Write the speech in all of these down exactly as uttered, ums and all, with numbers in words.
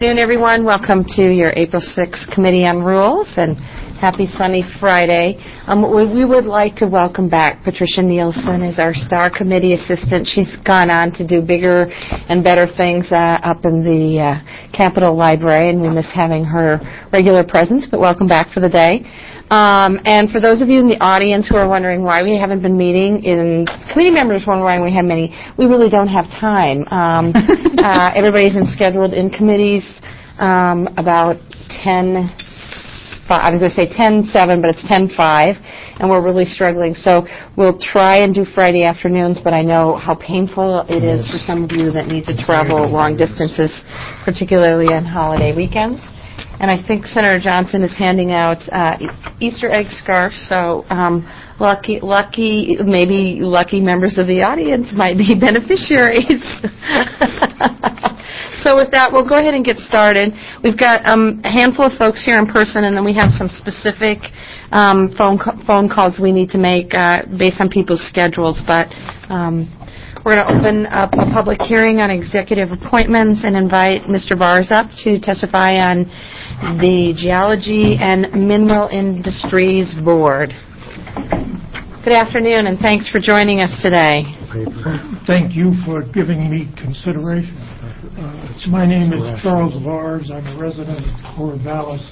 Good afternoon, everyone. Welcome to your April sixth Committee on Rules, and happy sunny Friday. Um, we, we would like to welcome back Patricia Nielsen as our Star Committee Assistant. She's gone on to do bigger and better things uh, up in the uh, Capitol Library, and we miss having her regular presence, but welcome back for the day. Um, and for those of you in the audience who are wondering why we haven't been meeting, in committee members wondering why we have many, we really don't have time. Um, uh, everybody's in scheduled in committees um, about ten, I was going to say ten seven, but it's ten five, and we're really struggling. So we'll try and do Friday afternoons, but I know how painful it is for some of you that need to travel long distances, particularly on holiday weekends. And I think Senator Johnson is handing out uh, Easter egg scarves, so um, lucky, lucky, maybe lucky members of the audience might be beneficiaries. So with that, we'll go ahead and get started. We've got um, a handful of folks here in person, and then we have some specific um, phone co- phone calls we need to make uh, based on people's schedules. But um, we're going to open up a public hearing on executive appointments and invite Mister Bars up to testify on the Geology and Mineral Industries Board. Good afternoon, and thanks for joining us today. Thank you for giving me consideration. Uh, my name is Charles Vars. I'm a resident of Corvallis,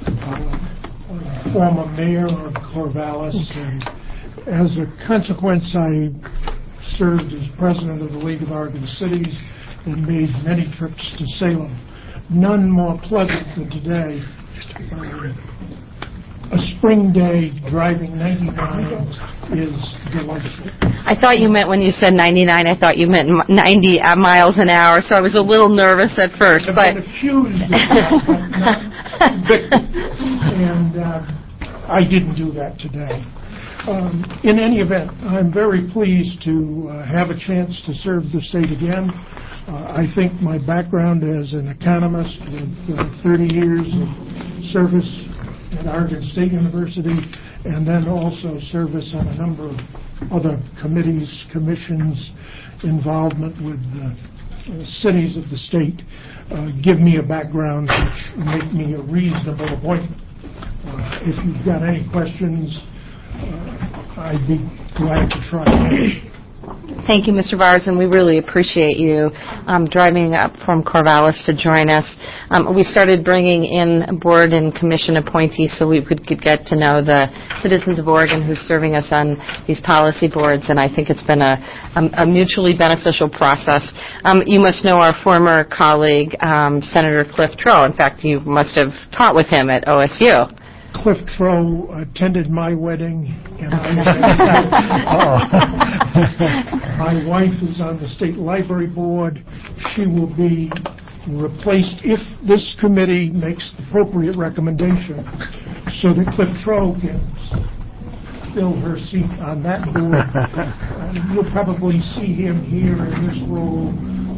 uh, former mayor of Corvallis, and as a consequence, I served as president of the League of Oregon Cities and made many trips to Salem. None more pleasant than today. Uh, a spring day driving ninety-nine is delightful. I thought you meant when you said ninety-nine, I thought you meant ninety miles an hour, so I was a little nervous at first. I've but been accused of that, but not victim. And uh, I didn't do that today. Um, in any event, I'm very pleased to uh, have a chance to serve the state again. Uh, I think my background as an economist with uh, thirty years of service at Oregon State University, and then also service on a number of other committees, commissions, involvement with the uh, cities of the state, uh, give me a background which make me a reasonable appointment. Uh, if you've got any questions, uh, I'd be glad to try to. Thank you, Mister Vars, and we really appreciate you um, driving up from Corvallis to join us. Um, we started bringing in board and commission appointees so we could get to know the citizens of Oregon who's serving us on these policy boards, and I think it's been a, a, a mutually beneficial process. Um, you must know our former colleague, um, Senator Cliff Trow. In fact, you must have taught with him at O S U. Cliff Trow attended my wedding, and I my wife is on the State Library Board. She will be replaced if this committee makes the appropriate recommendation so that Cliff Trow can fill her seat on that board. uh, you'll probably see him here in this role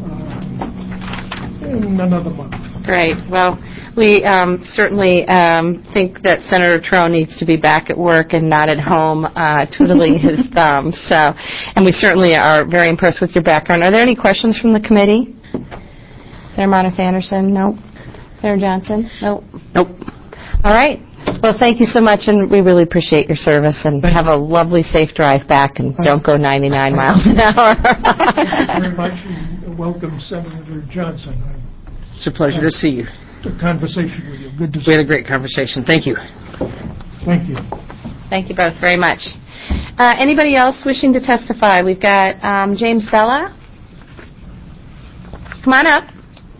uh, in another month. Great. Well, we um, certainly um, think that Senator Trow needs to be back at work and not at home uh, twiddling his thumbs. So, and we certainly are very impressed with your background. Are there any questions from the committee? Senator Monis Anderson? No. Senator Johnson? Nope. Nope. All right. Well, thank you so much, and we really appreciate your service. And thank have you. a lovely, safe drive back, and uh, don't go ninety-nine miles an hour. Thank you very much, and welcome, Senator Johnson. It's a pleasure to see you. A conversation with you. Good to see you. We had a great conversation. Thank you. Thank you. Thank you both very much. Uh, anybody else wishing to testify? We've got um, James Bella. Come on up.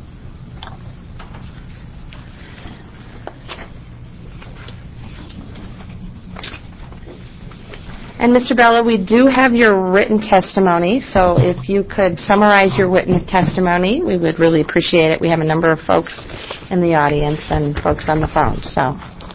And Mister Bella, we do have your written testimony, so if you could summarize your written testimony, we would really appreciate it. We have a number of folks in the audience and folks on the phone. So,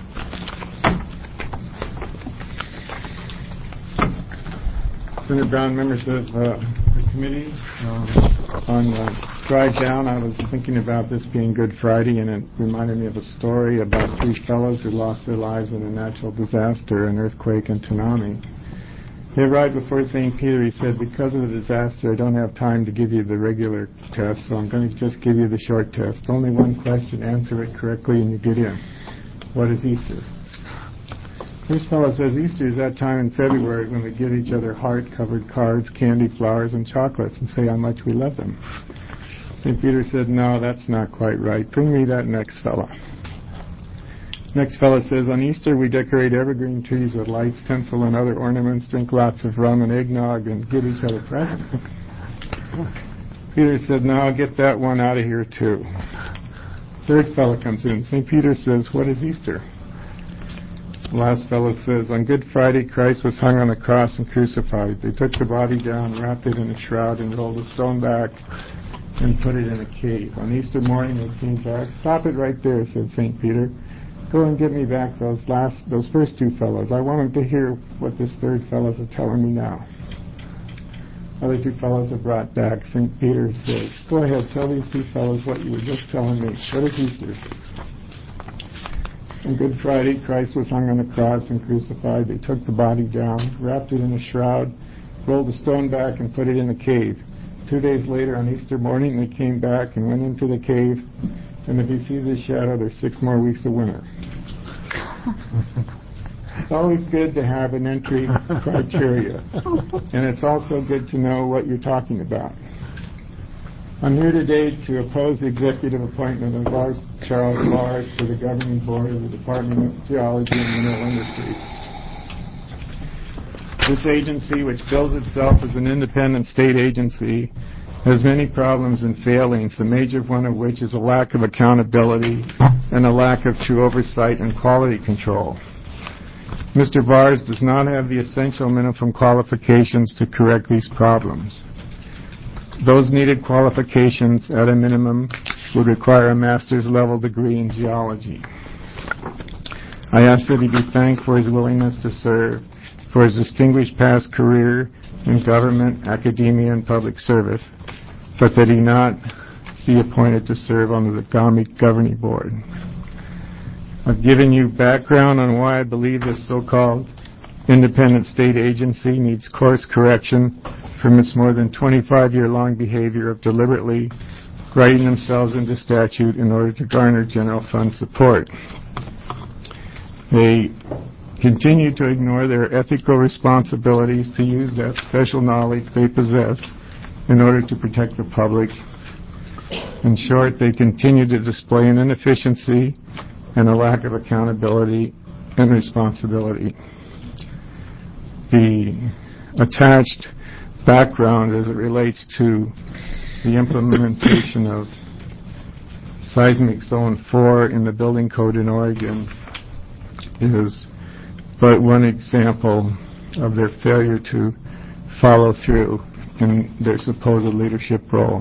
Senator Brown, members of uh, the committee, um, on the drive down, I was thinking about this being Good Friday, and it reminded me of a story about three fellows who lost their lives in a natural disaster, an earthquake and tsunami. Here, right before Saint Peter, he said, because of the disaster, I don't have time to give you the regular test, so I'm going to just give you the short test. Only one question, answer it correctly, and you get in. What is Easter? First fellow says, Easter is that time in February when we give each other heart-covered cards, candy, flowers, and chocolates, and say how much we love them. Saint Peter said, no, that's not quite right. Bring me that next fellow. Next fellow says, on Easter we decorate evergreen trees with lights, tinsel, and other ornaments, drink lots of rum and eggnog, and give each other presents. Peter said, no, get that one out of here too. Third fellow comes in. Saint Peter says, what is Easter? The last fellow says, on Good Friday, Christ was hung on a cross and crucified. They took the body down, wrapped it in a shroud, and rolled a stone back and put it in a cave. On Easter morning, they came back. Stop it right there, said Saint Peter. Go and get me back those last, those first two fellows. I want them to hear what this third fellows are telling me now. Other two fellows are brought back. Saint Peter says, go ahead, tell these two fellows what you were just telling me. What is Easter? On Good Friday, Christ was hung on a cross and crucified. They took the body down, wrapped it in a shroud, rolled a stone back, and put it in a cave. Two days later, on Easter morning, they came back and went into the cave. And if you see this shadow, there's six more weeks of winter. It's always good to have an entry criteria. And it's also good to know what you're talking about. I'm here today to oppose the executive appointment of Lord Charles Bars to the governing board of the Department of Geology and Mineral Industries. This agency, which bills itself as an independent state agency, has many problems and failings, the major one of which is a lack of accountability and a lack of true oversight and quality control. Mister Bars does not have the essential minimum qualifications to correct these problems. Those needed qualifications, at a minimum, would require a master's level degree in geology. I ask that he be thanked for his willingness to serve, for his distinguished past career in government, academia, and public service, but that he not be appointed to serve on the GOMI governing board. I've given you background on why I believe this so-called independent state agency needs course correction from its more than twenty-five year long behavior of deliberately writing themselves into statute in order to garner general fund support. They continue to ignore their ethical responsibilities to use that special knowledge they possess in order to protect the public. In short, they continue to display an inefficiency and a lack of accountability and responsibility. The attached background as it relates to the implementation of seismic zone four in the building code in Oregon is but one example of their failure to follow through in their supposed leadership role.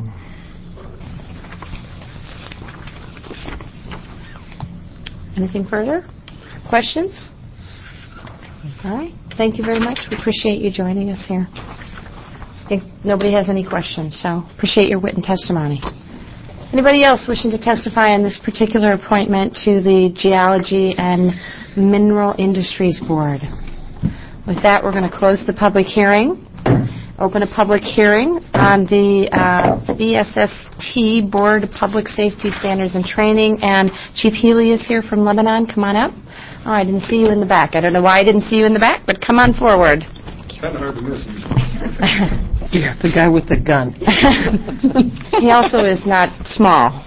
Anything further? Questions? All right. Thank you very much. We appreciate you joining us here. I think nobody has any questions, so appreciate your wit and testimony. Anybody else wishing to testify on this particular appointment to the Geology and Mineral Industries Board? With that, we're going to close the public hearing, open a public hearing on the uh, B S S T Board of Public Safety Standards and Training, and Chief Healy is here from Lebanon. Come on up. Oh, I didn't see you in the back. I don't know why I didn't see you in the back, but come on forward. Kind of hard to miss. Yeah, the guy with the gun. He also is not small.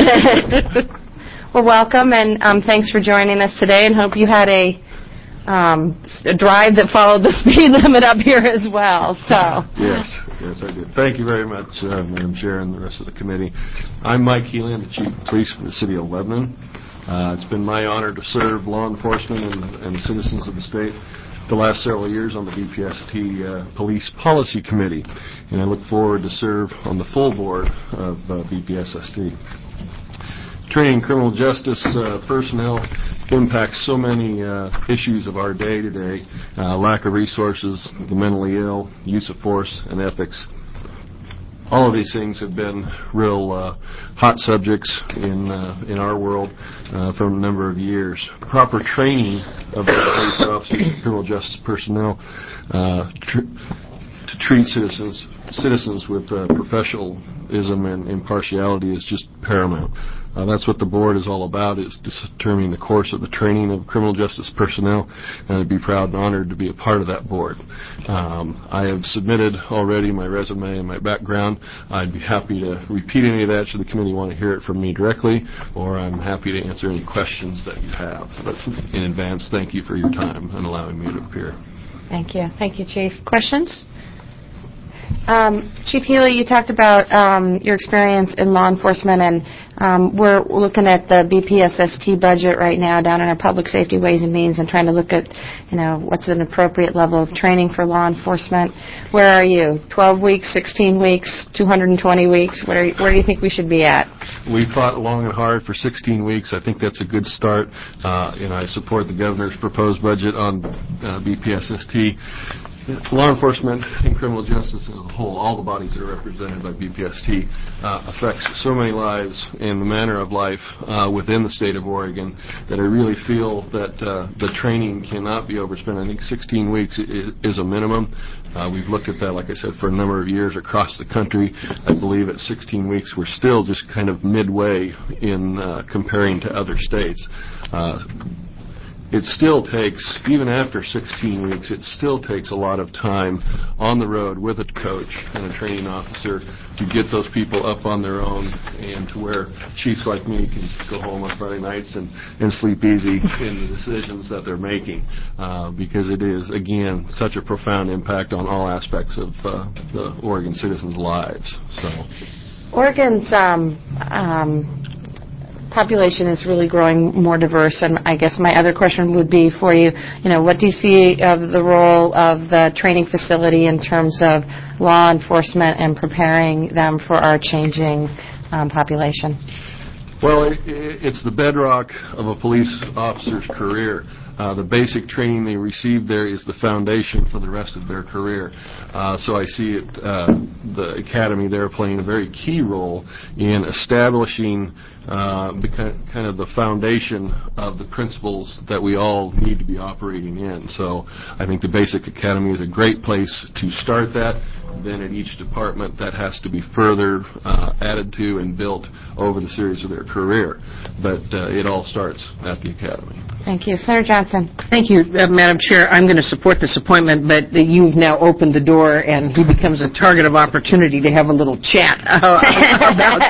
Well, welcome, and um, thanks for joining us today, and hope you had a, um, a drive that followed the speed limit up here as well. So. Yes, yes, I did. Thank you very much, uh, Madam Chair, and the rest of the committee. I'm Mike Healy. I'm the Chief of Police for the City of Lebanon. Uh, it's been my honor to serve law enforcement and, and the citizens of the state the last several years on the B P S T uh, Police Policy Committee, and I look forward to serve on the full board of uh, B P S S T. Training criminal justice uh, personnel impacts so many uh, issues of our day today: uh, lack of resources, the mentally ill, use of force, and ethics. all of these things have been real uh, hot subjects in uh, in our world uh, for a number of years. Proper training of the police officers and criminal justice personnel uh, tr- to treat citizens citizens with uh, professionalism and impartiality is just paramount. Uh, that's what the board is all about, is determining the course of the training of criminal justice personnel, and I'd be proud and honored to be a part of that board. Um, I have submitted already my resume and my background. I'd be happy to repeat any of that should the committee want to hear it from me directly, or I'm happy to answer any questions that you have. But in advance, thank you for your time and allowing me to appear. Thank you. Thank you, Chief. Questions? Um, Chief Healy, you talked about um, your experience in law enforcement, and um, we're looking at the B P S S T budget right now down in our Public Safety Ways and Means and trying to look at, you know, what's an appropriate level of training for law enforcement. Where are you? twelve weeks, sixteen weeks, two hundred twenty weeks? Where, where do you think we should be at? We fought long and hard for sixteen weeks. I think that's a good start, uh, and I support the governor's proposed budget on uh, B P S S T. Law enforcement and criminal justice as a whole, all the bodies that are represented by B P S T, uh, affects so many lives and the manner of life uh, within the state of Oregon that I really feel that uh, the training cannot be overspent. I think sixteen weeks is, is a minimum. Uh, we've looked at that, like I said, for a number of years across the country. I believe at sixteen weeks we're still just kind of midway in uh, comparing to other states. Uh, It still takes, even after sixteen weeks, it still takes a lot of time on the road with a coach and a training officer to get those people up on their own and to where chiefs like me can go home on Friday nights and, and sleep easy in the decisions that they're making, uh, because it is, again, such a profound impact on all aspects of uh, the Oregon citizens' lives. So, Oregon's um, um, population is really growing more diverse, and I guess my other question would be for you, you know, what do you see of the role of the training facility in terms of law enforcement and preparing them for our changing um, population? Well, it, it's the bedrock of a police officer's career. Uh, the basic training they receive there is the foundation for the rest of their career. Uh, so I see it, uh, the academy there playing a very key role in establishing uh, the kind of the foundation of the principles that we all need to be operating in. So I think the basic academy is a great place to start that. Then at each department that has to be further uh, added to and built over the series of their career. But uh, it all starts at the academy. Thank you. Senator Johnson. Thank you, uh, Madam Chair. I'm going to support this appointment, but uh, you've now opened the door, and he becomes a target of opportunity to have a little chat uh, about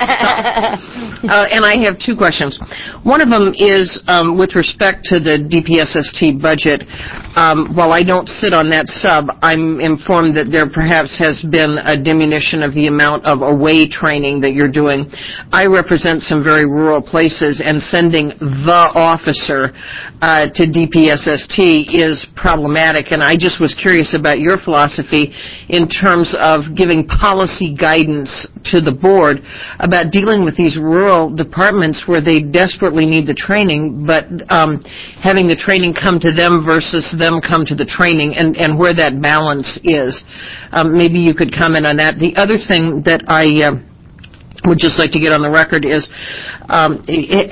stuff. Uh, and I have two questions. One of them is um, with respect to the D P S S T budget. Um, while I don't sit on that sub, I'm informed that there perhaps has been a diminution of the amount of away training that you're doing. I represent some very rural places, and sending the officer uh, to D P S S T is problematic, and I just was curious about your philosophy in terms of giving policy guidance to the board about dealing with these rural departments where they desperately need the training, but um, having the training come to them versus them come to the training, and, and where that balance is. Um, maybe you could comment on that. The other thing that I uh, would just like to get on the record is um,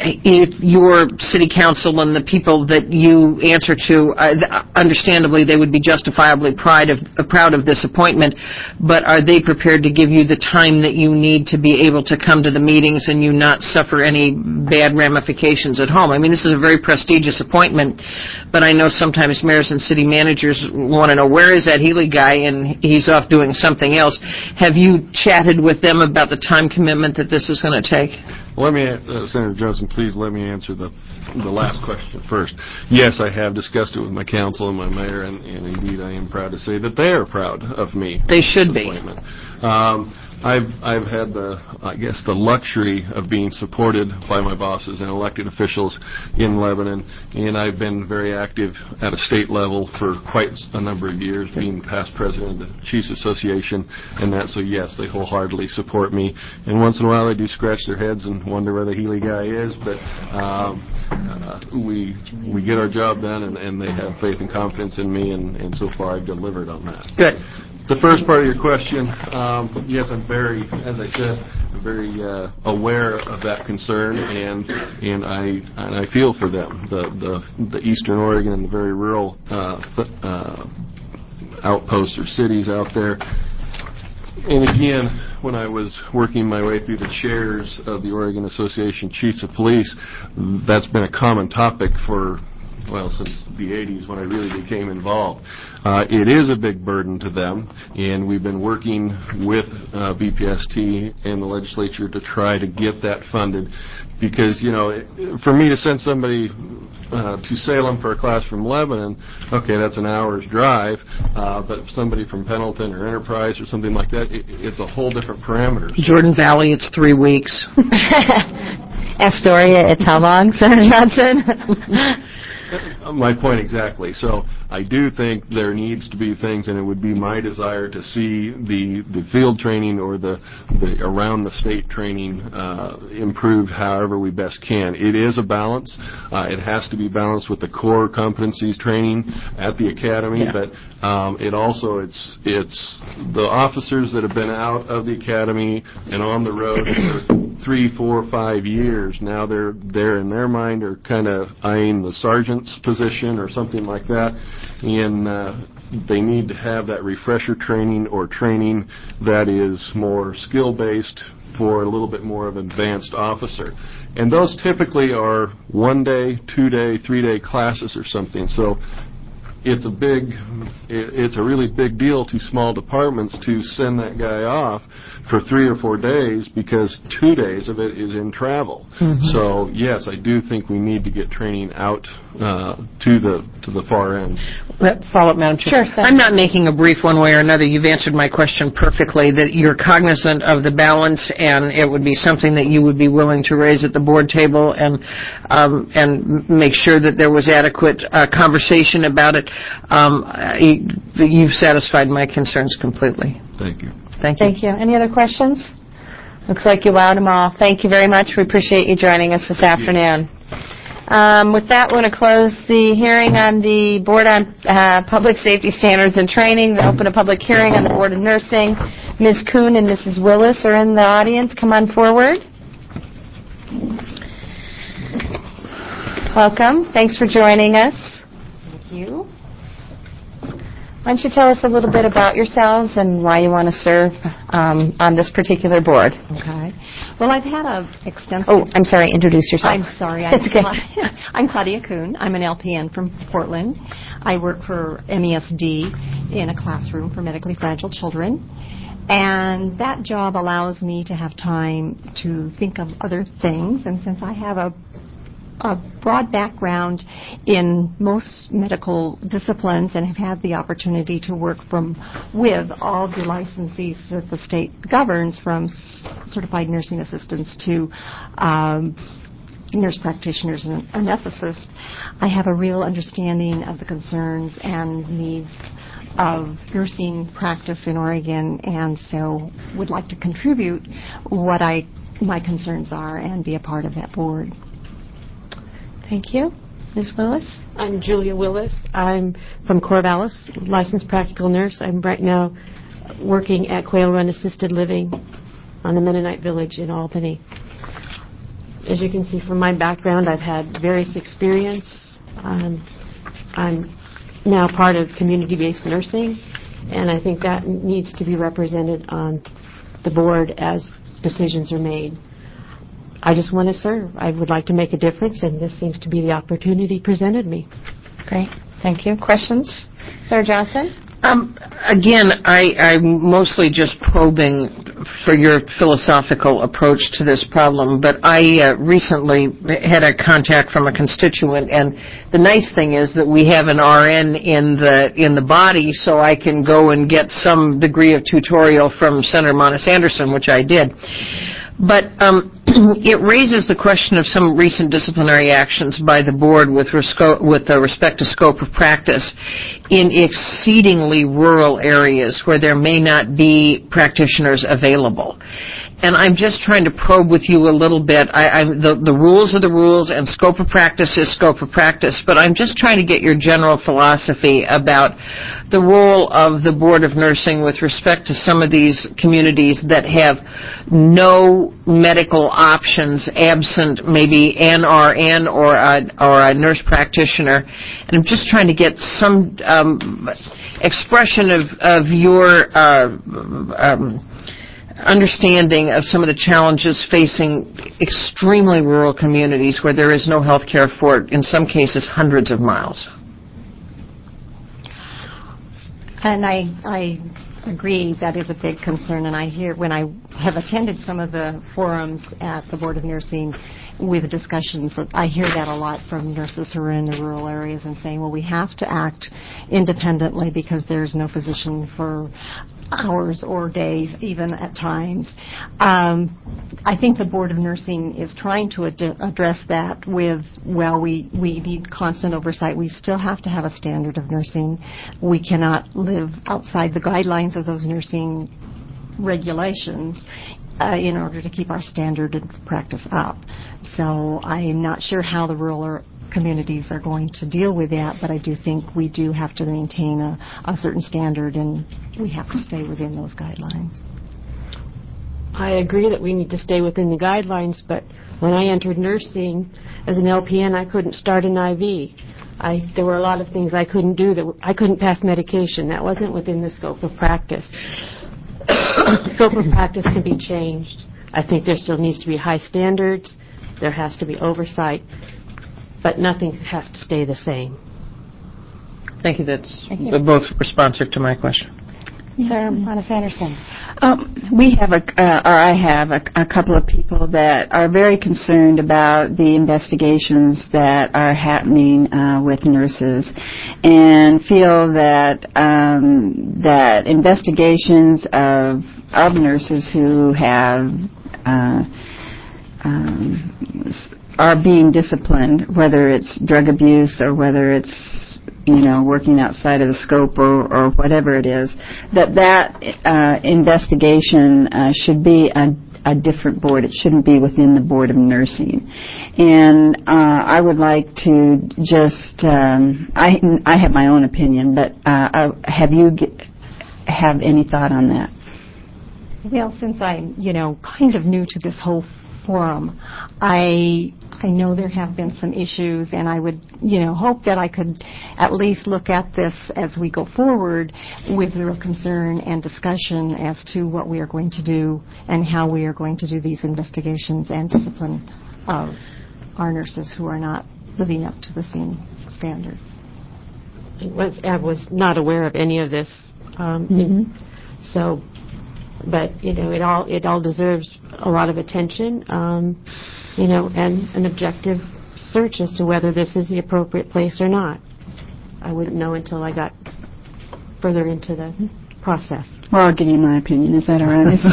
if your city council and the people that you answer to, uh, understandably, they would be justifiably proud of, uh, proud of this appointment, but are they prepared to give you the time that you need to be able to come to the meetings and you not suffer any bad ramifications at home? I mean, this is a very prestigious appointment, but I know sometimes mayors and city managers want to know, where is that Healy guy, and he's off doing something else. Have you chatted with them about the time commitment that this is going to take? Well, let me, uh, Senator Johnson, please let me answer the the last question first. Yes, I have discussed it with my council and my mayor, and, and indeed I am proud to say that they are proud of me. They should be. Um, I've I've had the I guess the luxury of being supported by my bosses and elected officials in Lebanon, and I've been very active at a state level for quite a number of years, being past president of the Chiefs Association and that. So yes, they wholeheartedly support me, and once in a while they do scratch their heads and wonder where the Healy guy is, but um, uh, we we get our job done, and, and they have faith and confidence in me, and, and so far I've delivered on that. Good. The first part of your question, um, yes, I'm very, as I said, I'm very uh, aware of that concern, and and I and I feel for them, the the, the Eastern Oregon and the very rural uh, th- uh, outposts or cities out there. And again, when I was working my way through the chairs of the Oregon Association Chiefs of Police, that's been a common topic for, well, since the eighties when I really became involved. Uh, it is a big burden to them, and we've been working with uh, B P S T and the legislature to try to get that funded, because, you know, it, for me to send somebody uh, to Salem for a class from Lebanon, okay, that's an hour's drive, uh, but if somebody from Pendleton or Enterprise or something like that, it, it's a whole different parameters. Jordan Valley, it's three weeks. Astoria, it's how long, Senator Johnson? My point exactly. So I do think there needs to be things, and it would be my desire to see the, the field training or the, the around the state training uh, improved however we best can. It is a balance. Uh, it has to be balanced with the core competencies training at the academy, yeah. but um, it also it's it's the officers that have been out of the academy and on the road for three, four, five years. Now they're they're in their mind are kind of eyeing the sergeant's position or something like that, and uh, they need to have that refresher training or training that is more skill-based for a little bit more of an advanced officer. And those typically are one-day, two-day, three-day classes or something. So it's a big, it's a really big deal to small departments to send that guy off for three or four days because two days of it is in travel. Mm-hmm. So yes, I do think we need to get training out uh, to the to the far end. Follow up, Madam Chair. Sure, I'm not making a brief one way or another. You've answered my question perfectly, that you're cognizant of the balance, and it would be something that you would be willing to raise at the board table and um, and make sure that there was adequate uh, conversation about it. Um, you've satisfied my concerns completely. Thank you. Thank you. Thank you. Any other questions? Looks like you wowed them all. Thank you very much. We appreciate you joining us this Thank afternoon. Um, with that, we're going to close the hearing on the Board on uh, Public Safety Standards and Training. We'll open a public hearing on the Board of Nursing. Miz Kuhn and Missus Willis are in the audience. Come on forward. Welcome. Thanks for joining us. Thank you. Why don't you tell us a little bit about yourselves and why you want to serve um, on this particular board? Okay. Well, I've had a extensive... Oh, I'm sorry. Introduce yourself. I'm sorry. I'm, It's okay. Cla- I'm Claudia Kuhn. I'm an L P N from Portland. I work for M E S D in a classroom for medically fragile children. And that job allows me to have time to think of other things. And since I have a a broad background in most medical disciplines and have had the opportunity to work from with all the licensees that the state governs, from certified nursing assistants to um, nurse practitioners and anestheticists, I have a real understanding of the concerns and needs of nursing practice in Oregon, and so would like to contribute what I my concerns are and be a part of that board. Thank you. Miz Willis? I'm Julia Willis. I'm from Corvallis, licensed practical nurse. I'm right now working at Quail Run Assisted Living on the Mennonite Village in Albany. As you can see from my background, I've had various experience. Um, I'm now part of community-based nursing, and I think that needs to be represented on the board as decisions are made. I just want to serve. I would like to make a difference, and this seems to be the opportunity presented me. Great. Thank you. Questions? Sarah Johnson? Um, again, I, I'm mostly just probing for your philosophical approach to this problem, but I uh, recently had a contact from a constituent, and the nice thing is that we have an R N in the in the body, so I can go and get some degree of tutorial from Senator Monis Anderson, which I did. But um, it raises the question of some recent disciplinary actions by the board with, resco- with uh, respect to scope of practice in exceedingly rural areas where there may not be practitioners available. and I'm just trying to probe with you a little bit. I, I'm, the, the rules are the rules, and scope of practice is scope of practice, but I'm just trying to get your general philosophy about the role of the Board of Nursing with respect to some of these communities that have no medical options absent maybe an R N or a, or a nurse practitioner. And I'm just trying to get some um, expression of, of your uh, um, understanding of some of the challenges facing extremely rural communities where there is no health care for, in some cases, hundreds of miles. And I, I agree that is a big concern, and I hear when I have attended some of the forums at the Board of Nursing with discussions, I hear that a lot from nurses who are in the rural areas and saying, well, we have to act independently because there's no physician for hours or days, even at times. Um, I think the Board of Nursing is trying to ad- address that with, well, we, we need constant oversight. We still have to have a standard of nursing. We cannot live outside the guidelines of those nursing regulations uh, in order to keep our standard of practice up. So I'm not sure how the rural communities are going to deal with that, but I do think we do have to maintain a, a certain standard, and we have to stay within those guidelines. I agree that we need to stay within the guidelines, but when I entered nursing as an L P N, I couldn't start an I V. I, there were a lot of things I couldn't do. That w- I couldn't pass medication. That wasn't within the scope of practice. The scope of practice can be changed. I think there still needs to be high standards. There has to be oversight, but nothing has to stay the same. Thank you. That's Thank you. both responsive to my question. Sarah Monis Anderson. Um, we have a, uh, or I have a, a couple of people that are very concerned about the investigations that are happening uh, with nurses, and feel that um, that investigations of of nurses who have uh, um, are being disciplined, whether it's drug abuse or whether it's you know, working outside of the scope or, or whatever it is, that that uh, investigation uh, should be a, a different board. It shouldn't be within the Board of Nursing. And uh, I would like to just, um, I, I have my own opinion, but uh, have you get, have any thought on that? Well, since I'm, you know, kind of new to this whole forum, I I know there have been some issues, and I would, you know, hope that I could at least look at this as we go forward with real concern and discussion as to what we are going to do and how we are going to do these investigations and discipline of our nurses who are not living up to the same standard. I was, I was not aware of any of this, um, Mm-hmm. so. But you know, it all it all deserves a lot of attention, um, you know, and an objective search as to whether this is the appropriate place or not. I wouldn't know until I got further into the process. Well, I'll give you my opinion. Is that all right, Mister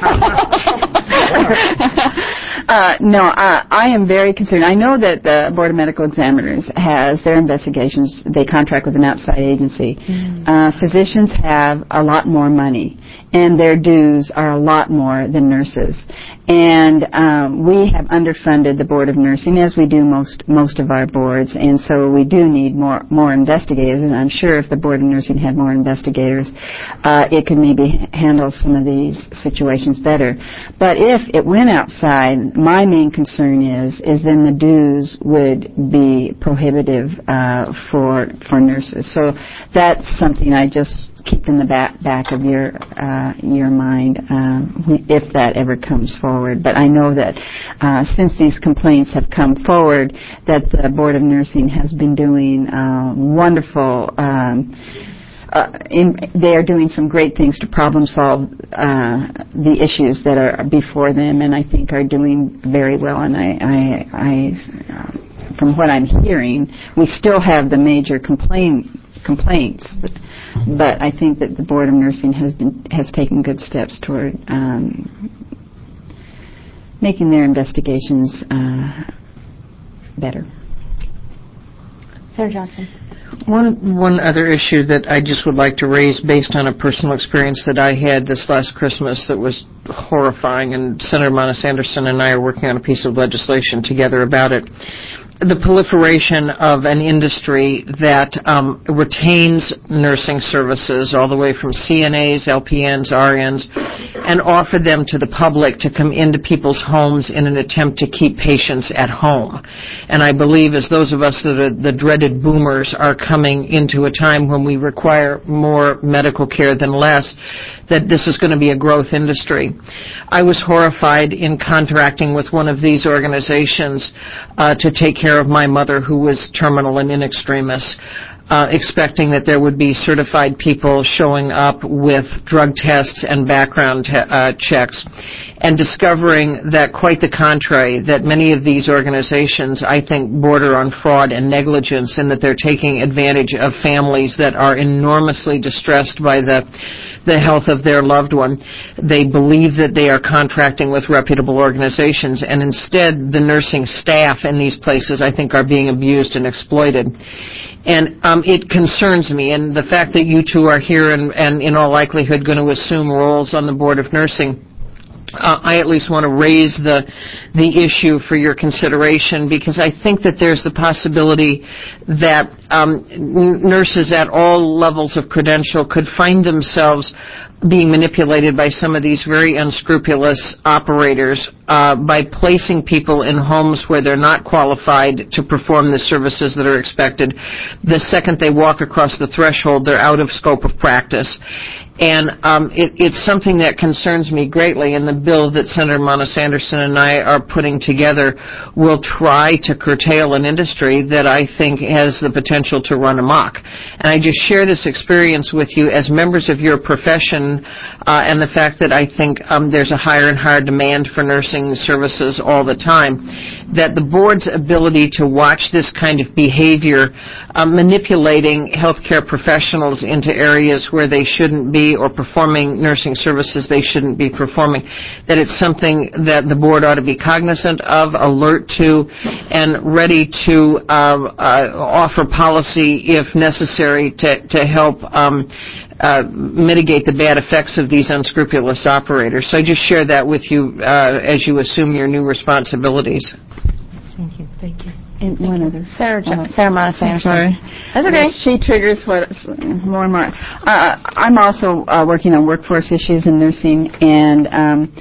uh, no, uh, I am very concerned. I know that the Board of Medical Examiners has their investigations. They contract with an outside agency. Mm. Uh, physicians have a lot more money, and their dues are a lot more than nurses. And um, we have underfunded the Board of Nursing, as we do most most of our boards, and so we do need more more investigators. And I'm sure if the Board of Nursing had more investigators, uh, it could maybe handle some of these situations better. But if it went outside, my main concern is is then the dues would be prohibitive uh, for for nurses. So that's something I just keep in the back back of your uh, your mind uh, if that ever comes forward. But I know that uh, since these complaints have come forward, that the Board of Nursing has been doing uh, wonderful. Um, Uh, in, they are doing some great things to problem solve uh, the issues that are before them, and I think are doing very well. And I, I, I uh, from what I'm hearing, we still have the major complaint complaints, but, but I think that the Board of Nursing has been has taken good steps toward um, making their investigations uh, better. Sarah Johnson. One one other issue that I just would like to raise based on a personal experience that I had this last Christmas that was horrifying, and Senator Monis Anderson and I are working on a piece of legislation together about it. The proliferation of an industry that um, retains nursing services all the way from C N As, L P Ns, R Ns, and offer them to the public to come into people's homes in an attempt to keep patients at home. And I believe as those of us that are the dreaded boomers are coming into a time when we require more medical care than less, that this is going to be a growth industry. I was horrified in contracting with one of these organizations uh, to take care of my mother who was terminal and in extremis, uh, expecting that there would be certified people showing up with drug tests and background te- uh, checks, and discovering that quite the contrary, that many of these organizations, I think, border on fraud and negligence, and that they're taking advantage of families that are enormously distressed by the the health of their loved one. They believe that they are contracting with reputable organizations, and instead the nursing staff in these places, I think, are being abused and exploited. And um, it concerns me, and the fact that you two are here and, and in all likelihood going to assume roles on the Board of Nursing, Uh, I at least want to raise the the issue for your consideration, because I think that there's the possibility that um, n- nurses at all levels of credential could find themselves being manipulated by some of these very unscrupulous operators uh, by placing people in homes where they're not qualified to perform the services that are expected. The second they walk across the threshold, they're out of scope of practice. And um, it, it's something that concerns me greatly, and the bill that Senator Monis Anderson and I are putting together will try to curtail an industry that I think has the potential to run amok. And I just share this experience with you as members of your profession, uh, and the fact that I think um, there's a higher and higher demand for nursing services all the time, that the board's ability to watch this kind of behavior, uh, manipulating healthcare professionals into areas where they shouldn't be, or performing nursing services they shouldn't be performing, that it's something that the board ought to be cognizant of, alert to, and ready to uh, uh, offer policy if necessary to, to help um, uh, mitigate the bad effects of these unscrupulous operators. So I just share that with you uh, as you assume your new responsibilities. Thank you. Thank you. And one other. Sarah, Uh, Sarah Monis Anderson. Sorry. That's okay. Yes, she triggers what more and more. Uh, I'm also uh, working on workforce issues in nursing, and um,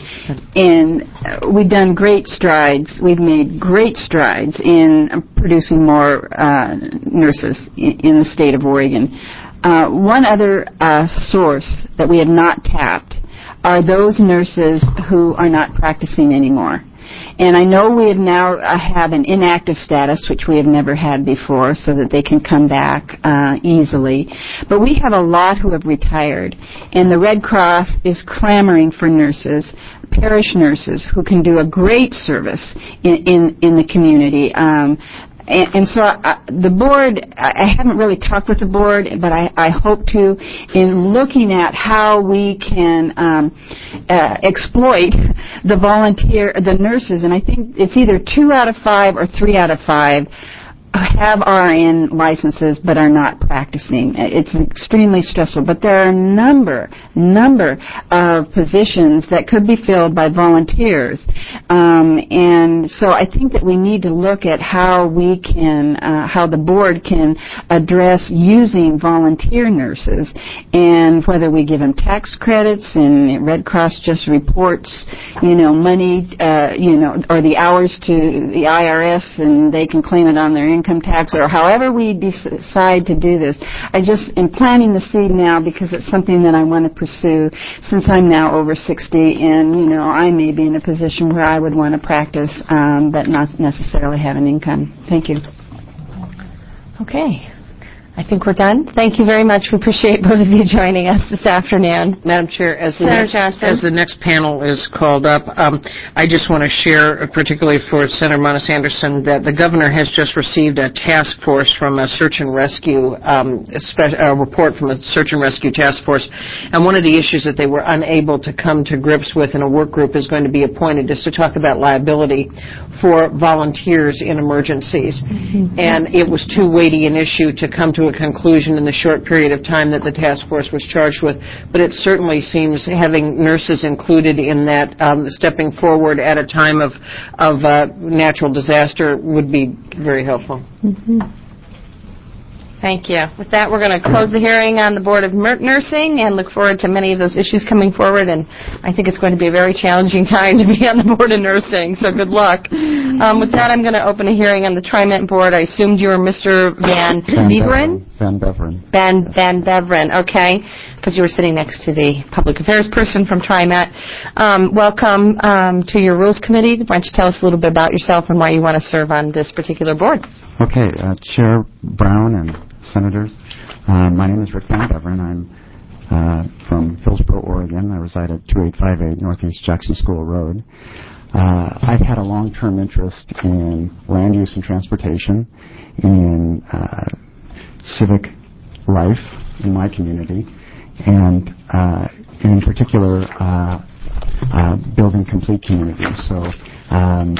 and uh, we've done great strides. We've made great strides in producing more uh, nurses in, in the state of Oregon. Uh, one other uh, source that we have not tapped are those nurses who are not practicing anymore. And I know we have now uh, have an inactive status, which we have never had before, so that they can come back uh, easily. But we have a lot who have retired, and the Red Cross is clamoring for nurses, parish nurses, who can do a great service in in, in the community. Um, And, and so uh, the board, I haven't really talked with the board, but I, I hope to, in looking at how we can um, uh, exploit the volunteer, the nurses, and I think it's either two out of five or three out of five have R N licenses but are not practicing. It's extremely stressful, but there are a number, number of positions that could be filled by volunteers. Um, and so I think that we need to look at how we can, uh, how the board can address using volunteer nurses, and whether we give them tax credits, and Red Cross just reports, you know, money, uh, you know, or the hours to the I R S, and they can claim it on their income income tax, or however we decide to do this. I just am planting the seed now because it's something that I want to pursue, since I'm now over sixty, and, you know, I may be in a position where I would want to practice, um, but not necessarily have an income. Thank you. Okay. I think we're done. Thank you very much. We appreciate both of you joining us this afternoon. Madam Chair, as the, Senator next, Johnson. as the next panel is called up, um, I just want to share, particularly for Senator Monis Anderson, that the governor has just received a task force from a search and rescue, um, a, spe- a report from a search and rescue task force, and one of the issues that they were unable to come to grips with in a work group is going to be appointed is to talk about liability for volunteers in emergencies. Mm-hmm. And it was too weighty an issue to come to to a conclusion in the short period of time that the task force was charged with. But it certainly seems having nurses included in that, um, stepping forward at a time of, of uh, natural disaster would be very helpful. Mm-hmm. Thank you. With that, we're going to close the hearing on the Board of Nursing and look forward to many of those issues coming forward. And I think it's going to be a very challenging time to be on the Board of Nursing, so good luck. Um, with that, I'm going to open a hearing on the TriMet Board. I assumed you were Mister Van Beveren? Van Beveren. Van, Van Beveren, okay, because you were sitting next to the Public Affairs person from TriMet. Um, welcome um, to your Rules Committee. Why don't you tell us a little bit about yourself and why you want to serve on this particular board? Okay, uh, Chair Brown and Senators, uh, my name is Rick Van Beveren. I'm uh, from Hillsboro, Oregon. I reside at two eight five eight Northeast Jackson School Road. Uh, I've had a long-term interest in land use and transportation, in uh, civic life in my community, and uh, in particular, uh, uh, building complete communities. So um,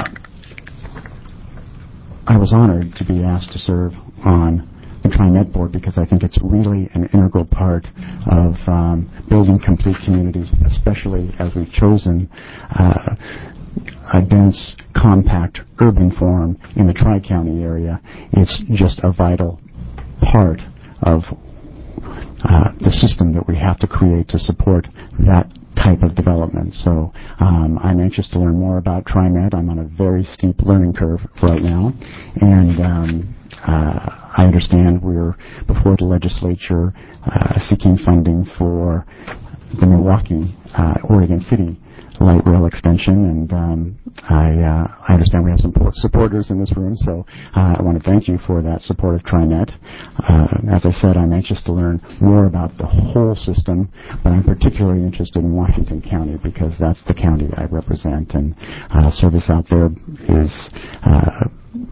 I was honored to be asked to serve on the TriMet Board because I think it's really an integral part of um, building complete communities, especially as we've chosen uh, a dense, compact urban form in the Tri-County area. It's just a vital part of uh, the system that we have to create to support that type of development. So um, I'm anxious to learn more about TriMet. I'm on a very steep learning curve right now, and um, uh, I understand we're before the legislature uh, seeking funding for the Milwaukee, uh, Oregon City light rail extension, and um, I, uh, I understand we have some supporters in this room, so uh, I want to thank you for that support of TriMet. Uh, as I said, I'm anxious to learn more about the whole system, but I'm particularly interested in Washington County because that's the county I represent, and uh, service out there is uh,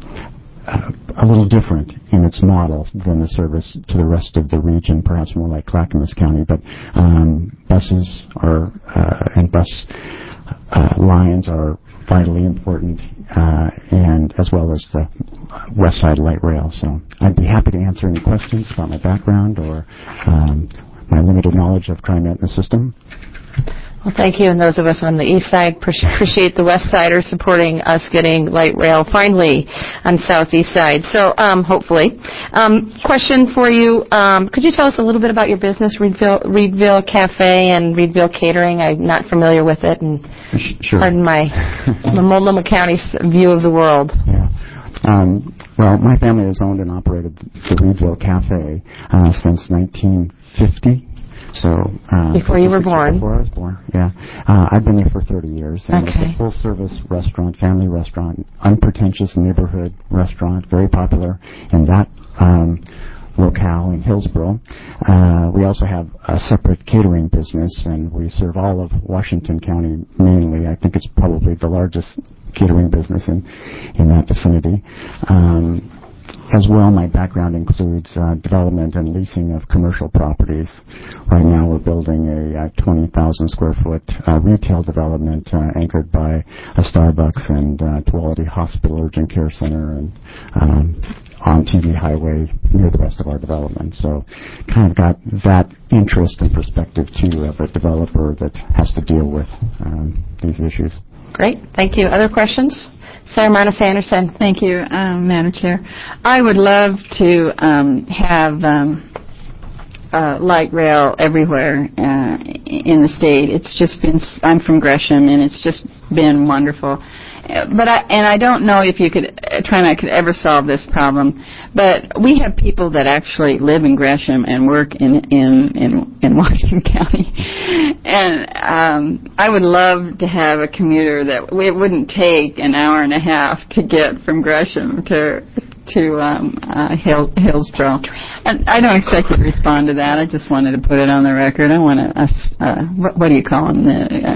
Uh, a little different in its model than the service to the rest of the region, perhaps more like Clackamas County. But um, buses are uh, and bus uh, lines are vitally important, uh, and as well as the West Side Light Rail. So I'd be happy to answer any questions about my background or um, my limited knowledge of TriMet and the system. Well, thank you, and those of us on the east side appreciate the west siders supporting us getting light rail finally on southeast side. So, um, hopefully. Um, question for you, um, could you tell us a little bit about your business, Reedville, Reedville Cafe and Reedville Catering? I'm not familiar with it, and sure. Pardon my, my Multnomah County view of the world. Yeah. Um, well, my family has owned and operated the Reedville Cafe uh, since nineteen fifty. So uh, before you were born. Before I was born, yeah. Uh, I've been there for thirty years, and okay. It's a full-service restaurant, family restaurant, unpretentious neighborhood restaurant, very popular in that um, locale in Hillsboro. Uh, we also have a separate catering business, and we serve all of Washington County mainly. I think it's probably the largest catering business in in that vicinity. Um, As well, my background includes uh, development and leasing of commercial properties. Right now, we're building a uh, twenty thousand square foot uh, retail development uh, anchored by a Starbucks and uh, Tuolumne Hospital Urgent Care Center and um, on T V Highway near the rest of our development. So kind of got that interest and perspective, too, of a developer that has to deal with um, these issues. Great. Thank you. Other questions? Senator Monis Anderson. Thank you, um, Madam Chair. I would love to um, have um, uh, light rail everywhere uh, in the state. It's just been, I'm from Gresham, and it's just been wonderful. But I, and I don't know if you could, uh, TriMet could ever solve this problem, but we have people that actually live in Gresham and work in in in, in Washington County, and um, I would love to have a commuter that it wouldn't take an hour and a half to get from Gresham to to um, uh, Hill, Hillsboro. And I don't expect you to respond to that. I just wanted to put it on the record. I want to, uh, uh, what, what do you call them? The, uh,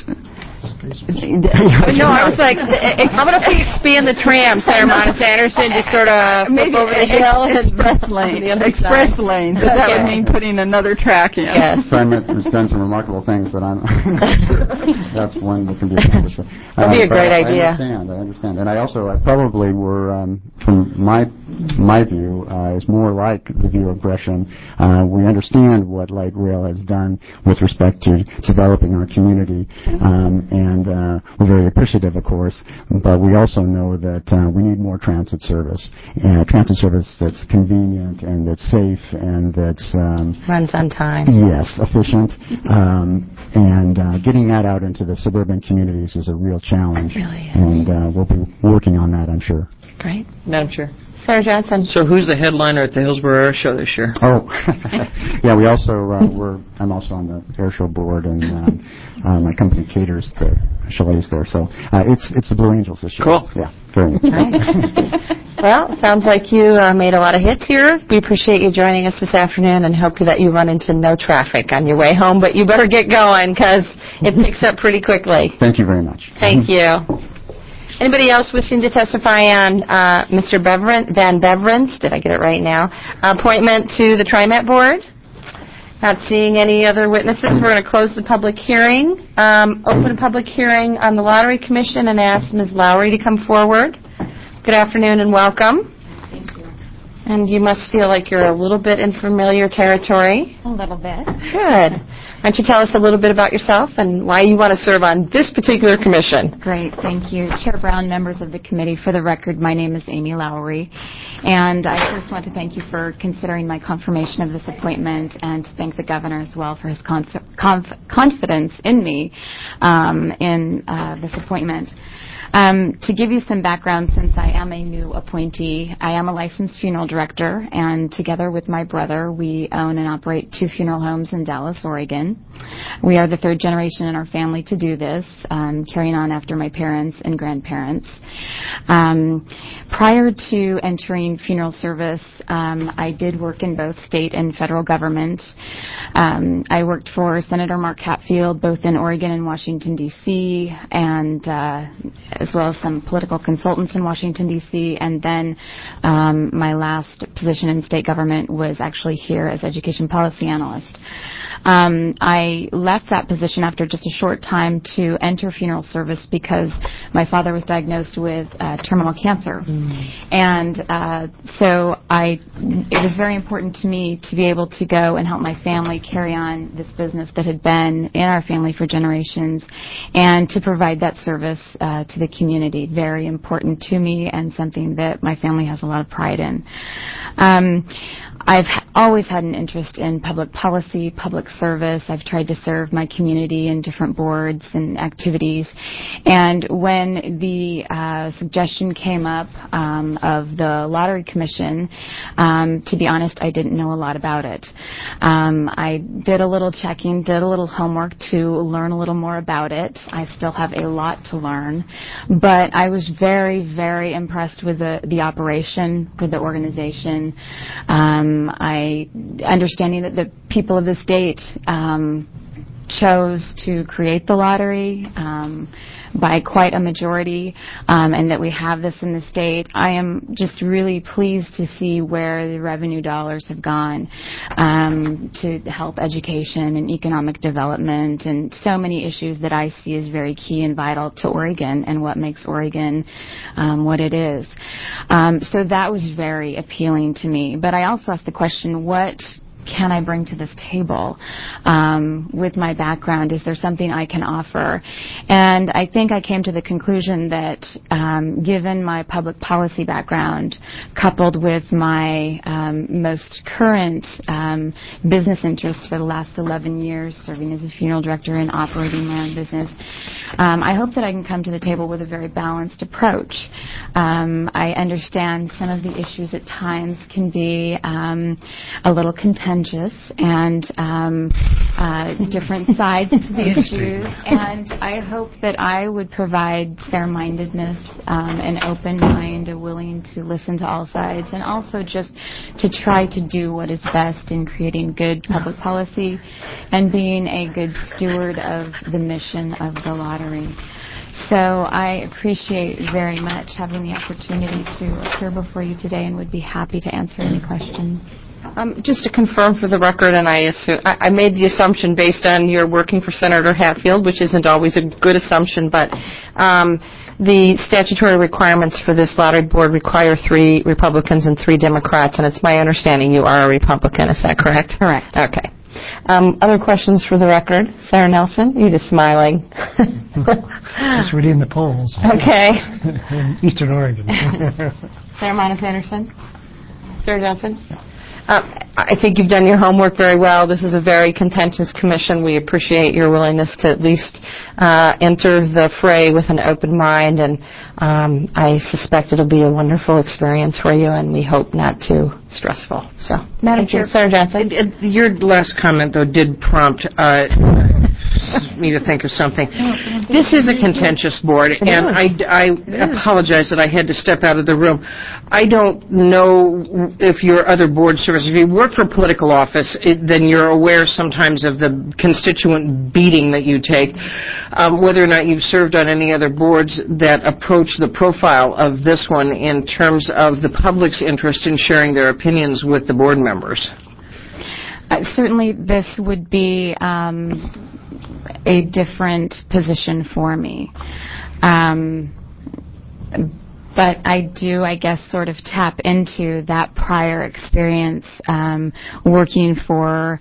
no, I was like, how about if we expand the tram, Senator Monis Anderson, just sort of maybe over the hill ex- express lanes. Express side. lanes. But okay. That would mean putting another track in. Yes. TriMet has done some remarkable things, but I'm not sure that's one that can be accomplished. That'd be a great I, idea. I understand. I understand, and I also I probably were um, from my my view, uh, is more like the view of Gresham. Uh, we understand what light rail has done with respect to developing our community, um, and uh, we're very appreciative, of course, but we also know that uh, we need more transit service, uh, transit service that's convenient and that's safe and that's um, Runs on time. yes, efficient, um, and uh, getting that out into the suburban communities is a real challenge. It really is. And uh, we'll be working on that, I'm sure. Great. Madam Chair. Sarah Johnson. So who's the headliner at the Hillsborough Air Show this year? Oh, yeah. We also uh, we're I'm also on the air show board, and um, uh, my company caters the chalets there. So uh, it's it's the Blue Angels this year. Cool. Yeah, very much. Well, sounds like you uh, made a lot of hits here. We appreciate you joining us this afternoon and hope that you run into no traffic on your way home, but you better get going because it picks up pretty quickly. Thank you very much. Thank you. Anybody else wishing to testify on uh, Mister Beverin, Van Beveren's, did I get it right now, appointment to the TriMet Board? Not seeing any other witnesses, we're going to close the public hearing. Um, open a public hearing on the Lottery Commission and ask Miz Lowry to come forward. Good afternoon and welcome. Thank you. And you must feel like you're a little bit in familiar territory. A little bit. Good. Why don't you tell us a little bit about yourself and why you want to serve on this particular commission? Great, thank you. Chair Brown, members of the committee, for the record, my name is Amy Lowry, and I first want to thank you for considering my confirmation of this appointment and to thank the governor as well for his conf- conf- confidence in me um, in uh, this appointment. Um, to give you some background, since I am a new appointee, I am a licensed funeral director, and together with my brother, we own and operate two funeral homes in Dallas, Oregon. We are the third generation in our family to do this, um, carrying on after my parents and grandparents. Um, prior to entering funeral service, um, I did work in both state and federal government. Um, I worked for Senator Mark Hatfield, both in Oregon and Washington, D C, and uh, as well as some political consultants in Washington, D C, and then um, my last position in state government was actually here as education policy analyst. Um, I left that position after just a short time to enter funeral service because my father was diagnosed with uh, terminal cancer. Mm. And uh, so I, it was very important to me to be able to go and help my family carry on this business that had been in our family for generations and to provide that service uh, to the community. Very important to me and something that my family has a lot of pride in. Um, I've always had an interest in public policy, public service. I've tried to serve my community in different boards and activities. And when the uh, suggestion came up um, of the Lottery Commission, um, to be honest, I didn't know a lot about it. Um, I did a little checking, did a little homework to learn a little more about it. I still have a lot to learn. But I was very, very impressed with the, the operation, with the organization. Um, I, understanding that the people of the state um, chose to create the lottery um, by quite a majority, um, and that we have this in the state. I am just really pleased to see where the revenue dollars have gone um, to help education and economic development and so many issues that I see as very key and vital to Oregon and what makes Oregon um, what it is. Um, so that was very appealing to me. But I also asked the question, what can I bring to this table um, with my background? Is there something I can offer? And I think I came to the conclusion that um, given my public policy background, coupled with my um, most current um, business interests for the last eleven years, serving as a funeral director and operating my own business, um, I hope that I can come to the table with a very balanced approach. Um, I understand some of the issues at times can be um, a little contentious and um, uh, different sides to the issues, and I hope that I would provide fair-mindedness, um, an open mind, a willing to listen to all sides, and also just to try to do what is best in creating good public policy and being a good steward of the mission of the lottery. So I appreciate very much having the opportunity to appear before you today and would be happy to answer any questions. Um, Just to confirm for the record, and I assume, I I made the assumption based on your working for Senator Hatfield, which isn't always a good assumption, but um, the statutory requirements for this lottery board require three Republicans and three Democrats, and it's my understanding you are a Republican. Is that correct? Correct. Okay. Um, Other questions for the record? Sarah Nelson? You're just smiling. Just reading the polls. Okay. In Eastern Oregon. Sarah Monas Anderson? Sarah Johnson? Uh, I think you've done your homework very well. This is a very contentious commission. We appreciate your willingness to at least uh, enter the fray with an open mind, and um, I suspect it'll be a wonderful experience for you, and we hope not too stressful. So, Madam thank you. Chair. Sarah Johnson. It- it- Your last comment, though, did prompt uh, me to think of something. This is a contentious board, and I, I apologize that I had to step out of the room. I don't know if your other board services, if you work for political office, it, then you're aware sometimes of the constituent beating that you take. Um, whether or not you've served on any other boards that approach the profile of this one in terms of the public's interest in sharing their opinions with the board members. Uh, certainly, this would be um, a different position for me. Um, but I do, I guess, sort of tap into that prior experience um, working for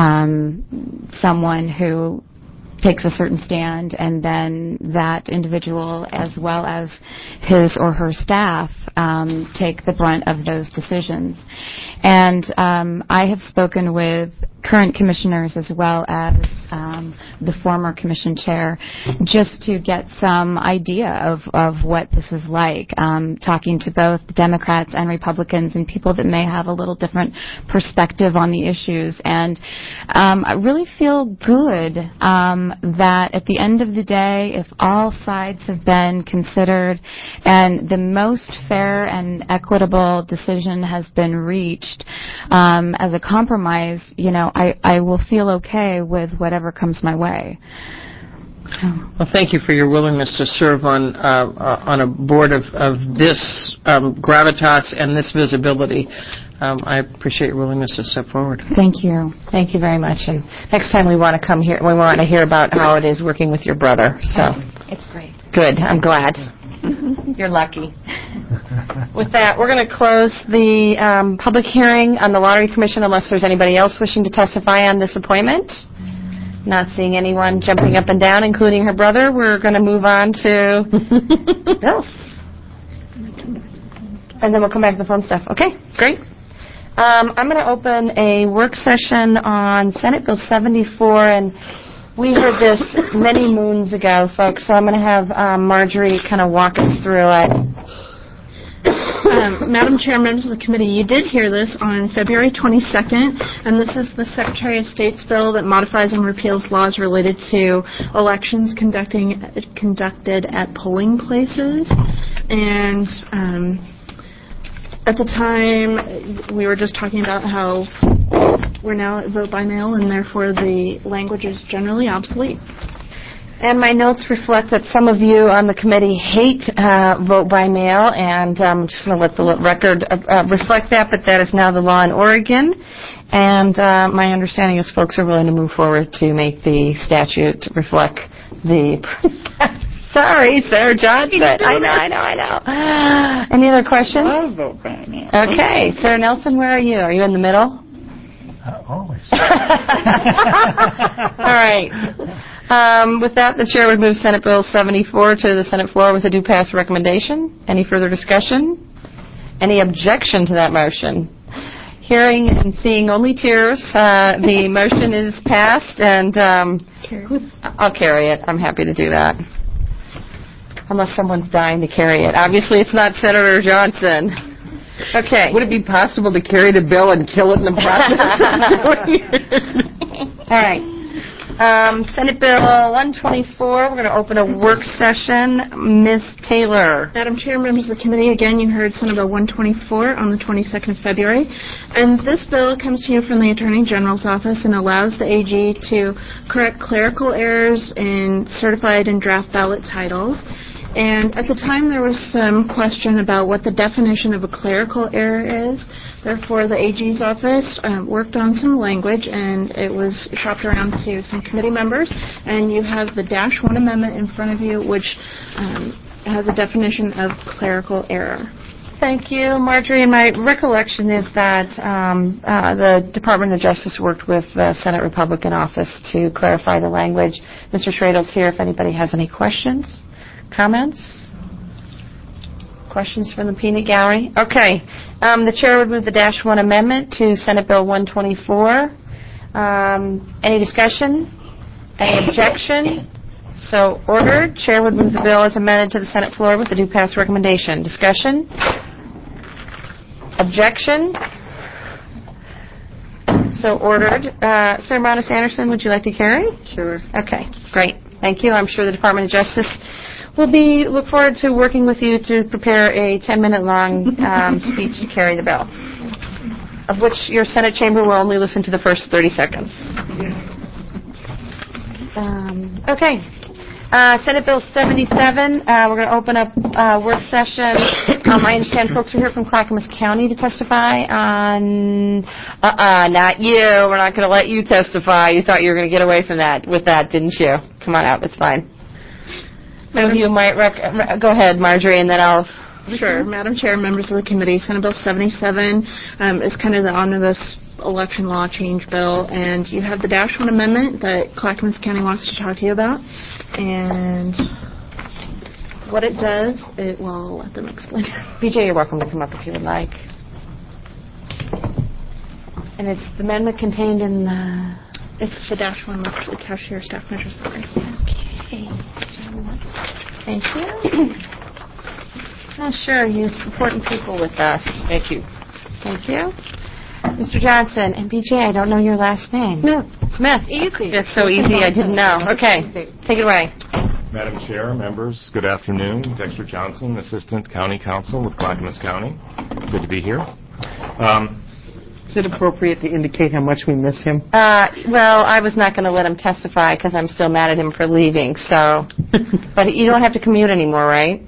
um, someone who takes a certain stand, and then that individual, as well as his or her staff, um, take the brunt of those decisions. And um, I have spoken with current commissioners as well as um, the former commission chair just to get some idea of, of what this is like, um, talking to both Democrats and Republicans and people that may have a little different perspective on the issues. And um, I really feel good um, that at the end of the day, if all sides have been considered and the most fair and equitable decision has been reached um, as a compromise, you know, I, I will feel okay with whatever comes my way. So. Well, thank you for your willingness to serve on uh, uh, on a board of, of this um, gravitas and this visibility. Um, I appreciate your willingness to step forward. Thank you. Thank you very much. And next time we want to come here, we want to hear about how it is working with your brother. So it's great. Good. I'm glad. You're lucky. With that, we're going to close the um, public hearing on the Lottery Commission unless there's anybody else wishing to testify on this appointment. Not seeing anyone jumping up and down, including her brother. We're going to move on to bills. And then we'll come back to the phone stuff. Okay, great. Um, I'm going to open a work session on Senate Bill seventy-four, and we heard this many moons ago, folks, so I'm going to have um, Marjorie kind of walk us through it. Um, Madam Chair, members of the committee, you did hear this on February twenty-second, and this is the Secretary of State's bill that modifies and repeals laws related to elections conducting conducted at polling places. And um, at the time, we were just talking about how we're now at vote by mail, and therefore the language is generally obsolete. And my notes reflect that some of you on the committee hate uh, vote by mail, and I'm um, just going to let the record uh, uh, reflect that, but that is now the law in Oregon. And uh, my understanding is folks are willing to move forward to make the statute reflect the... Sorry, Sarah Johnson. I know, I know, I know. Any other questions? I vote by mail. Okay. Sarah Nelson, where are you? Are you in the middle? Uh, always. All right. Um, with that, the chair would move Senate Bill seventy-four to the Senate floor with a do pass recommendation. Any further discussion? Any objection to that motion? Hearing and seeing only tears, uh, the motion is passed, and um, I'll carry it. I'm happy to do that. Unless someone's dying to carry it. Obviously, it's not Senator Johnson. Okay. Would it be possible to carry the bill and kill it in the process? All right. Um, Senate Bill one twenty-four, we're going to open a work session. Miz Taylor. Madam Chair, members of the committee, again, you heard Senate Bill one twenty-four on the twenty-second of February. And this bill comes to you from the Attorney General's office and allows the A G to correct clerical errors in certified and draft ballot titles. And at the time, there was some question about what the definition of a clerical error is. Therefore, the A G's office um, worked on some language, and it was shopped around to some committee members. And you have the dash one amendment in front of you, which um, has a definition of clerical error. Thank you, Marjorie. And my recollection is that um, uh, the Department of Justice worked with the Senate Republican office to clarify the language. Mister Schradel's here if anybody has any questions, comments. Questions from the peanut gallery? Okay. Um, the chair would move the dash one amendment to Senate Bill one twenty-four. Um, any discussion? Any objection? So ordered. Chair would move the bill as amended to the Senate floor with the due pass recommendation. Discussion? Objection? So ordered. Uh, Senator Brownus Anderson, would you like to carry? Sure. Okay, great. Thank you. I'm sure the Department of Justice will be look forward to working with you to prepare a ten-minute long um, speech to carry the bill, of which your Senate chamber will only listen to the first thirty seconds. Um, okay. Uh, Senate Bill seventy-seven, uh, we're going to open up uh, work session. Um, I understand folks are here from Clackamas County to testify on, uh-uh, not you. We're not going to let you testify. You thought you were going to get away from that with that, didn't you? Come on out. It's fine. Some of you might rec- go ahead, Marjorie, and then I'll... Sure. Madam Chair, members of the committee, Senate Bill seventy-seven um, is kind of the omnibus election law change bill, and you have the dash one amendment that Clackamas County wants to talk to you about. And what it does, it will I'll let them explain. B J, you're welcome to come up if you would like. And it's the amendment contained in the... It's the dash one with the cashier staff measures. Okay. Thank you. Oh, sure, use important people with us. Thank you. Thank you. Mister Johnson, and B J, I don't know your last name. Smith. Smith. Easy. That's so easy, I didn't know. Okay, take it away. Madam Chair, members, good afternoon. Dexter Johnson, Assistant County Counsel with Clackamas County. Good to be here. Um, Is it appropriate to indicate how much we miss him? Uh, well, I was not going to let him testify because I'm still mad at him for leaving, so. But you don't have to commute anymore, right?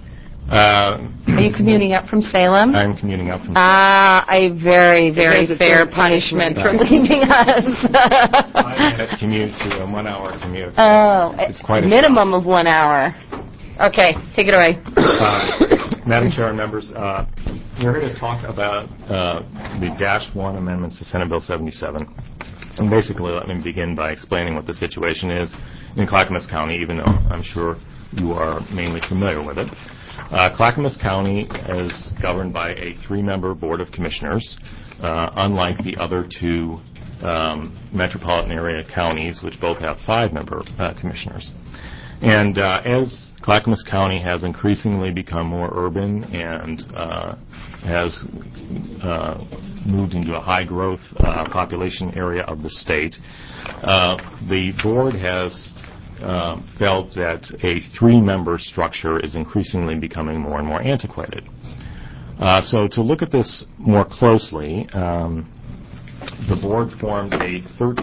Uh, Are you commuting up from Salem? I'm commuting up from Ah, a very, very fair punishment for leaving us. five minute commute to a one-hour commute. Oh, It's quite a minimum of one hour. Okay, take it away. Uh, Madam Chair and members, uh, we're going to talk about uh, the dash one amendments to Senate Bill seventy-seven. And basically, let me begin by explaining what the situation is in Clackamas County, even though I'm sure you are mainly familiar with it. Uh, Clackamas County is governed by a three-member Board of Commissioners, uh, unlike the other two um, metropolitan area counties, which both have five-member uh, commissioners. And uh, as Clackamas County has increasingly become more urban and uh, has uh, moved into a high-growth uh, population area of the state, uh, the board has uh, felt that a three-member structure is increasingly becoming more and more antiquated. Uh, so to look at this more closely, um, the board formed a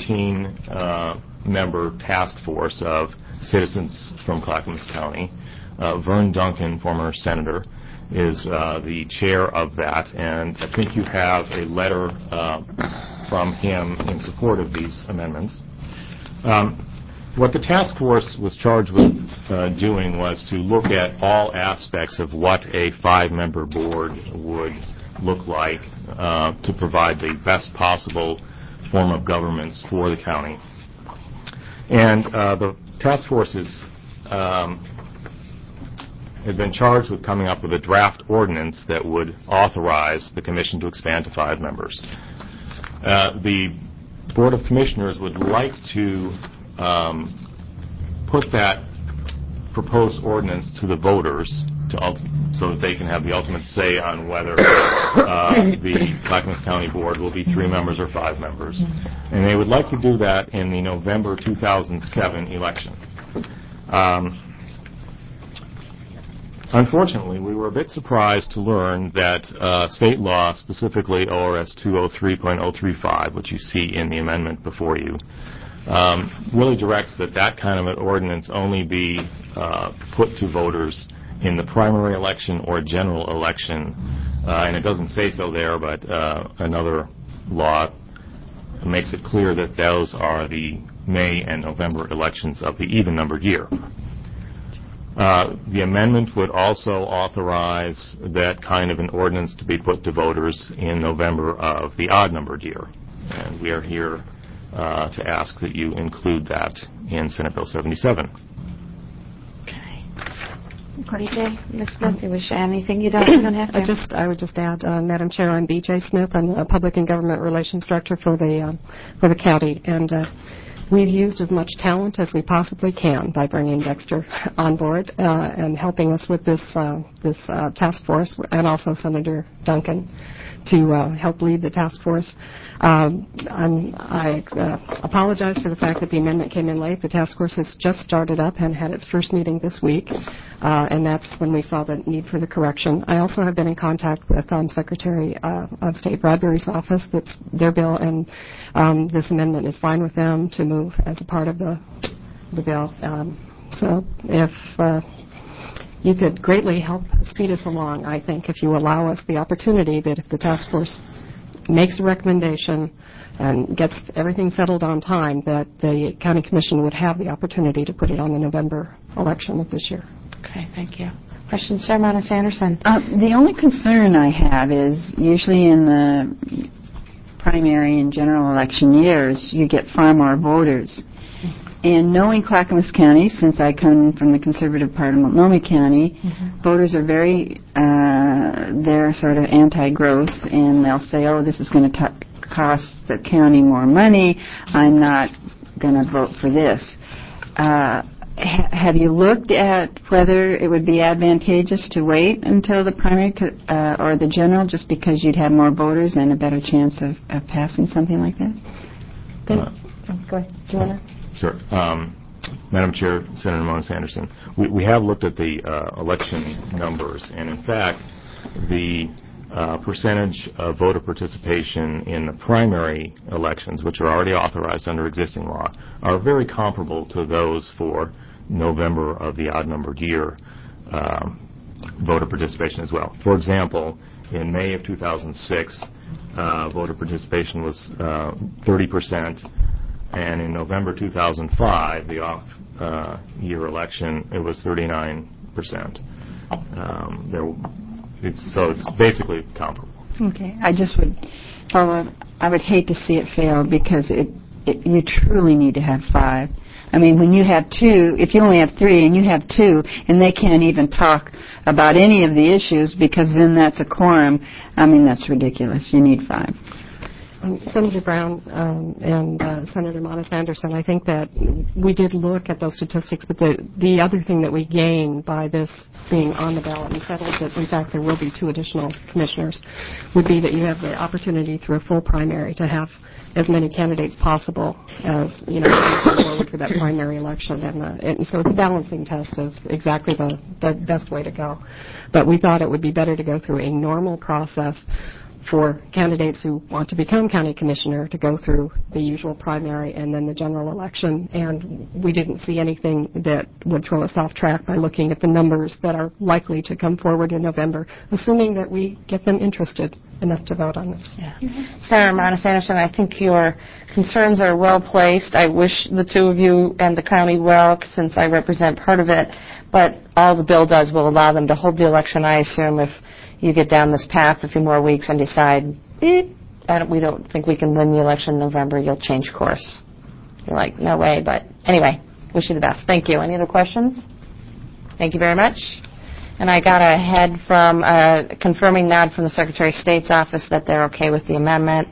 thirteen-member uh, task force of citizens from Clackamas County. Uh, Vern Duncan, former senator, is uh, the chair of that, and I think you have a letter uh, from him in support of these amendments. Um, what the task force was charged with uh, doing was to look at all aspects of what a five-member board would look like uh, to provide the best possible form of governance for the county. And uh, the task force is, um, has been charged with coming up with a draft ordinance that would authorize the commission to expand to five members. Uh, the Board of Commissioners would like to um, put that proposed ordinance to the voters to ult- so that they can have the ultimate say on whether uh, the Clackamas County Board will be three members or five members. And they would like to do that in the November two thousand seven election. Um, unfortunately, we were a bit surprised to learn that uh, state law, specifically O R S two oh three point oh three five, which you see in the amendment before you, um, really directs that that kind of an ordinance only be uh, put to voters in the primary election or general election, uh, and it doesn't say so there, but uh, another law makes it clear that those are the May and November elections of the even-numbered year. Uh, the amendment would also authorize that kind of an ordinance to be put to voters in November of the odd-numbered year. And we are here uh, to ask that you include that in Senate Bill seventy-seven. B J, Miz Smith, you wish to add anything? You don't, you don't have to. I just, I would just add, uh, Madam Chair, I'm B J Smith. I'm the Public and Government Relations Director for the uh, for the county, and uh, we've used as much talent as we possibly can by bringing Dexter on board uh, and helping us with this uh, this uh, task force, and also Senator Duncan to uh, help lead the task force. Um, I'm, I uh, apologize for the fact that the amendment came in late. The task force has just started up and had its first meeting this week, uh, and that's when we saw the need for the correction. I also have been in contact with um, Secretary uh, of State Bradbury's office. That's their bill, and um, this amendment is fine with them to move as a part of the, the bill. Um, so if uh, you could greatly help speed us along, I think, if you allow us the opportunity that if the task force makes a recommendation and gets everything settled on time, that the county commission would have the opportunity to put it on the November election of this year. Okay, thank you. Questions, Sarah Monis Anderson? Uh, the only concern I have is usually in the primary and general election years, you get far more voters. And knowing Clackamas County, since I come from the conservative part of Multnomah County, mm-hmm. voters are very, uh, they're sort of anti-growth, and they'll say, oh, this is going to cost the county more money, I'm not going to vote for this. Uh, ha- have you looked at whether it would be advantageous to wait until the primary co- uh, or the general, just because you'd have more voters and a better chance of, of passing something like that? Then, uh, oh, go ahead. Do you want to? Sure. Um, Madam Chair, Senator Monis Anderson, we, we have looked at the uh, election numbers, and in fact, the uh, percentage of voter participation in the primary elections, which are already authorized under existing law, are very comparable to those for November of the odd-numbered year um, voter participation as well. For example, in May of two thousand six, uh, voter participation was uh, thirty percent. And in November two thousand five, the off-year uh, election, it was thirty-nine percent. Um, there, it's, so it's basically comparable. Okay. I just would follow up. I would hate to see it fail because it, it you truly need to have five. I mean, when you have two, if you only have three and you have two, and they can't even talk about any of the issues because then that's a quorum, I mean, that's ridiculous. You need five. Um, Senator Brown um, and uh, Senator Monis Anderson, I think that we did look at those statistics, but the, the other thing that we gain by this being on the ballot and settled that, in fact, there will be two additional commissioners, would be that you have the opportunity through a full primary to have as many candidates possible as, you know, moving forward for that primary election. And, uh, and so it's a balancing test of exactly the, the best way to go. But we thought it would be better to go through a normal process for candidates who want to become county commissioner to go through the usual primary and then the general election. And we didn't see anything that would throw us off track by looking at the numbers that are likely to come forward in November, assuming that we get them interested enough to vote on this. Yeah. Mm-hmm. Senator Monis Anderson, I think your concerns are well placed. I wish the two of you and the county well, since I represent part of it, but all the bill does will allow them to hold the election, I assume, if you get down this path a few more weeks and decide, beep, I don't, we don't think we can win the election in November, you'll change course. You're like, no way, but anyway, wish you the best. Thank you. Any other questions? Thank you very much. And I got a head from a confirming nod from the Secretary of State's office that they're okay with the amendment.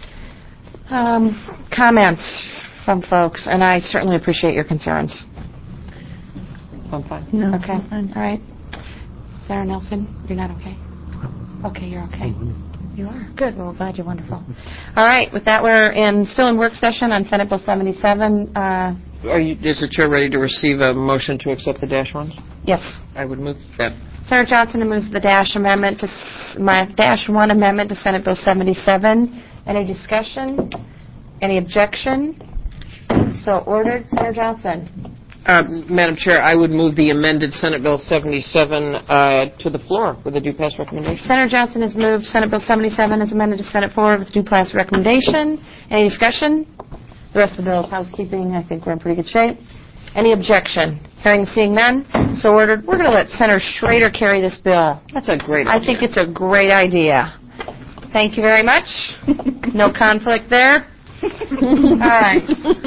Um, comments from folks, and I certainly appreciate your concerns. I'm fine. No. Okay. All right. Sarah Nelson, you're not okay? Okay, you're okay. You are? Good. Well, glad you're wonderful. All right. With that, we're in still in work session on Senate Bill seventy-seven. Uh, Are you, is the chair ready to receive a motion to accept the dash ones? Yes. I would move that. Senator Johnson moves the dash amendment to s- my dash one amendment to Senate Bill seventy-seven. Any discussion? Any objection? So ordered. Senator Johnson. Uh, Madam Chair, I would move the amended Senate Bill seventy-seven uh, to the floor with a due pass recommendation. Senator Johnson has moved Senate Bill seventy-seven as amended to Senate floor with due pass recommendation. Any discussion? The rest of the bill is housekeeping. I think we're in pretty good shape. Any objection? Hearing and seeing none, so ordered. We're going to let Senator Schrader carry this bill. That's a great I idea. think it's a great idea. Thank you very much. No conflict there. All right.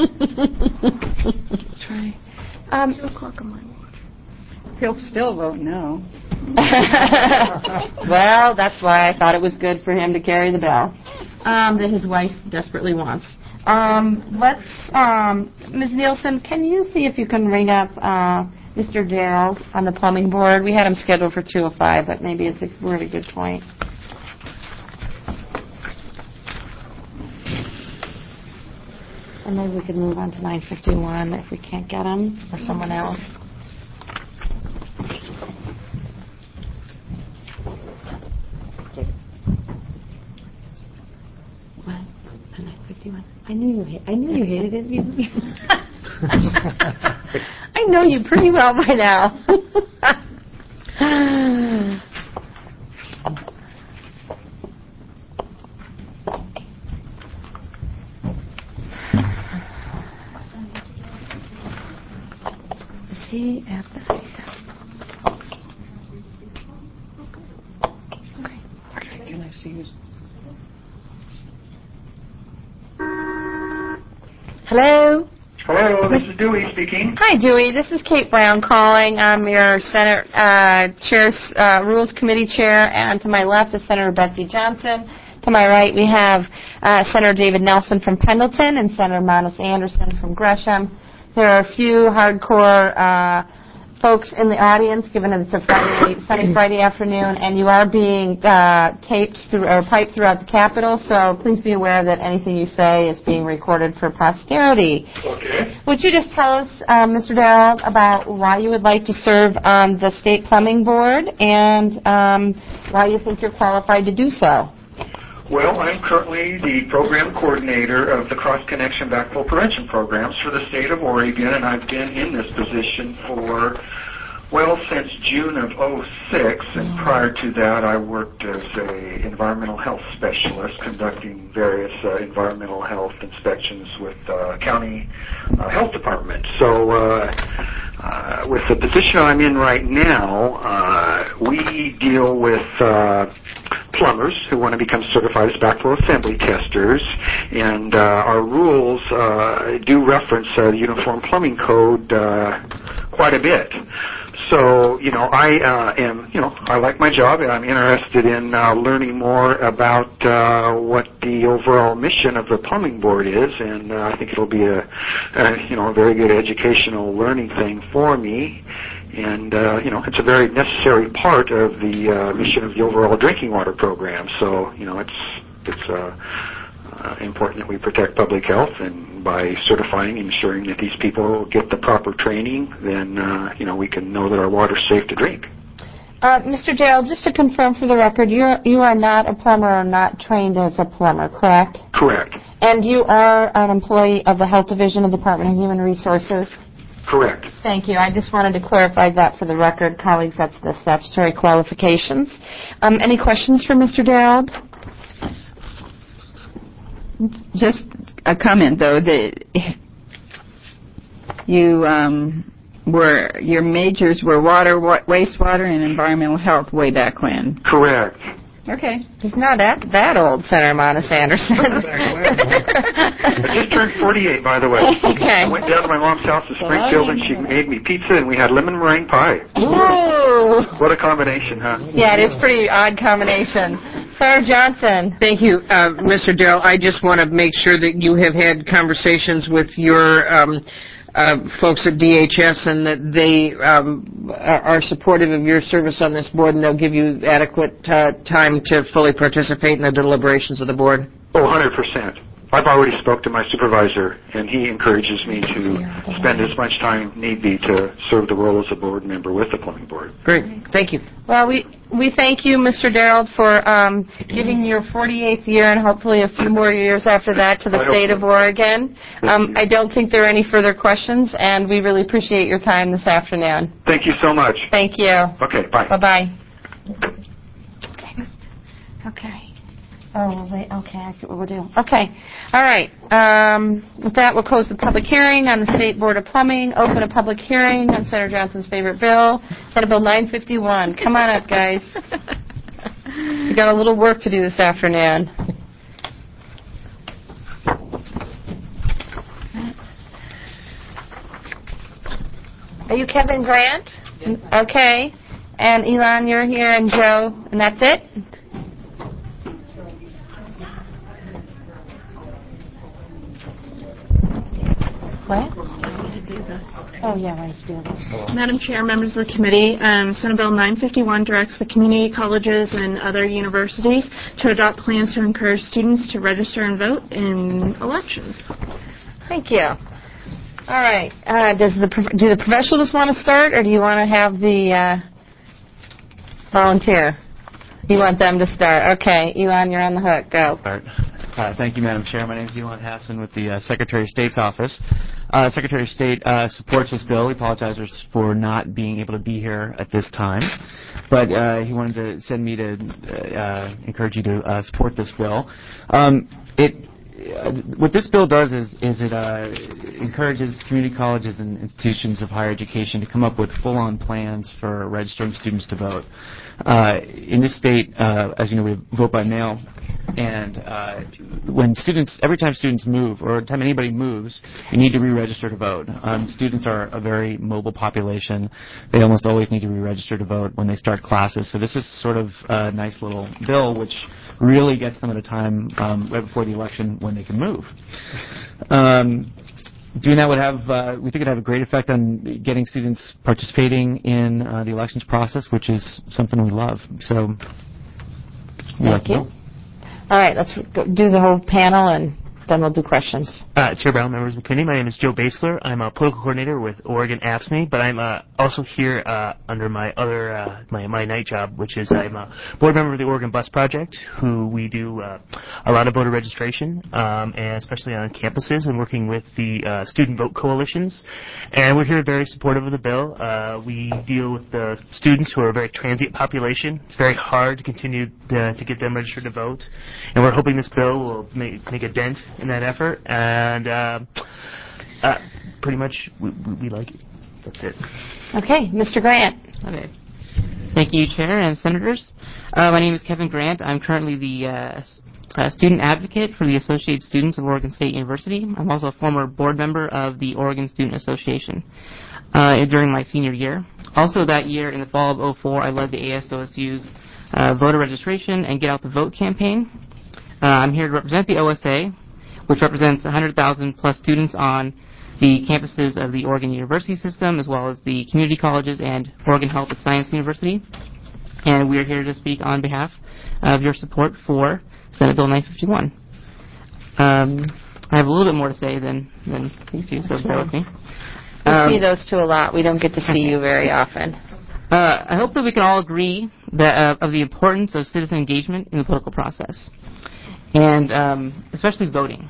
Try. Um, Two o'clock on my watch. He'll still vote no. Well, that's why I thought it was good for him to carry the bill um, that his wife desperately wants. Um, let's, um, Miz Nielsen, can you see if you can ring up uh, Mister Darrell on the plumbing board? We had him scheduled for two oh five, but maybe it's a really good point. And maybe we could move on to nine fifty-one if we can't get him, or someone else. What? nine fifty-one. I knew you. Ha- I knew you hated it. You- I know you pretty well by now. Is he at the Okay, can I see you? Hello? Hello, this is Dewey speaking. Hi, Dewey. This is Kate Brown calling. I'm your Senate uh, Chair's uh, Rules Committee Chair, and to my left is Senator Betsy Johnson. To my right, we have uh, Senator David Nelson from Pendleton and Senator Monis Anderson from Gresham. There are a few hardcore uh, folks in the audience, given that it's a Friday, sunny Friday afternoon, and you are being uh, taped through or piped throughout the Capitol, so please be aware that anything you say is being recorded for posterity. Okay. Would you just tell us, uh, Mister Darrell, about why you would like to serve on the State Plumbing Board and um, why you think you're qualified to do so? Well, I'm currently the program coordinator of the Cross Connection Backflow Prevention Programs for the state of Oregon, and I've been in this position for, well, since June of oh six, and prior to that I worked as a environmental health specialist conducting various uh, environmental health inspections with uh, county uh, health department. So uh, uh, with the position I'm in right now, uh, we deal with uh, plumbers who want to become certified as backflow assembly testers, and uh, our rules uh, do reference uh, the Uniform Plumbing Code uh, quite a bit. So, you know, I uh, am, you know, I like my job, and I'm interested in uh, learning more about uh, what the overall mission of the plumbing board is, and uh, I think it'll be a, a, you know, a very good educational learning thing for me. And, uh, you know, it's a very necessary part of the uh, mission of the overall drinking water program. So, you know, it's it's uh, uh, important that we protect public health, and by certifying and ensuring that these people get the proper training, then, uh, you know, we can know that our water's safe to drink. Uh, Mister Darrell, just to confirm for the record, you're, you are not a plumber or not trained as a plumber, correct? Correct. And you are an employee of the Health Division of the Department of Human Resources? Correct. Thank you. I just wanted to clarify that for the record. Colleagues, that's the statutory qualifications. Um, any questions for Mister Darrell? Just a comment, though, that you um, were, your majors were water, wa- wastewater, and environmental health way back when. Correct. Okay. He's not that, that old, Senator Monis Anderson. I just turned forty-eight, by the way. Okay. I went down to my mom's house in Springfield, and she made me pizza, and we had lemon meringue pie. Ooh. What a combination, huh? Yeah, it is pretty odd combination. Senator Johnson. Thank you, uh, Mister Darrell. I just want to make sure that you have had conversations with your um, uh, folks at D H S and that they um, are supportive of your service on this board, and they'll give you adequate uh, time to fully participate in the deliberations of the board. Oh, one hundred percent. I've already spoke to my supervisor, and he encourages me to spend as much time need be to serve the role as a board member with the Plumbing Board. Great. Thank you. Well, we we thank you, Mister Darrell, for um, giving your forty-eighth year and hopefully a few more years after that to the I state hope of Oregon. Um, I don't think there are any further questions, and we really appreciate your time this afternoon. Thank you so much. Thank you. Okay, bye. Bye-bye. Okay. Oh, wait, okay, I see what we're doing. Okay. All right. Um, with that, we'll close the public hearing on the State Board of Plumbing, open a public hearing on Senator Johnson's favorite bill, Senate Bill nine fifty-one. Come on up, guys. We got a little work to do this afternoon. Are you Kevin Grant? Yes. Okay. And Elon, you're here, and Joe, and that's it? What? Oh, yeah, why don't you do that? Madam Chair, members of the committee, um, Senate Bill nine fifty-one directs the community colleges and other universities to adopt plans to encourage students to register and vote in elections. Thank you. All right. Uh, does the do the professionals want to start, or do you want to have the uh, volunteer? You want them to start. Okay. Elon, you're on the hook. Go. Start. Uh, thank you, Madam Chair. My name is Elon Hassan with the uh, Secretary of State's office. Uh, Secretary of State uh, supports this bill. He apologizes for not being able to be here at this time, but uh, he wanted to send me to uh, encourage you to uh, support this bill. Um, it Uh, what this bill does is, is it uh, encourages community colleges and institutions of higher education to come up with full-on plans for registering students to vote. Uh, in this state, uh, as you know, we vote by mail, and uh, when students, every time students move, or every time anybody moves, you need to re-register to vote. Um, students are a very mobile population. They almost always need to re-register to vote when they start classes. So this is sort of a nice little bill which really gets them at a time um, right before the election when they can move. Um, doing that would have, uh, we think it would have a great effect on getting students participating in uh, the elections process, which is something we love. So, we like Thank you. All right, let's go do the whole panel, and then we'll do questions. Uh, Chair Brown, members of the committee, my name is Joe Basler. I'm a political coordinator with Oregon A F S C M E, but I'm uh, also here uh, under my other uh, my my night job, which is I'm a board member of the Oregon Bus Project, who we do uh, a lot of voter registration, um, and especially on campuses, and working with the uh, student vote coalitions. And we're here very supportive of the bill. Uh, we deal with the students who are a very transient population. It's very hard to continue to, to get them registered to vote, and we're hoping this bill will make, make a dent in that effort, and uh, uh, pretty much we, we like it. That's it. Okay, Mister Grant. Okay. Thank you, Chair and Senators. Uh, my name is Kevin Grant. I'm currently the uh, uh, student advocate for the Associated Students of Oregon State University. I'm also a former board member of the Oregon Student Association uh, during my senior year. Also that year, in the fall of oh four, I led the A S O S U's uh, voter registration and Get Out the Vote campaign. Uh, I'm here to represent the O S A, which represents one hundred thousand plus students on the campuses of the Oregon University system, as well as the community colleges and Oregon Health and Science University. And we are here to speak on behalf of your support for Senate Bill nine fifty-one. Um, I have a little bit more to say than, than these two, so bear with me. We Um, see those two a lot. We don't get to see you very often. Uh, I hope that we can all agree that, uh, of the importance of citizen engagement in the political process, and um, especially voting.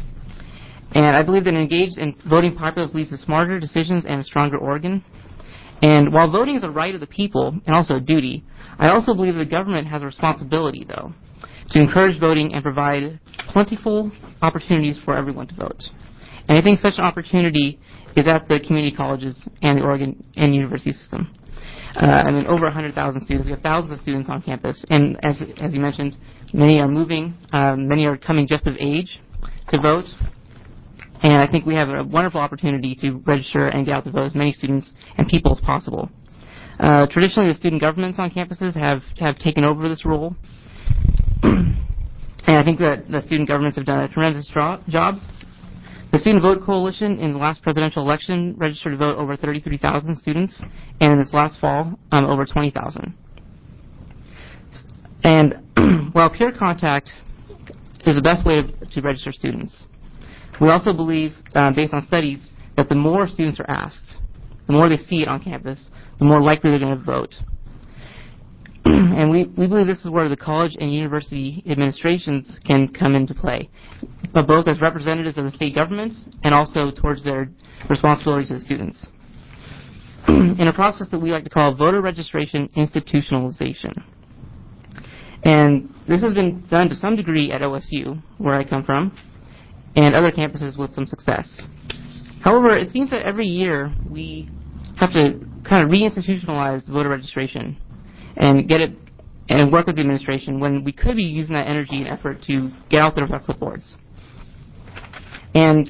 And I believe that an engaged and voting populace leads to smarter decisions and a stronger Oregon. And while voting is a right of the people and also a duty, I also believe the government has a responsibility, though, to encourage voting and provide plentiful opportunities for everyone to vote. And I think such an opportunity is at the community colleges and the Oregon and university system. Uh, I mean, over one hundred thousand students. We have thousands of students on campus. And as as you mentioned, many are moving. Um, many are coming just of age to vote. And I think we have a wonderful opportunity to register and get out to vote as many students and people as possible. Uh, traditionally, the student governments on campuses have, have taken over this role. And I think that the student governments have done a tremendous job. The Student Vote Coalition in the last presidential election registered to vote over thirty-three thousand students, and in this last fall, um, over twenty thousand. And while peer contact is the best way to, to register students. We also believe, uh, based on studies, that the more students are asked, the more they see it on campus, the more likely they're going to vote. And we, we believe this is where the college and university administrations can come into play, but both as representatives of the state government and also towards their responsibility to the students. In a process that we like to call voter registration institutionalization. And this has been done to some degree at O S U, where I come from, and other campuses with some success. However, it seems that every year we have to kind of reinstitutionalize voter registration and get it and work with the administration when we could be using that energy and effort to get out there with our clipboards. And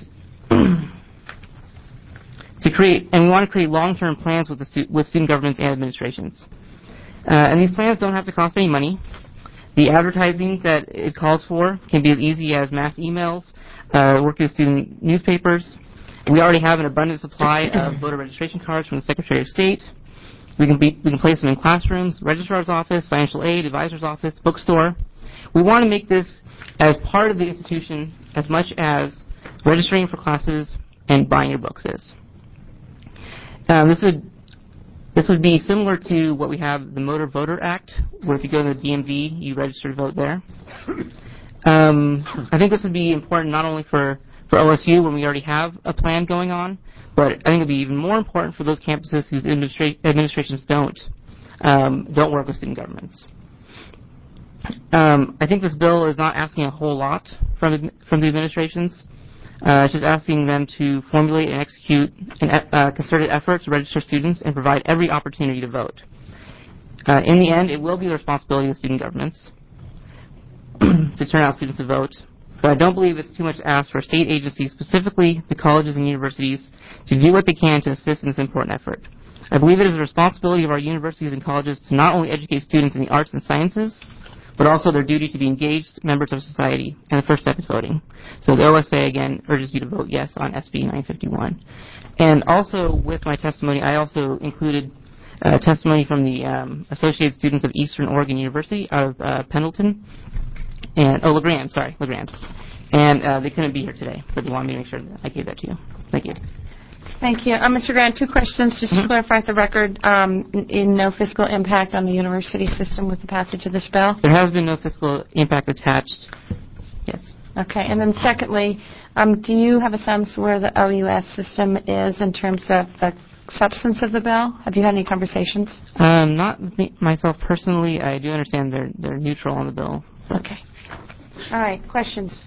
to create, and we want to create long-term plans with the stu- with student governments and administrations. Uh, and these plans don't have to cost any money. The advertising that it calls for can be as easy as mass emails, uh, working with student newspapers. We already have an abundant supply of voter registration cards from the Secretary of State. We can, be, we can place them in classrooms, registrar's office, financial aid, advisor's office, bookstore. We want to make this as part of the institution as much as registering for classes and buying your books is. Um, this would this would be similar to what we have the Motor Voter Act, where if you go to the D M V, you register to vote there. Um, I think this would be important not only for, for O S U when we already have a plan going on, but I think it would be even more important for those campuses whose administra- administrations don't um, don't work with student governments. Um, I think this bill is not asking a whole lot from from the administrations. Uh, it's just asking them to formulate and execute an uh, concerted effort to register students and provide every opportunity to vote. Uh, in the end, it will be the responsibility of student governments to turn out students to vote, but I don't believe it's too much to ask for state agencies, specifically the colleges and universities, to do what they can to assist in this important effort. I believe it is the responsibility of our universities and colleges to not only educate students in the arts and sciences, but also their duty to be engaged members of society, and the first step is voting. So the O S A, again, urges you to vote yes on S B nine fifty-one. And also, with my testimony, I also included uh, testimony from the um, Associated Students of Eastern Oregon University out of uh, Pendleton, and, oh, LeGrand, sorry, LeGrand. And uh, they couldn't be here today, but they wanted me to make sure that I gave that to you. Thank you. Thank you. Uh, Mister Grant, two questions just mm-hmm. to clarify the record. Um, in no fiscal impact on the university system with the passage of this bill? There has been no fiscal impact attached. Yes. Okay. And then secondly, um, do you have a sense where the O U S system is in terms of the substance of the bill? Have you had any conversations? Um, not me, myself personally. I do understand they're they're neutral on the bill. So. Okay. All right. Questions?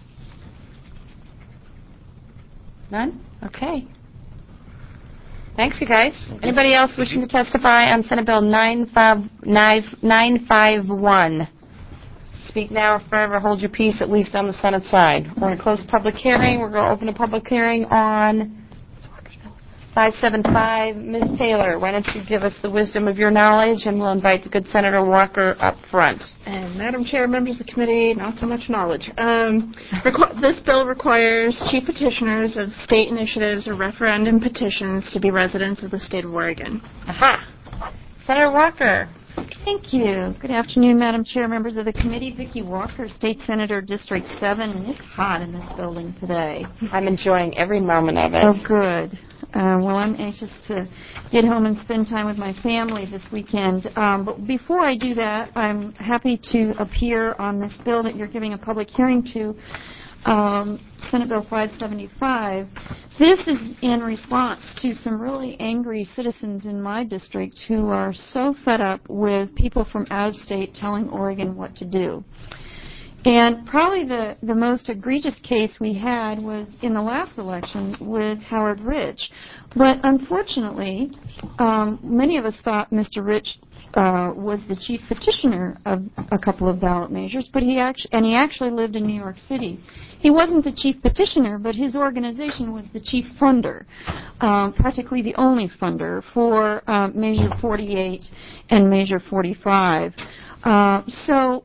None? Okay. Thanks, you guys. Anybody else wishing to testify on Senate Bill nine five one? Speak now or forever hold your peace, at least on the Senate side. We're going to close the public hearing. We're going to open a public hearing on five seventy-five. Miz Taylor, why don't you give us the wisdom of your knowledge, and we'll invite the good Senator Walker up front. And Madam Chair, members of the committee, not so much knowledge. Um, requ- this bill requires chief petitioners of state initiatives or referendum petitions to be residents of the state of Oregon. Aha. Senator Walker. Thank you. Good afternoon, Madam Chair, members of the committee. Vicki Walker, State Senator, District seven, and it's hot in this building today. I'm enjoying every moment of it. Oh, good. Uh, well, I'm anxious to get home and spend time with my family this weekend. Um, but before I do that, I'm happy to appear on this bill that you're giving a public hearing to, um, Senate Bill five seventy-five. This is in response to some really angry citizens in my district who are so fed up with people from out of state telling Oregon what to do. And probably the, the most egregious case we had was in the last election with Howard Rich. But unfortunately, um, many of us thought Mister Rich uh, was the chief petitioner of a couple of ballot measures, but he actually, and he actually lived in New York City. He wasn't the chief petitioner, but his organization was the chief funder, um, practically the only funder for uh, Measure forty-eight and Measure forty-five. Uh, so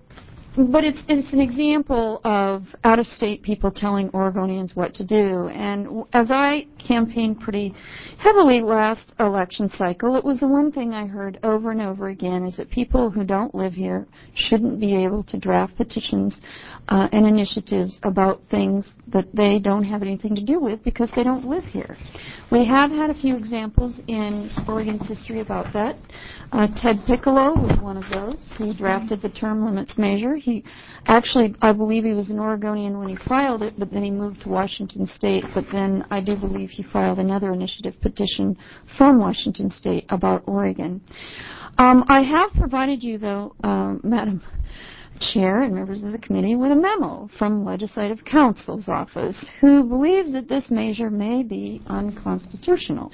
but it's it's an example of out-of-state people telling Oregonians what to do. And w- as I campaigned pretty heavily last election cycle, it was the one thing I heard over and over again is that people who don't live here shouldn't be able to draft petitions uh, and initiatives about things that they don't have anything to do with because they don't live here. We have had a few examples in Oregon's history about that. Uh, Ted Piccolo was one of those who drafted the term limits measure. He actually, I believe he was an Oregonian when he filed it, but then he moved to Washington State. But then I do believe he filed another initiative petition from Washington State about Oregon. Um, I have provided you, though, um, Madam Chair and members of the committee, with a memo from Legislative Counsel's office who believes that this measure may be unconstitutional.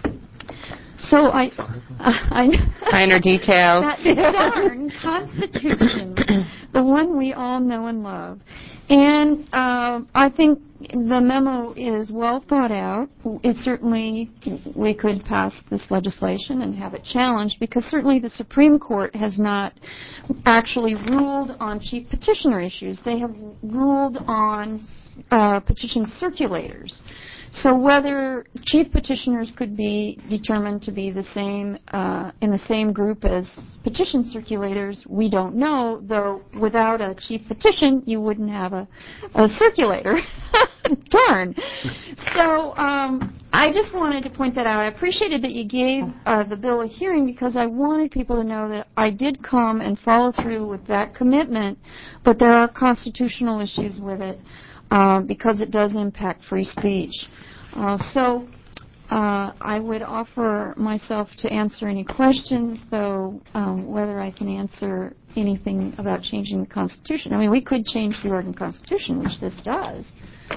So I, I, Finer details. That darn Constitution, the one we all know and love. And uh, I think the memo is well thought out. It certainly, we could pass this legislation and have it challenged because certainly the Supreme Court has not actually ruled on chief petitioner issues. They have ruled on uh, petition circulators. So whether chief petitioners could be determined to be the same uh, in the same group as petition circulators, we don't know. Though without a chief petition, you wouldn't have a, a circulator. Darn. So um, I just wanted to point that out. I appreciated that you gave uh, the bill a hearing because I wanted people to know that I did come and follow through with that commitment, but there are constitutional issues with it. Uh, because it does impact free speech. Uh, so uh, I would offer myself to answer any questions, though um, whether I can answer anything about changing the Constitution. I mean, we could change the Oregon Constitution, which this does,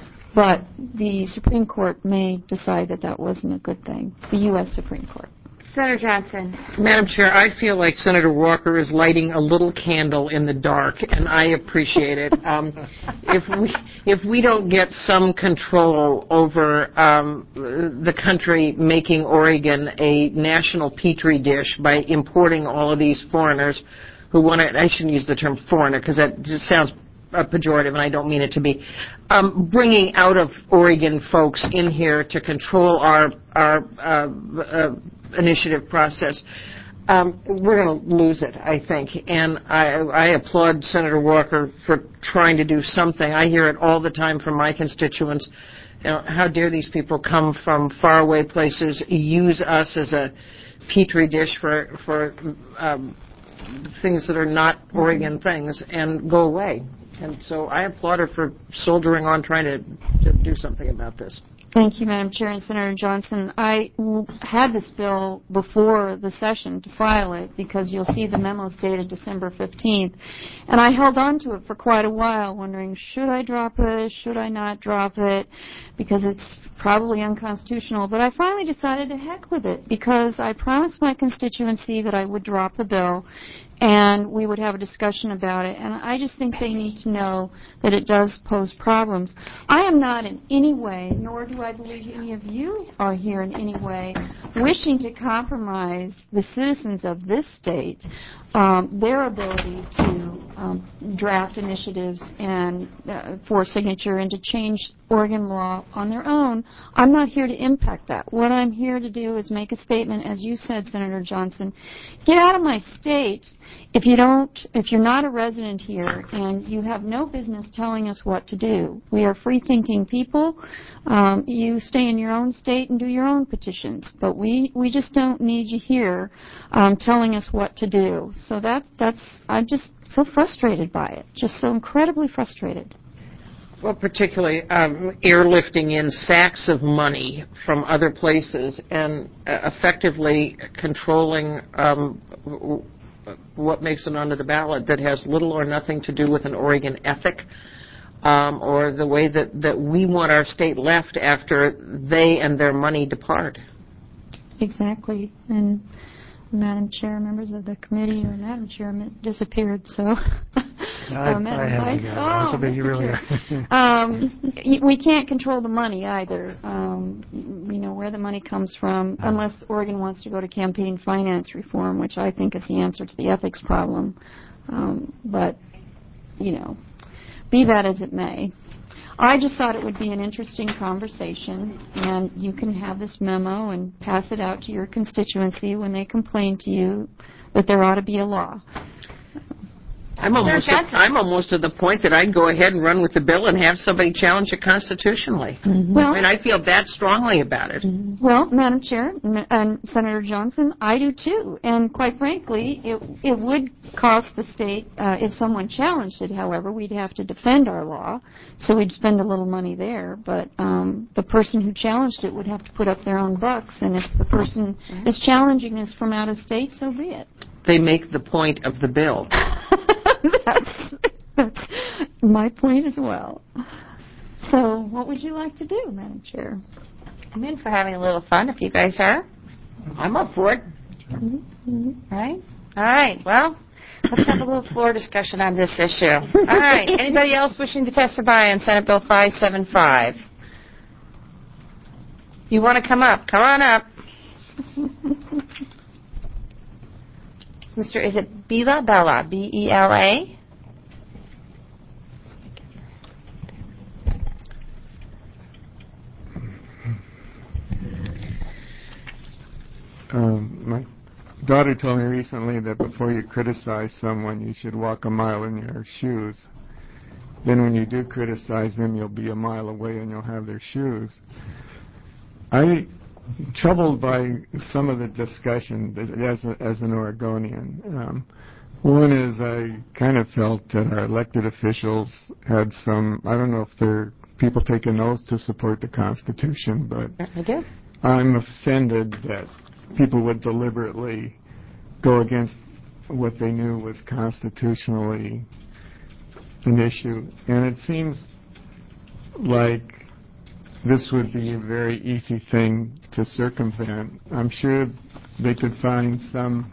but the Supreme Court may decide that that wasn't a good thing, the U S Supreme Court. Senator Johnson. Madam Chair, I feel like Senator Walker is lighting a little candle in the dark, and I appreciate it. Um, if we if we don't get some control over um, the country making Oregon a national petri dish by importing all of these foreigners who want to, I shouldn't use the term foreigner because that just sounds uh, pejorative, and I don't mean it to be, um, bringing out of Oregon folks in here to control our our uh, uh, initiative process, um, we're going to lose it, I think. And I, I applaud Senator Walker for trying to do something. I hear it all the time from my constituents. You know, how dare these people come from faraway places, use us as a petri dish for for um, things that are not Oregon things, and go away. And so I applaud her for soldiering on trying to, to do something about this. Thank you, Madam Chair and Senator Johnson. I w- had this bill before the session to file it because you'll see the memo is dated December fifteenth. And I held on to it for quite a while, wondering, should I drop it, should I not drop it, because it's probably unconstitutional. But I finally decided to heck with it because I promised my constituency that I would drop the bill and we would have a discussion about it. And I just think they need to know that it does pose problems. I am not in any way, nor do I believe any of you are here in any way, wishing to compromise the citizens of this state, um, their ability to um, draft initiatives and uh, for signature and to change Oregon law on their own. I'm not here to impact that. What I'm here to do is make a statement, as you said, Senator Johnson. Get out of my state if you don't, if you're not a resident here and you have no business telling us what to do. We are free-thinking people. Um, you stay in your own state and do your own petitions, but we, we just don't need you here um, telling us what to do. So that's that's I'm just so frustrated by it, just so incredibly frustrated. Well, particularly um, airlifting in sacks of money from other places and uh, effectively controlling um, w- what makes it onto the ballot that has little or nothing to do with an Oregon ethic um, or the way that, that we want our state left after they and their money depart. Exactly. And Madam Chair, members of the committee, or Madam Chair disappeared, so... I, uh, Madam I have Vice, to go. oh, I was hoping you Mister really Chair. um, y- we can't control the money either. Um, you know, where the money comes from, unless Oregon wants to go to campaign finance reform, which I think is the answer to the ethics problem. Um, but you know, be that as it may. I just thought it would be an interesting conversation, and you can have this memo and pass it out to your constituency when they complain to you that there ought to be a law. I'm almost, at, I'm almost at the point that I'd go ahead and run with the bill and have somebody challenge it constitutionally. Mm-hmm. Well, I mean, I feel that strongly about it. Mm-hmm. Well, Madam Chair and Senator Johnson, I do too. And quite frankly, it it would cost the state, uh, if someone challenged it, however, we'd have to defend our law, so we'd spend a little money there. But um, the person who challenged it would have to put up their own bucks, and if the person mm-hmm. is challenging this from out of state, so be it. They make the point of the bill. that's, that's my point as well. So what would you like to do, Madam Chair? I'm in for having a little fun if you guys are. I'm up for it. Mm-hmm. Right? All right. Well, let's have a little floor discussion on this issue. All right. Anybody else wishing to testify on Senate Bill five seventy-five? You want to come up? Come on up. Mister Is it Bela? Bella? B E L A? Um, my daughter told me recently that before you criticize someone, you should walk a mile in their shoes. Then when you do criticize them, you'll be a mile away and you'll have their shoes. I troubled by some of the discussion as, a, as an Oregonian. Um, one is I kind of felt that our elected officials had some, I don't know if they're people take an oath to support the Constitution, but I do. I'm offended that people would deliberately go against what they knew was constitutionally an issue. And it seems like this would be a very easy thing to circumvent. I'm sure they could find some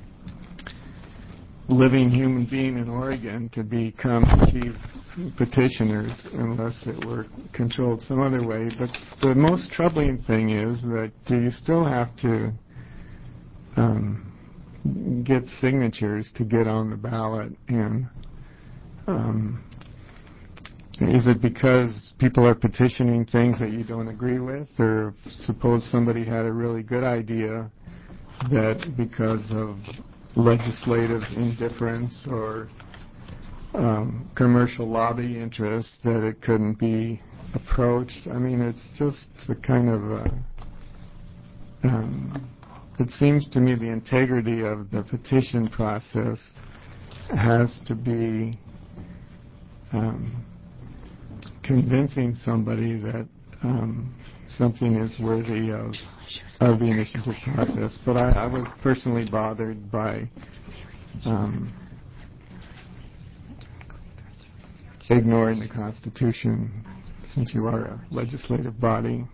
living human being in Oregon to become chief petitioners unless it were controlled some other way. But the most troubling thing is that do you still have to um, get signatures to get on the ballot? And um, is it because people are petitioning things that you don't agree with? Or suppose somebody had a really good idea that because of legislative indifference or um, commercial lobby interest that it couldn't be approached. I mean, it's just a kind of a, um, it seems to me the integrity of the petition process has to be um, convincing somebody that um, something is worthy of of the initiative process. But I, I was personally bothered by um, ignoring the Constitution since you are a legislative body.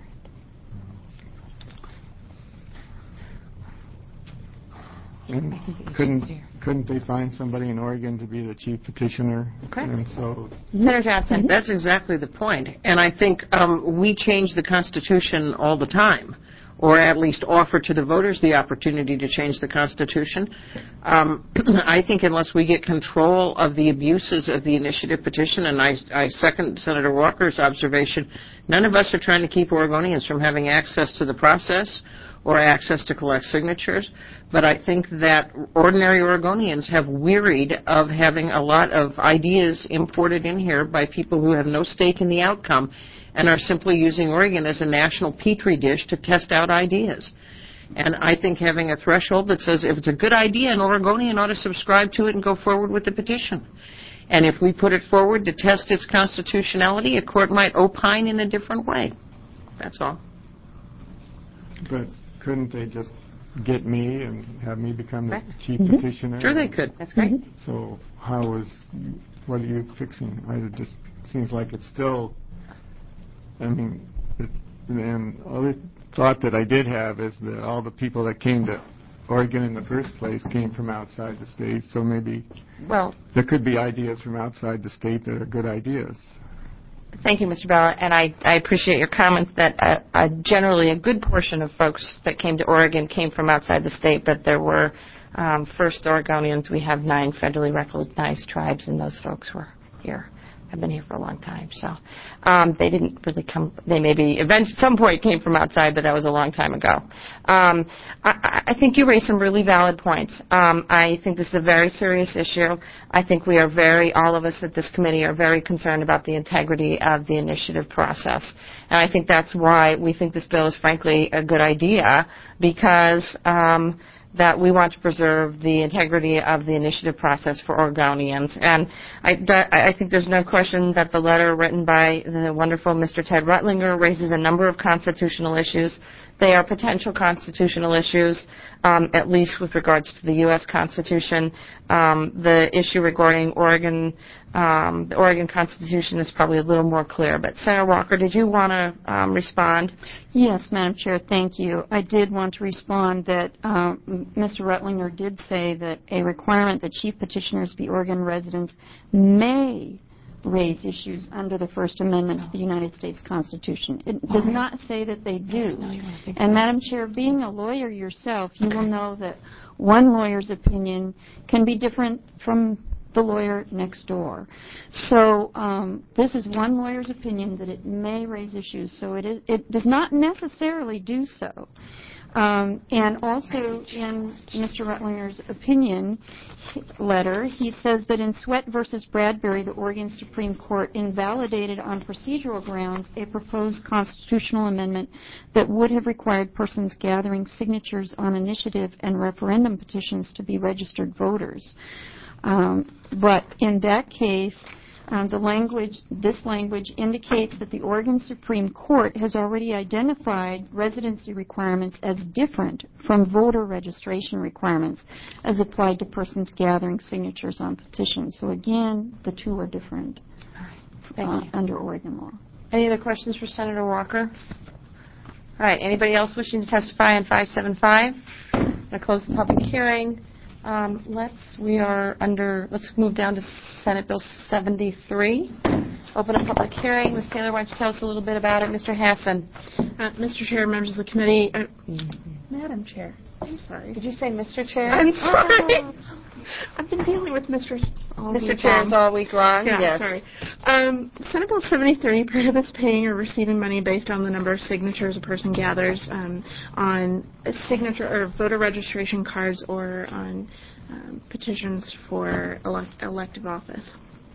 And couldn't couldn't they find somebody in Oregon to be the chief petitioner? Okay. And so, Senator Johnson. That's exactly the point. And I think um, we change the Constitution all the time, or at least offer to the voters the opportunity to change the Constitution. Um, I think unless we get control of the abuses of the initiative petition, and I, I second Senator Walker's observation, none of us are trying to keep Oregonians from having access to the process or access to collect signatures, but I think that ordinary Oregonians have wearied of having a lot of ideas imported in here by people who have no stake in the outcome and are simply using Oregon as a national petri dish to test out ideas. And I think having a threshold that says if it's a good idea, an Oregonian ought to subscribe to it and go forward with the petition. And if we put it forward to test its constitutionality, a court might opine in a different way. That's all. But couldn't they just get me and have me become the chief Mm-hmm. petitioner? Sure they could. That's great. Mm-hmm. So how is, what are you fixing? I, it just seems like it's still, I mean, it's, and the other thought that I did have is that all the people that came to Oregon in the first place came from outside the state, so maybe Well, there could be ideas from outside the state that are good ideas. thank you, Mister Bella, and I, I appreciate your comments that uh, uh, generally a good portion of folks that came to Oregon came from outside the state, but there were um, first Oregonians. We have nine federally recognized tribes, and those folks were here. Have been here for a long time. So um, they didn't really come. They maybe eventually, at some point came from outside, but that was a long time ago. Um, I, I think you raised some really valid points. Um, I think this is a very serious issue. I think we are very, all of us at this committee are very concerned about the integrity of the initiative process. And I think that's why we think this bill is frankly a good idea, because um, that we want to preserve the integrity of the initiative process for Oregonians. And I, I think there's no question that the letter written by the wonderful Mister Ted Rutlinger raises a number of constitutional issues. They are potential constitutional issues, um, at least with regards to the U S Constitution. Um, the issue regarding Oregon, um, the Oregon Constitution is probably a little more clear. But Senator Walker, did you want to um, respond? Yes, Madam Chair, thank you. I did want to respond that um, Mister Rutlinger did say that a requirement that chief petitioners be Oregon residents may raise issues under the First Amendment to the United States Constitution. It does not say that they do. And Madam Chair, being a lawyer yourself, you will know that one lawyer's opinion can be different from the lawyer next door. So um, this is one lawyer's opinion that it may raise issues. So it is. It does not necessarily do so. Um, and also in Mister Rutlinger's opinion letter, he says that in Sweat versus Bradbury, the Oregon Supreme Court invalidated on procedural grounds a proposed constitutional amendment that would have required persons gathering signatures on initiative and referendum petitions to be registered voters. Um, but in that case, Um, the language, this language indicates that the Oregon Supreme Court has already identified residency requirements as different from voter registration requirements as applied to persons gathering signatures on petitions. So again, the two are different uh, under Oregon law. Any other questions for Senator Walker? All right. Anybody else wishing to testify on five seventy-five? I'm going to close the public hearing. Um, let's, we are under, let's move down to Senate Bill seventy-three. Open a public hearing. Miz Taylor, why don't you tell us a little bit about it? Mister Hassan. Uh, Mister Chair, members of the committee. Uh, Madam Chair. I'm sorry. Did you say Mister Chair? I'm sorry. I've been dealing with Mister all Mister week Chairs long. all week long? Yeah, Yes. sorry. Um, Senate Bill seventy-three prohibits paying or receiving money based on the number of signatures a person gathers um, on a signature or voter registration cards or on um, petitions for elect- elective office.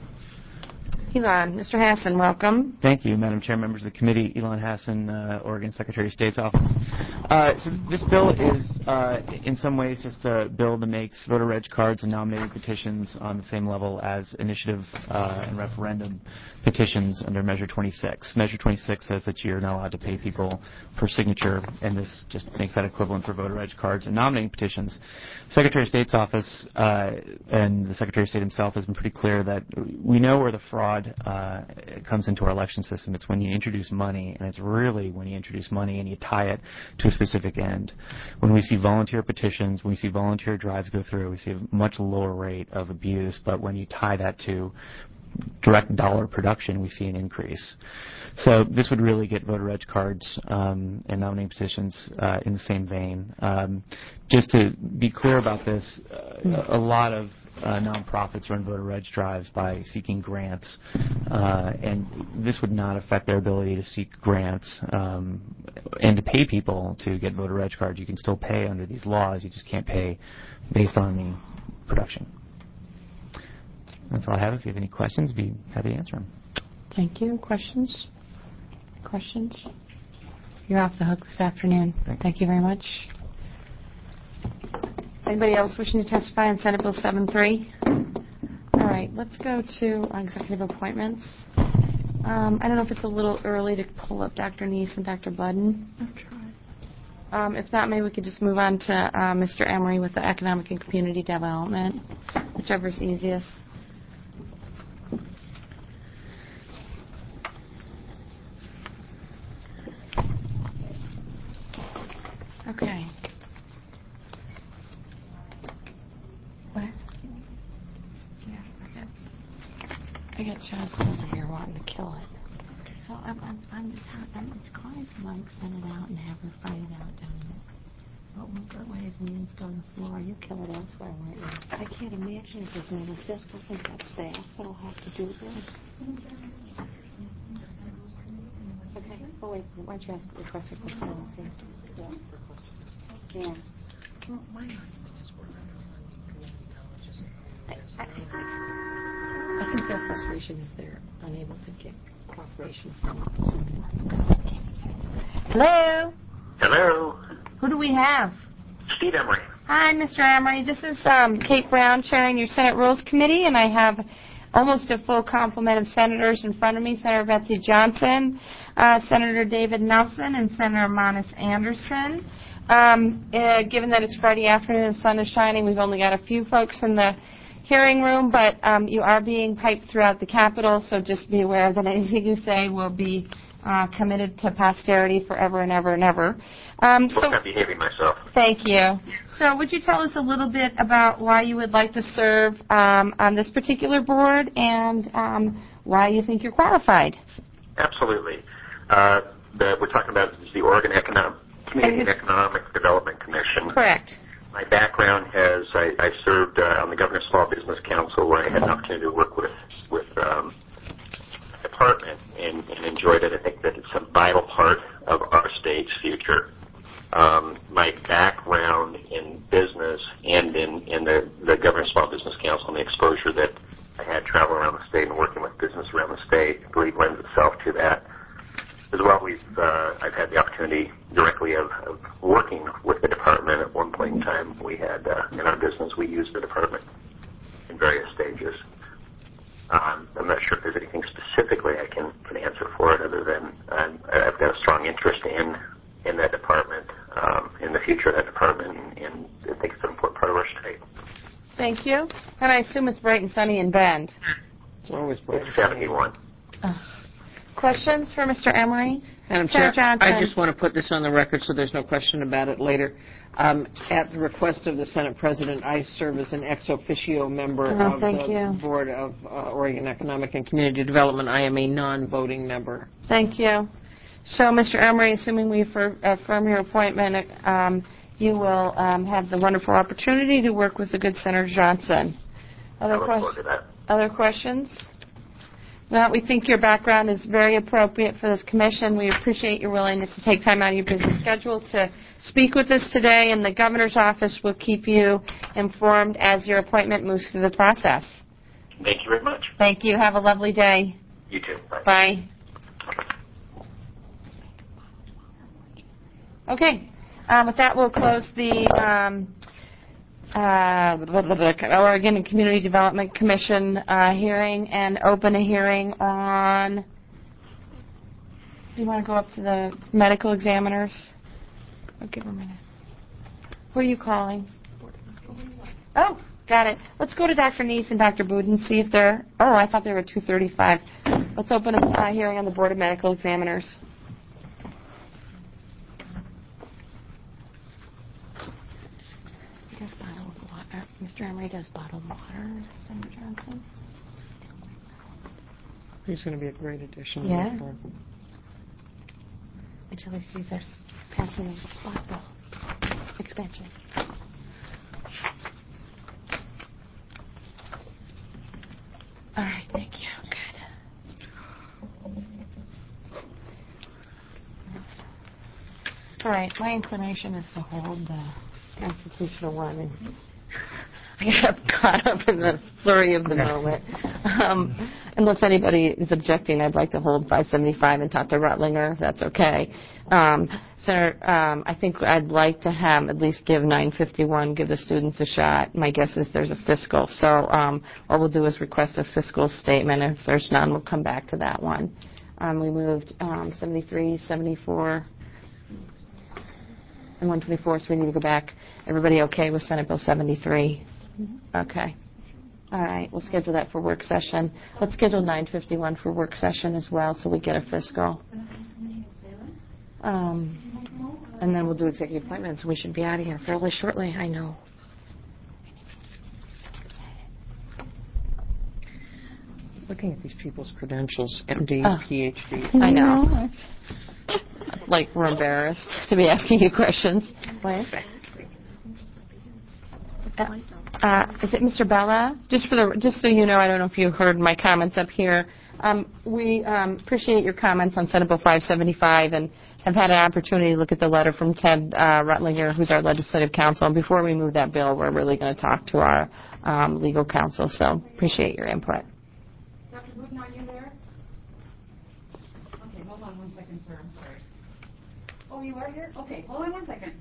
Elon, Mister Hassan, welcome. Thank you, Madam Chair, members of the committee. Elon Hassan, uh, Oregon Secretary of State's office. Uh, so this bill is, uh, in some ways, just a bill that makes voter reg cards and nominating petitions on the same level as initiative uh, and referendum petitions under Measure twenty-six. Measure twenty-six says that you're not allowed to pay people per signature, and this just makes that equivalent for voter reg cards and nominating petitions. Secretary of State's office uh, and the Secretary of State himself has been pretty clear that we know where the fraud Uh, it comes into our election system. It's when you introduce money, and it's really when you introduce money and you tie it to a specific end. When we see volunteer petitions, when we see volunteer drives go through, we see a much lower rate of abuse, but when you tie that to direct dollar production, we see an increase. So this would really get voter reg cards um, and nominating petitions uh, in the same vein. Um, just to be clear about this, uh, a lot of Uh, nonprofits run voter reg drives by seeking grants, uh, and this would not affect their ability to seek grants um, and to pay people to get voter reg cards. You can still pay under these laws, you just can't pay based on the production. That's all I have. If you have any questions, I'd be happy to answer them. Thank you. Questions? Questions? You're off the hook this afternoon. Thank, Thank you very much. Anybody else wishing to testify on Senate Bill seventy-three? All right, let's go to executive appointments. Um, I don't know if it's a little early to pull up Doctor Neese and Doctor Budden. I've tried. Um, if not, maybe we could just move on to uh, Mister Emery with the Economic and Community Development, whichever's easiest. Okay. What? Yeah, I got, I got Johnson over here wanting to kill it. So I'm, I'm, I'm, I'm inclined to like send it out and have her fight it out down What will go away is means on the floor. You kill it elsewhere, won't you? I can't imagine if there's no fiscal think that staff that'll have to do this. Okay. Oh wait, why don't you ask request a question and see? Yeah. Yeah. Well, why not? I, I, I think their frustration is they're unable to get cooperation from something. Hello? Hello, Who do we have? Steve Emery. Hi, Mister Emery. This is um, Kate Brown chairing your Senate Rules Committee, and I have almost a full complement of senators in front of me. Senator Betsy Johnson, uh, Senator David Nelson, and Senator Manis Anderson. Um, uh, given that it's Friday afternoon and the sun is shining, we've only got a few folks in the hearing room, but um, you are being piped throughout the Capitol, so just be aware that anything you say will be uh, committed to posterity forever and ever and ever. Um, so, I'm behaving myself. Thank you. So would you tell us a little bit about why you would like to serve um, on this particular board and um, why you think you're qualified? Absolutely. Uh, the, we're talking about the Oregon Economic, Community and Economic Development Commission. Correct. My background has, I, I served uh, on the Governor's Small Business Council where I had an opportunity to work with, with um, the department and, and enjoyed it. I think that it's a vital part of our state's future. Um, my background in business and in, in the, the Governor's Small Business Council and the exposure that I had traveling around the state and working with business around the state, I believe lends itself to that. As well, we've uh, I've had the opportunity directly of, of working with the department. At one point in time, we had uh, in our business we used the department in various stages. Um, I'm not sure if there's anything specifically I can, can answer for it, other than um, I've got a strong interest in in that department, um, in the future of that department, and, and I think it's an important part of our state. Thank you. And I assume it's bright and sunny in Bend. It's always bright. It's seventy-one. Uh, questions for Mister Emery? Madam Senator Chair, Johnson. I just want to put this on the record so there's no question about it later. Um, at the request of the Senate President, I serve as an ex officio member Oh, of thank the you. Board of uh, Oregon Economic and Community Development. I am a non-voting member. Thank you. So, Mister Emery, assuming we affirm, affirm your appointment, um, you will um, have the wonderful opportunity to work with the good Senator Johnson. Other, I look forward quest- to that. other questions? Well, we think your background is very appropriate for this commission. We appreciate your willingness to take time out of your busy schedule to speak with us today, and the governor's office will keep you informed as your appointment moves through the process. Thank you very much. Thank you. Have a lovely day. You too. Bye. Bye. Okay. Um, with that, we'll close the um, uh, Oregon Community Development Commission uh, hearing and open a hearing on. Do you want to go up to the medical examiners? I'll give her a minute. Who are you calling? Oh, got it. Let's go to Doctor Neese and Doctor Buden, see if they're. Oh, I thought they were two thirty-five. Let's open a uh, hearing on the Board of Medical Examiners. Does bottled water. Mister Emery does bottled water, Senator Johnson. He's going to be a great addition. Yeah. To the board. Until he sees us passing a block bill expansion. All right, thank you. Good. All right, my inclination is to hold the constitutional one, and I got caught up in the flurry of the moment. Um, unless anybody is objecting, I'd like to hold five seventy-five and talk to Rutlinger, if that's okay. Um, Senator, um, I think I'd like to have at least give nine fifty-one, give the students a shot. My guess is there's a fiscal. So um, what we'll do is request a fiscal statement. If there's none, we'll come back to that one. Um, we moved um, seventy-three, seventy-four, and one twenty-four, so we need to go back. Everybody okay with Senate Bill seventy-three? Okay. All right, we'll schedule that for work session. Let's schedule nine fifty-one for work session as well, so we get a fiscal. Um, and then we'll do executive appointments. We should be out of here fairly shortly, I know. Looking at these people's credentials, M D, Oh. P H D. I know. Like, we're embarrassed to be asking you questions. What? Uh, is it Mister Bella? Just for the, just so you know, I don't know if you heard my comments up here. Um, we um, appreciate your comments on Senate Bill five seventy-five and have had an opportunity to look at the letter from Ted uh, Rutlinger, who's our legislative counsel. And before we move that bill, we're really going to talk to our um, legal counsel. So appreciate your input. Doctor Wooten, are you there? Okay, hold on one second, sir. I'm sorry. Oh, you are here? Okay, hold on one second.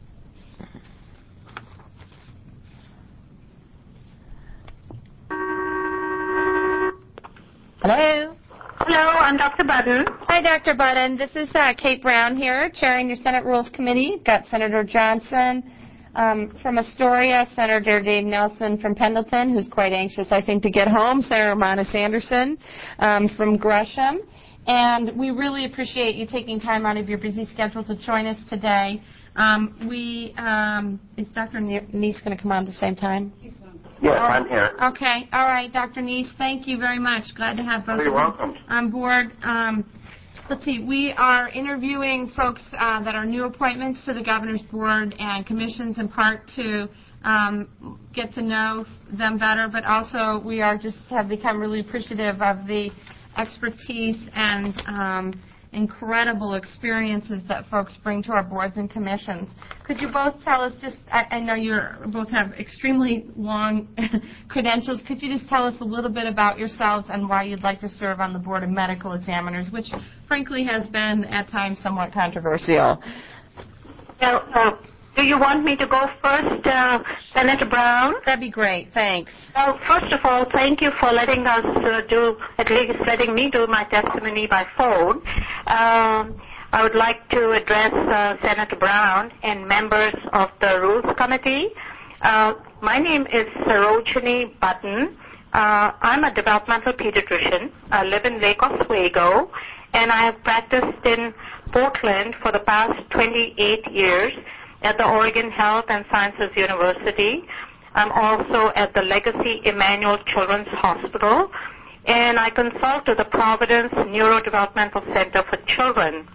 Hello. Hello, I'm Doctor Budden. Hi, Doctor Budden. This is uh, Kate Brown here, chairing your Senate Rules Committee. We've got Senator Johnson um, from Astoria, Senator Dave Nelson from Pendleton, who's quite anxious, I think, to get home, Senator Monis Anderson um, from Gresham. And we really appreciate you taking time out of your busy schedule to join us today. Um, we um, is Doctor Neese going to come on at the same time? Yes, I'm here. Okay. All right, Doctor Neese, thank you very much. Glad to have both You're of welcome. you on board. Um, let's see. We are interviewing folks uh, that are new appointments to the Governor's Board and commissions, in part to um, get to know them better, but also we are just have become really appreciative of the expertise and um, incredible experiences that folks bring to our boards and commissions. Could you both tell us just, I, I know you both have extremely long credentials, could you just tell us a little bit about yourselves and why you'd like to serve on the Board of Medical Examiners, which frankly has been at times somewhat controversial? Now, uh, do you want me to go first, uh, Senator Brown? That'd be great. Thanks. Well, first of all, thank you for letting us uh, do, at least letting me do my testimony by phone. Um, I would like to address uh, Senator Brown and members of the Rules Committee. Uh, my name is Sarojini Button. Uh, I'm a developmental pediatrician. I live in Lake Oswego, and I have practiced in Portland for the past twenty-eight years at the Oregon Health and Sciences University. I'm also at the Legacy Emmanuel Children's Hospital, and I consult to the Providence Neurodevelopmental Center for Children.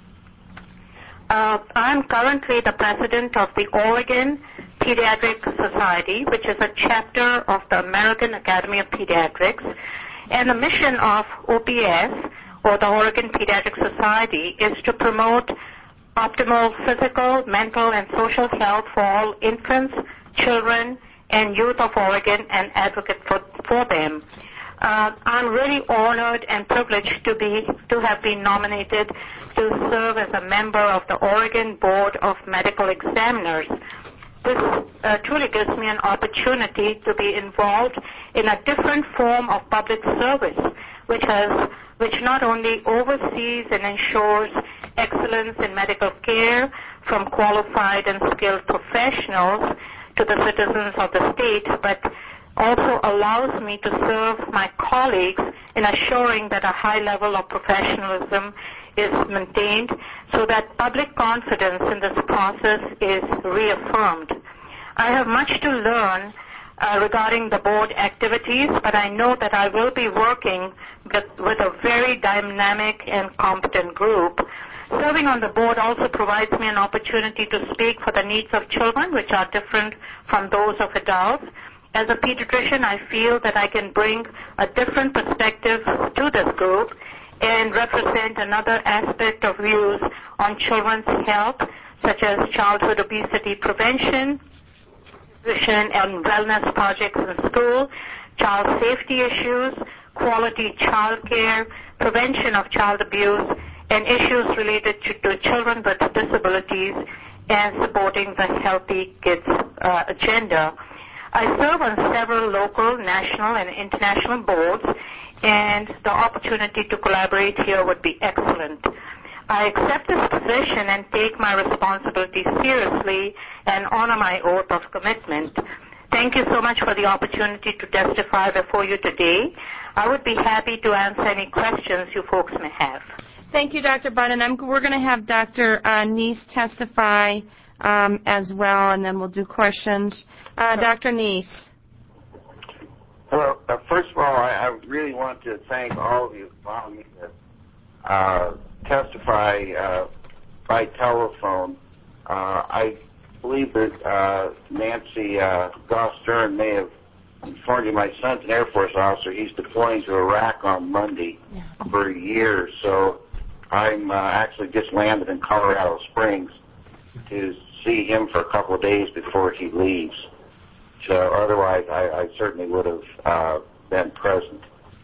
Uh, I'm currently the president of the Oregon Pediatric Society, which is a chapter of the American Academy of Pediatrics, and the mission of O P S, or the Oregon Pediatric Society, is to promote optimal physical, mental, and social health for all infants, children, and youth of Oregon, and advocate for, for them. Uh, I'm really honored and privileged to be to have been nominated to serve as a member of the Oregon Board of Medical Examiners. This uh, truly gives me an opportunity to be involved in a different form of public service, which has which not only oversees and ensures excellence in medical care from qualified and skilled professionals to the citizens of the state, but also allows me to serve my colleagues in assuring that a high level of professionalism is maintained so that public confidence in this process is reaffirmed. I have much to learn uh, regarding the board activities, but I know that I will be working with, with a very dynamic and competent group. Serving on the board also provides me an opportunity to speak for the needs of children, which are different from those of adults. As a pediatrician, I feel that I can bring a different perspective to this group and represent another aspect of views on children's health, such as childhood obesity prevention, nutrition and wellness projects in school, child safety issues, quality child care, prevention of child abuse, and issues related to, to children with disabilities, and supporting the Healthy Kids uh, agenda. I serve on several local, national, and international boards, and the opportunity to collaborate here would be excellent. I accept this position and take my responsibility seriously and honor my oath of commitment. Thank you so much for the opportunity to testify before you today. I would be happy to answer any questions you folks may have. Thank you, Doctor Budden. I'm, we're going to have Doctor Uh, Neese testify um, as well, and then we'll do questions. Uh, Doctor Neese. Hello. Uh, first of all, I, I really want to thank all of you for allowing me to uh, testify uh, by telephone. Uh, I believe that uh, Nancy uh, Goss Stern may have informed you. My son's an Air Force officer. He's deploying to Iraq on Monday for a year. So I'm uh, actually just landed in Colorado Springs to see him for a couple of days before he leaves. So otherwise, I, I certainly would have uh, been present.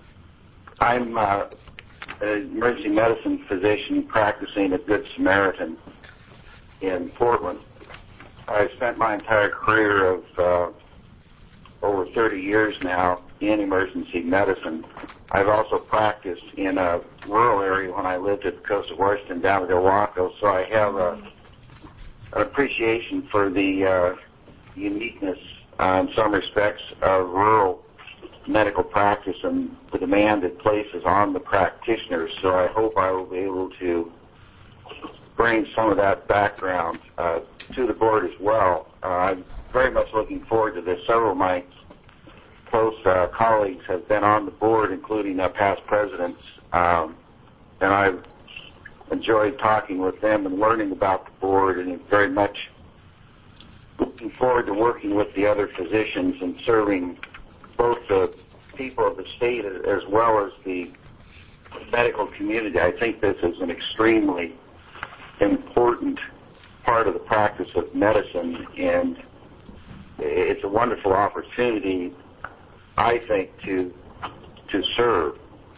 I'm uh, an emergency medicine physician practicing at Good Samaritan in Portland. I've spent my entire career of uh, over thirty years now in emergency medicine. I've also practiced in a rural area when I lived at the coast of Washington down at Ilwaco, so I have a, an appreciation for the uh, uniqueness uh, in some respects of rural medical practice and the demand it places on the practitioners. So I hope I will be able to bring some of that background uh, to the board as well. Uh, I'm very much looking forward to this. Several of my close uh, colleagues have been on the board, including uh, past presidents, um, and I've enjoyed talking with them and learning about the board, and very much looking forward to working with the other physicians and serving both the people of the state as well as the medical community. I think this is an extremely important part of the practice of medicine, and it's a wonderful opportunity, I think, to to serve.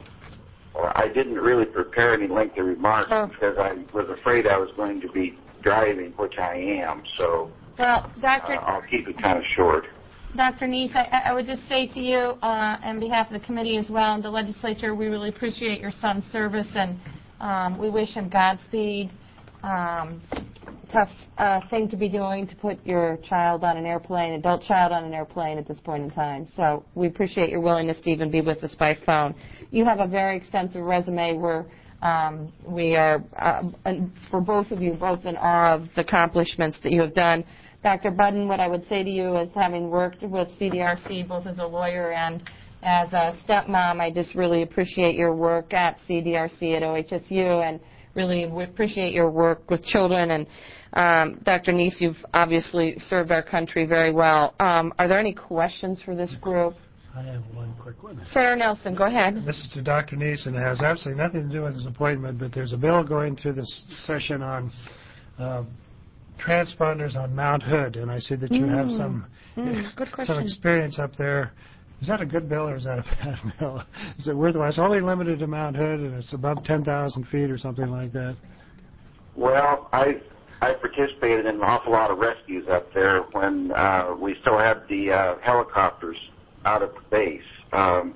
I didn't really prepare any lengthy remarks oh. because I was afraid I was going to be driving, which I am, so well, Doctor Uh, I'll keep it kind of short. Doctor Neese, I, I would just say to you, uh, on behalf of the committee as well and the legislature, we really appreciate your son's service, and um, we wish him Godspeed. Um, tough uh, thing to be doing, to put your child on an airplane, adult child on an airplane at this point in time. So we appreciate your willingness to even be with us by phone. You have a very extensive resume where um, we are, uh, for both of you, both in awe of the accomplishments that you have done. Doctor Budden, what I would say to you is, having worked with C D R C both as a lawyer and as a stepmom, I just really appreciate your work at C D R C at O H S U, and really appreciate your work with children. And um, Doctor Neese, you've obviously served our country very well. Um, are there any questions for this group? I have one quick one. Senator Nelson, go ahead. This is to Doctor Neese, and it has absolutely nothing to do with his appointment, but there's a bill going through this session on uh, transponders on Mount Hood, and I see that you mm. have some, mm, good some experience up there. Is that a good bill or is that a bad bill? Is it worthwhile? It's only limited to Mount Hood, and it's above ten thousand feet or something like that. Well, I I participated in an awful lot of rescues up there when uh, we still had the uh, helicopters out at the base. Um,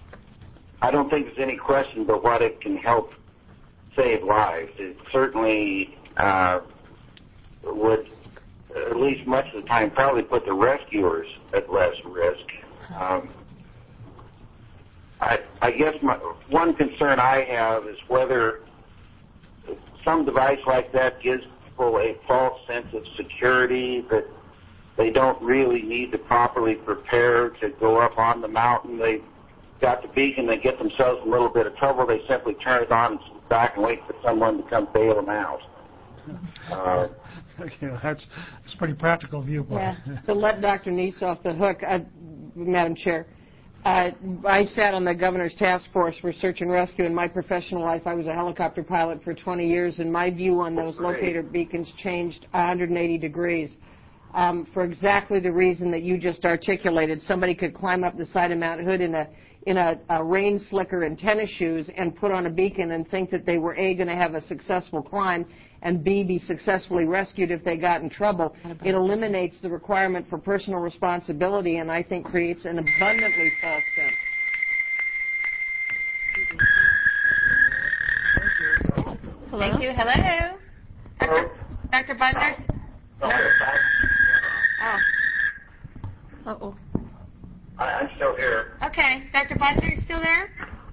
I don't think there's any question but what it can help save lives. It certainly uh, would, at least much of the time, probably put the rescuers at less risk. Um, I, I guess my, one concern I have is whether some device like that gives people a false sense of security, that they don't really need to properly prepare to go up on the mountain. They got the beacon, they get themselves in a little bit of trouble, they simply turn it on and sit back and wait for someone to come bail them out. Uh, okay, that's, that's a pretty practical viewpoint. Yeah. To let Doctor Neese off the hook, I, Madam Chair, uh, I sat on the governor's task force for search and rescue. In my professional life, I was a helicopter pilot for twenty years, and my view on those locator beacons changed one hundred eighty degrees. Um, for exactly the reason that you just articulated. Somebody could climb up the side of Mount Hood in a in a, a rain slicker and tennis shoes and put on a beacon and think that they were A, going to have a successful climb, and B, be successfully rescued if they got in trouble. It eliminates the requirement for personal responsibility, and I think creates an abundantly false sense. Hello? Thank you. Hello? Hello? Doctor Bunders? No. Oh. Uh-oh. I, I'm still here. Okay. Doctor Bunders, are you still there?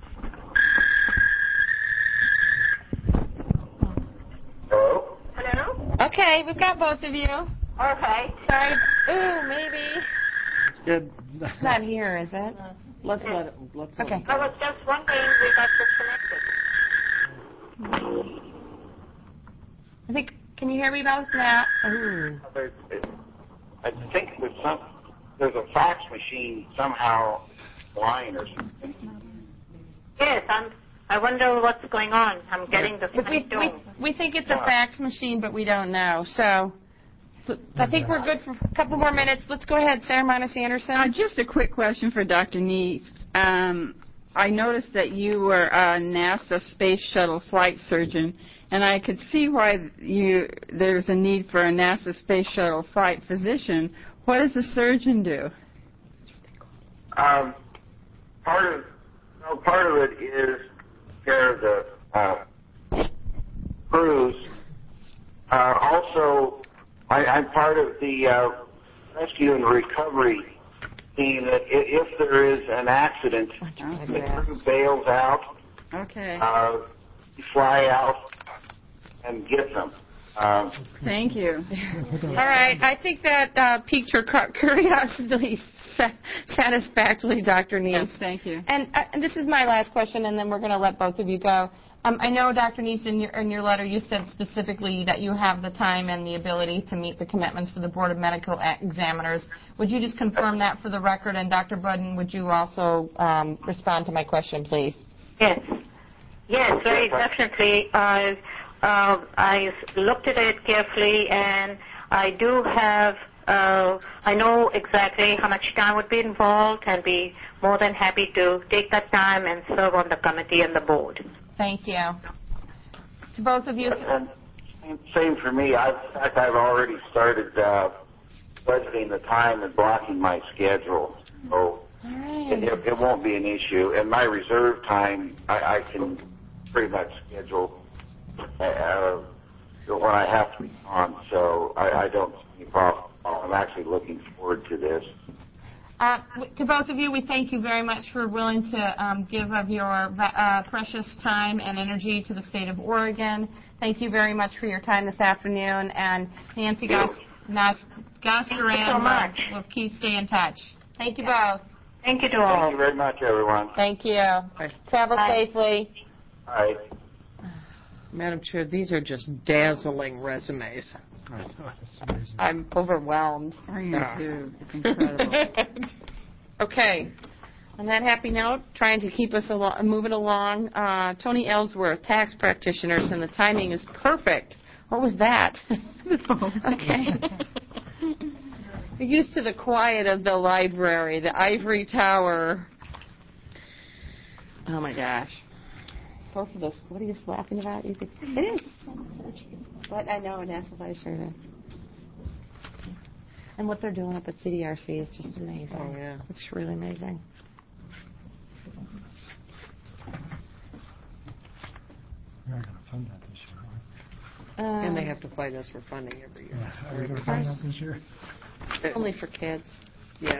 Hello? Hello? Okay, we've got both of you. Okay. Sorry. Ooh, maybe. It's good. It's not here, is it? Uh, let's let it. Let's okay. Let it I was just wondering, we got disconnected. I think Can you hear me both now? Ooh. There- I think there's some, there's a fax machine somehow line or something. Yes, I'm. I wonder what's going on. I'm getting the We, same we, tone. we think it's a fax machine, but we don't know. So I think we're good for a couple more minutes. Let's go ahead, Sarah Monis Anderson. Uh, just a quick question for Doctor Neese. Um, I noticed that you were a NASA Space Shuttle flight surgeon, and I could see why you there's a need for a NASA Space Shuttle flight physician. What does a surgeon do? Um, part of no, part of it is care of the uh, crews. Uh, also, I, I'm part of the uh, rescue and recovery team. That i- if there is an accident, the crew bails out. Okay. Uh, fly out and get them. Um, Thank you. All right. I think that uh, piqued your cu- curiosity sa- satisfactorily, Doctor Neese. Yes, thank you. And, uh, and this is my last question, and then we're going to let both of you go. Um, I know, Doctor Neese, in your, in your letter, you said specifically that you have the time and the ability to meet the commitments for the Board of Medical Examiners. Would you just confirm that for the record? And Doctor Budden, would you also um, respond to my question, please? Yes. Yes, very definitely. I uh, I looked at it carefully, and I do have. Uh, I know exactly how much time would be involved, and be more than happy to take that time and serve on the committee and the board. Thank you. To both of you. and same for me. I've, in fact, I've already started uh, budgeting the time and blocking my schedule, so it, it, it won't be an issue. And my reserve time, I, I can pretty much schedule uh, when I have to be on. So I, I don't see any problem. I'm actually looking forward to this. Uh, w- to both of you, we thank you very much for willing to um, give of your uh, precious time and energy to the state of Oregon. Thank you very much for your time this afternoon. And Nancy Gos- Nos- Gosteran so much. will keep stay in touch. Thank you both. Thank you to all. Thank you very much, everyone. Thank you. Travel Bye. safely. Bye. Madam Chair, these are just dazzling resumes. I'm overwhelmed. I am Yeah. too. It's incredible. Okay. On that happy note, trying to keep us alo- moving along, uh, Tony Ellsworth, tax practitioners, and the timing is perfect. What was that? Okay. We're used to the quiet of the library, the ivory tower. Oh my gosh. Both of those. What are you laughing about? You could, it is. But I know, NASA Vice Chair. And what they're doing up at C D R C is just amazing. Oh, yeah. It's really amazing. We're not going to fund that this year, are Uh, And they have to fight us for funding every year. we? Are we going to fund that this year? Only for kids. Yeah.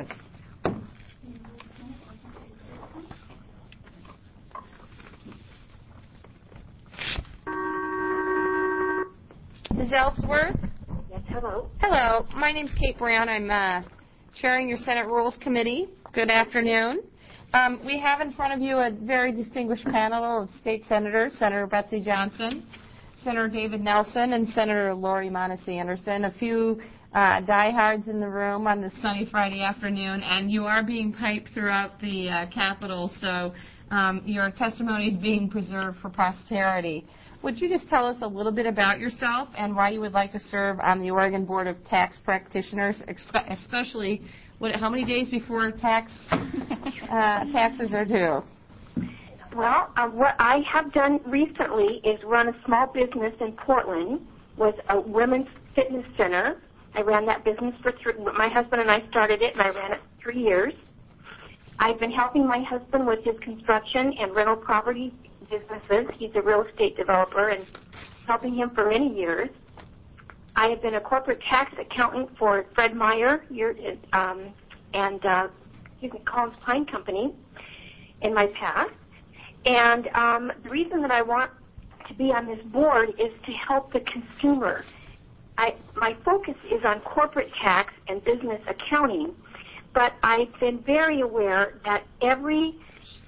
Miz Ellsworth? Yes, hello. Hello. My name's Kate Brown. I'm uh, chairing your Senate Rules Committee. Good afternoon. Um, we have in front of you a very distinguished panel of state senators, Senator Betsy Johnson, Senator David Nelson, and Senator Lori Monis Anderson, a few uh, diehards in the room on this sunny Friday afternoon, and you are being piped throughout the uh, Capitol, so um, your testimony is being preserved for posterity. Would you just tell us a little bit about yourself and why you would like to serve on the Oregon Board of Tax Practitioners, expe- especially what, how many days before tax uh, taxes are due? Well, uh, what I have done recently is run a small business in Portland with a women's fitness center. I ran that business for three, my husband and I started it, and I ran it for three years. I've been helping my husband with his construction and rental property businesses. He's a real estate developer, and helping him for many years. I have been a corporate tax accountant for Fred Meyer year, um, and uh, excuse me, Collins Pine Company in my past. And um, the reason that I want to be on this board is to help the consumer. I, my focus is on corporate tax and business accounting, but I've been very aware that every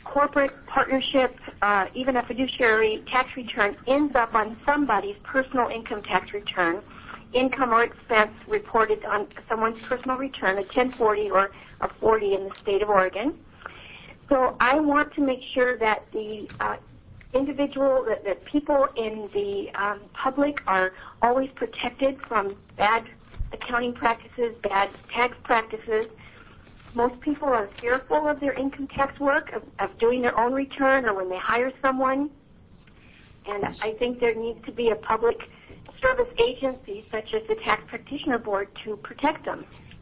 corporate partnership, uh, even a fiduciary tax return ends up on somebody's personal income tax return, income or expense reported on someone's personal return, a ten forty or a forty in the state of Oregon. So I want to make sure that the uh, individual, that, that people in the um, public are always protected from bad accounting practices, bad tax practices. Most people are fearful of their income tax work, of, of doing their own return or when they hire someone. And I think there needs to be a public service agency such as the Tax Practitioner Board to protect them.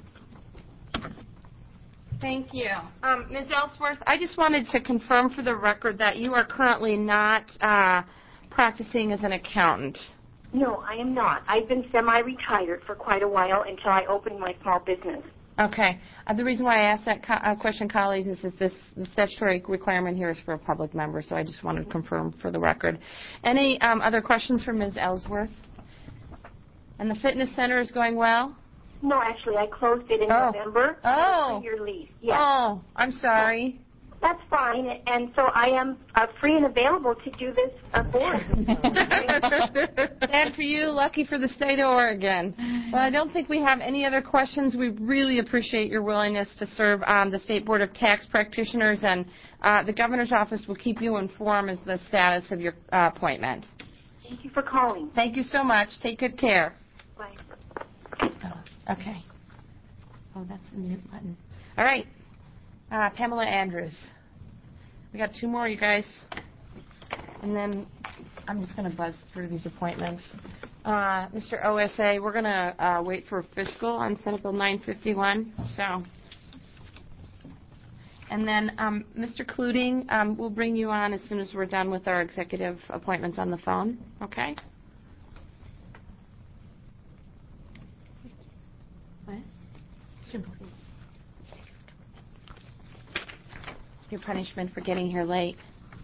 Thank you. Um, Miz Ellsworth, I just wanted to confirm for the record that you are currently not uh, practicing as an accountant. No, I am not. I've been semi-retired for quite a while until I opened my small business. Okay. Uh, the reason why I asked that co- uh, question, colleagues, is that this the statutory requirement here is for a public member, so I just wanted to confirm for the record. Any um, other questions for Miz Ellsworth? And the fitness center is going well? No, actually, I closed it in Oh. November. Oh. Your lease. Yes. Oh, I'm sorry. That's fine, and so I am uh, free and available to do this uh, board. Sad for you, lucky for the state of Oregon. Well, I don't think we have any other questions. We really appreciate your willingness to serve on the State Board of Tax Practitioners, and uh, the Governor's Office will keep you informed as the status of your uh, appointment. Thank you for calling. Thank you so much. Take good care. Bye. Oh, okay. Oh, that's the mute button. All right. Uh, Pamela Andrews. We got two more, you guys. And then I'm just going to buzz through these appointments. Uh, Mister O S A, we're going to uh, wait for fiscal on Senate Bill nine fifty-one. So, and then um, Mister Cluting, um, we'll bring you on as soon as we're done with our executive appointments on the phone. Okay? What? Your punishment for getting here late.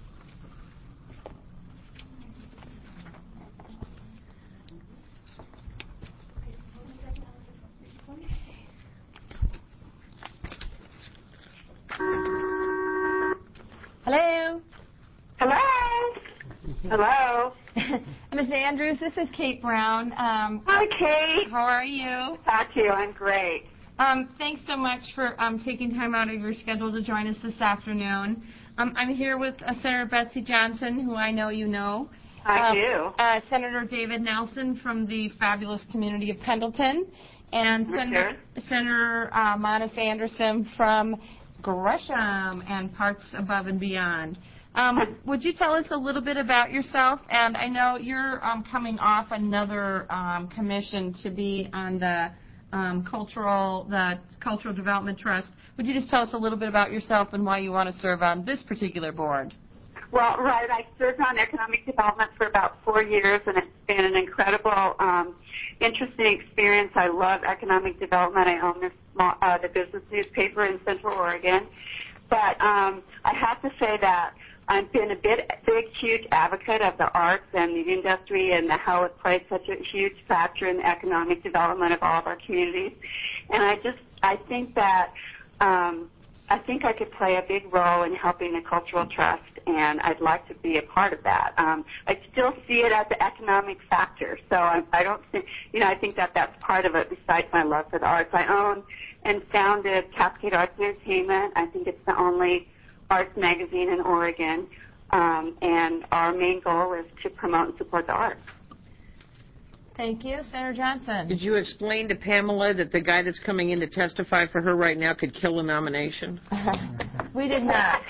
Hello? Hello? Hello? Miz Andrews, this is Kate Brown. Um, Hi, Kate. How are you? Talk to you. I'm great. Um, thanks so much for um, taking time out of your schedule to join us this afternoon. Um, I'm here with uh, Senator Betsy Johnson, who I know you know. I uh, do. Uh, Senator David Nelson from the fabulous community of Pendleton, and For Senator, Senator uh, Monis Anderson from Gresham and parts above and beyond. Um, would you tell us a little bit about yourself? And I know you're um, coming off another um, commission to be on the um, cultural the Cultural Development Trust. Would you just tell us a little bit about yourself and why you want to serve on this particular board? Well, right. I served on economic development for about four years, and it's been an incredible, um, interesting experience. I love economic development. I own this small, uh, the business newspaper in Central Oregon. But um, I have to say that I've been a bit, big, huge advocate of the arts and the industry and the, how it plays such a huge factor in the economic development of all of our communities. And I just, I think that, um, I think I could play a big role in helping the Cultural Trust, and I'd like to be a part of that. Um, I still see it as the economic factor, so I, I don't think, you know, I think that that's part of it besides my love for the arts. I own and founded Cascade Arts Entertainment. I think it's the only arts magazine in Oregon, um, and our main goal is to promote and support the arts. Thank you. Senator Johnson. Did you explain to Pamela that the guy that's coming in to testify for her right now could kill a nomination? We did not.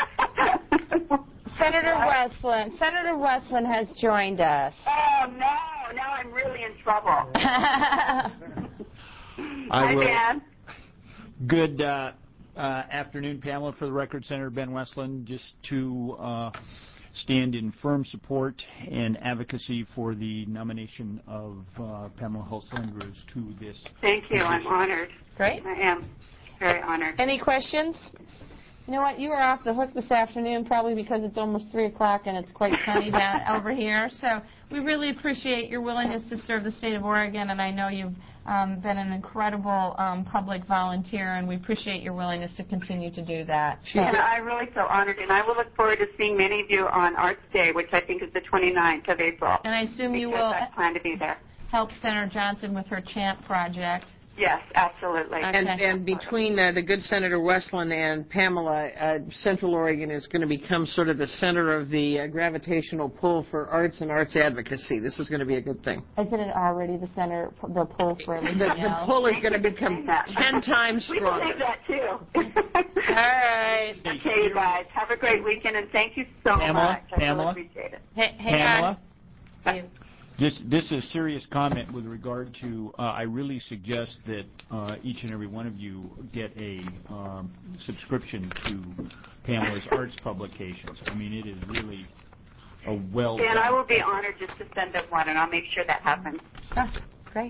Senator Westland. Senator Westland has joined us. Oh, no. Now I'm really in trouble. I Hi, will. Dan. Good uh, uh, afternoon, Pamela. For the record, Senator Ben Westland, just to uh, stand in firm support and advocacy for the nomination of uh, Pamela Hulse-Andrews to this Thank you. I'm position. honored. Great. I am very honored. Any questions? You know what? You are off the hook this afternoon, probably because it's almost three o'clock and it's quite sunny down over here. So we really appreciate your willingness to serve the state of Oregon, and I know you've um, been an incredible um, public volunteer, and we appreciate your willingness to continue to do that. And I really feel honored, and I will look forward to seeing many of you on Arts Day, which I think is the twenty-ninth of April. And I assume you because will I plan to be there. help Senator Johnson with her chant project. Yes, absolutely. And, and between uh, the good Senator Westland and Pamela, uh, Central Oregon is going to become sort of the center of the uh, gravitational pull for arts and arts advocacy. This is going to be a good thing. Isn't it already the center, the pull for everything The, else? the pull is going to become ten times We can stronger. say that, too. All right. Okay, you guys. Have a great weekend, and thank you so Pamela, much. I Pamela? really appreciate it. Hey, hey Pamela? on. This, this is a serious comment with regard to, uh, I really suggest that uh, each and every one of you get a um, subscription to Pamela's arts publications. I mean, it is really a well And I will be honored just to send them one, and I'll make sure that happens. Ah, great.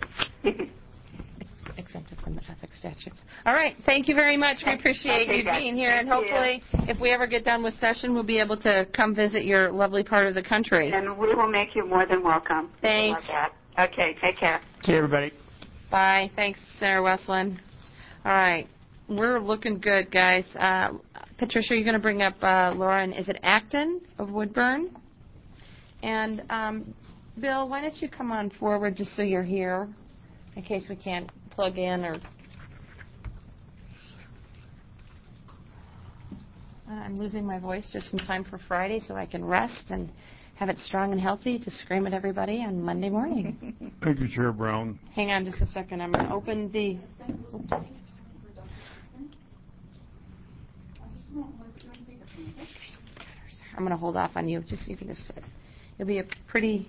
It's exempted from the ethics statutes. All right. Thank you very much. We appreciate Okay, you guys. being here, and Thank you. hopefully, if we ever get done with session, we'll be able to come visit your lovely part of the country. And we will make you more than welcome. Thanks. Love that. Okay, take care. See everybody. Bye. Thanks, Sarah Westland. All right. We're looking good, guys. Uh, Patricia, you're going to bring up uh, Lauren, is it Acton of Woodburn? And um, Bill, why don't you come on forward just so you're here, in case we can't plug in or... I'm losing my voice just in time for Friday so I can rest and have it strong and healthy to scream at everybody on Monday morning. Thank you, Chair Brown. Hang on just a second. I'm going to open the... Oops. I'm going to hold off on you, just so you can just sit. You'll be a pretty...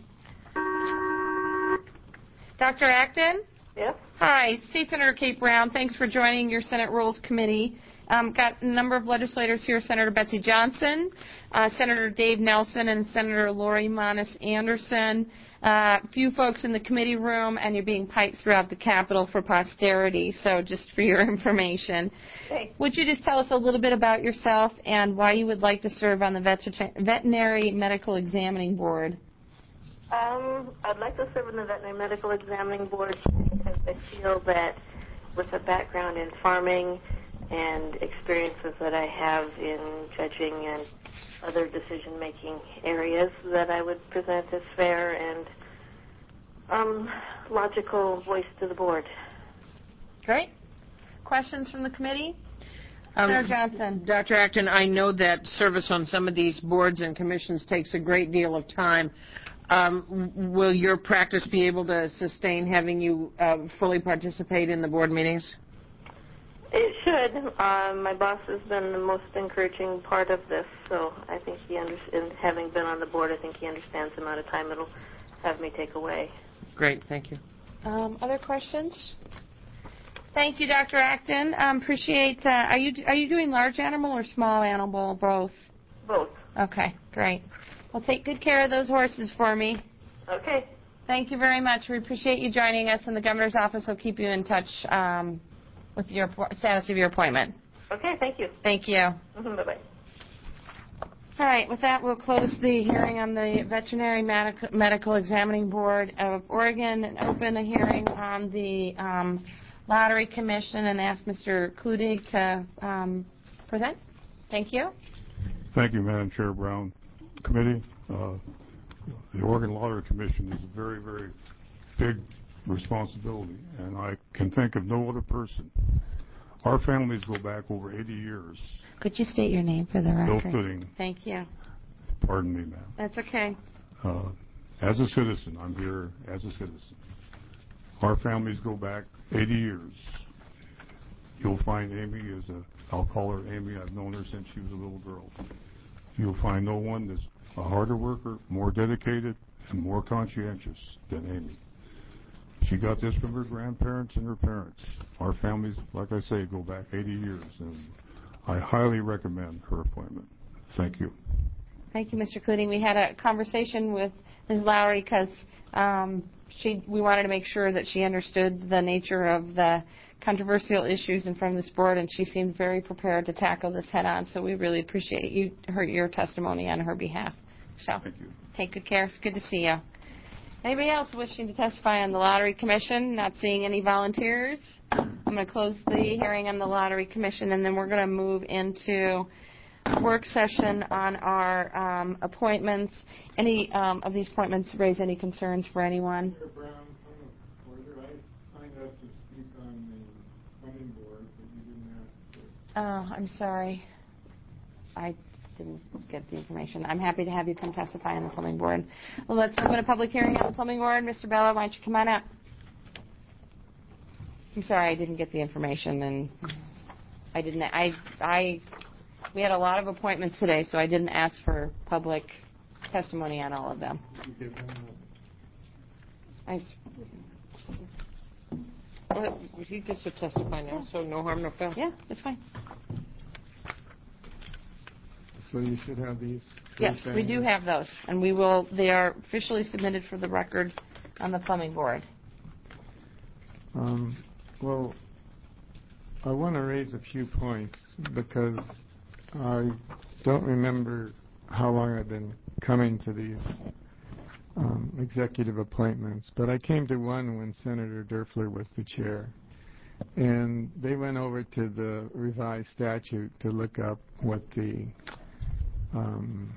Doctor Acton? Yes? Hi, State Senator Kate Brown. Thanks for joining your Senate Rules Committee. Um, got a number of legislators here, Senator Betsy Johnson, uh, Senator Dave Nelson, and Senator Lori Monis Anderson. A uh, few folks in the committee room, and you're being piped throughout the Capitol for posterity, so just for your information. Hey. Would you just tell us a little bit about yourself and why you would like to serve on the Vet- Veterinary Medical Examining Board? Um, I'd like to serve on the Veterinary Medical Examining Board because I feel that with a background in farming and experiences that I have in judging and other decision-making areas, that I would present as fair and um, logical voice to the board. Great. Questions from the committee? Um, Senator Johnson. Doctor Acton, I know that service on some of these boards and commissions takes a great deal of time. Um, will your practice be able to sustain having you uh, fully participate in the board meetings? It should. Um, my boss has been the most encouraging part of this, so I think he understands, having been on the board, I think he understands the amount of time it'll have me take away. Great, thank you. Um, other questions? Thank you, Doctor Acton. Um, appreciate. Uh, are you are you doing large animal or small animal? Both. Both. Okay, great. Well, take good care of those horses for me. Okay. Thank you very much. We appreciate you joining us, and the governor's office will keep you in touch um, with your status of your appointment. Okay, thank you. Thank you. Mm-hmm, bye-bye. All right, with that, we'll close the hearing on the Veterinary Medic- Medical Examining Board of Oregon and open a hearing on the um, Lottery Commission and ask Mister Kludig to um, present. Thank you. Thank you, Madam Chair Brown. Committee, uh, the Oregon Lottery Commission is a very, very big responsibility, and I can think of no other person. Our families go back over eighty years. Could you state your name for the record? Bill Fitting. Thank you. Pardon me, ma'am. That's okay. Uh, as a citizen, I'm here as a citizen. Our families go back eighty years. You'll find Amy is a, I'll call her Amy, I've known her since she was a little girl. You'll find no one that's a harder worker, more dedicated, and more conscientious than Amy. She got this from her grandparents and her parents. Our families, like I say, go back eighty years, and I highly recommend her appointment. Thank you. Thank you, Mister Kludig. We had a conversation with Miz Lowry because um, she we wanted to make sure that she understood the nature of the controversial issues in front of this board, and she seemed very prepared to tackle this head-on, so we really appreciate you, her, your testimony on her behalf. So, Thank you. Take good care. It's good to see you. Anybody else wishing to testify on the Lottery Commission? Not seeing any volunteers. I'm going to close the hearing on the Lottery Commission, and then we're going to move into work session on our um, appointments. Any um, of these appointments raise any concerns for anyone? Senator Brown, point of order. I signed up to speak on the planning board, but you didn't ask for. Oh, I'm sorry. I didn't get the information. I'm happy to have you come testify on the plumbing board. Well, let's open a public hearing on the plumbing board. Mister Bella, why don't you come on up? I'm sorry, I didn't get the information, and I didn't. I I we had a lot of appointments today, so I didn't ask for public testimony on all of them. I. Well, he gets to testify now, so no harm, no foul. Yeah, that's fine. So you should have these. Yes, we do have those, and we will. They are officially submitted for the record on the plumbing board. Um, well, I want to raise a few points because I don't remember how long I've been coming to these um, executive appointments, but I came to one when Senator Derfler was the chair. And they went over to the revised statute to look up what the, um,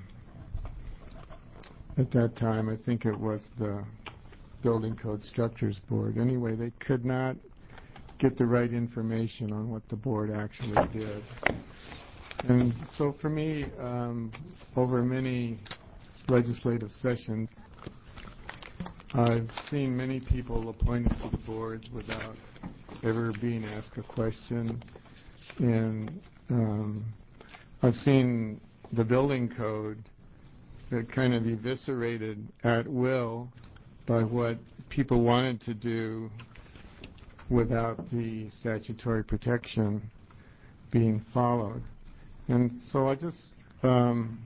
at that time, I think it was the Building Code Structures Board. Anyway, they could not get the right information on what the board actually did. And so for me, um, over many legislative sessions, I've seen many people appointed to the boards without ever being asked a question. And um, I've seen the building code that kind of eviscerated at will by what people wanted to do without the statutory protection being followed. And so I just, um,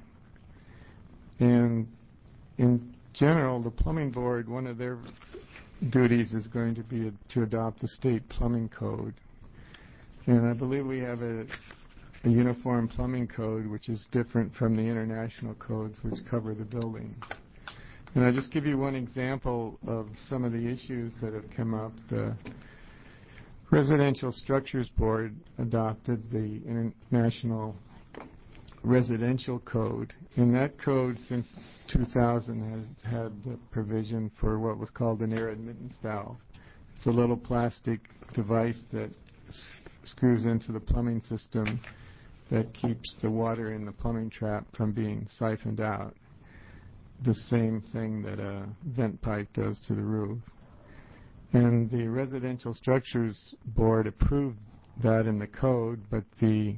and in general, the plumbing board, one of their duties is going to be to adopt the state plumbing code. And I believe we have a, a uniform plumbing code which is different from the international codes which cover the building. And I'll just give you one example of some of the issues that have come up. The Residential Structures Board adopted the International Residential Code. And that code, since two thousand, has had the provision for what was called an air admittance valve. It's a little plastic device that s- screws into the plumbing system that keeps the water in the plumbing trap from being siphoned out. The same thing that a vent pipe does to the roof. And the Residential Structures Board approved that in the code, but the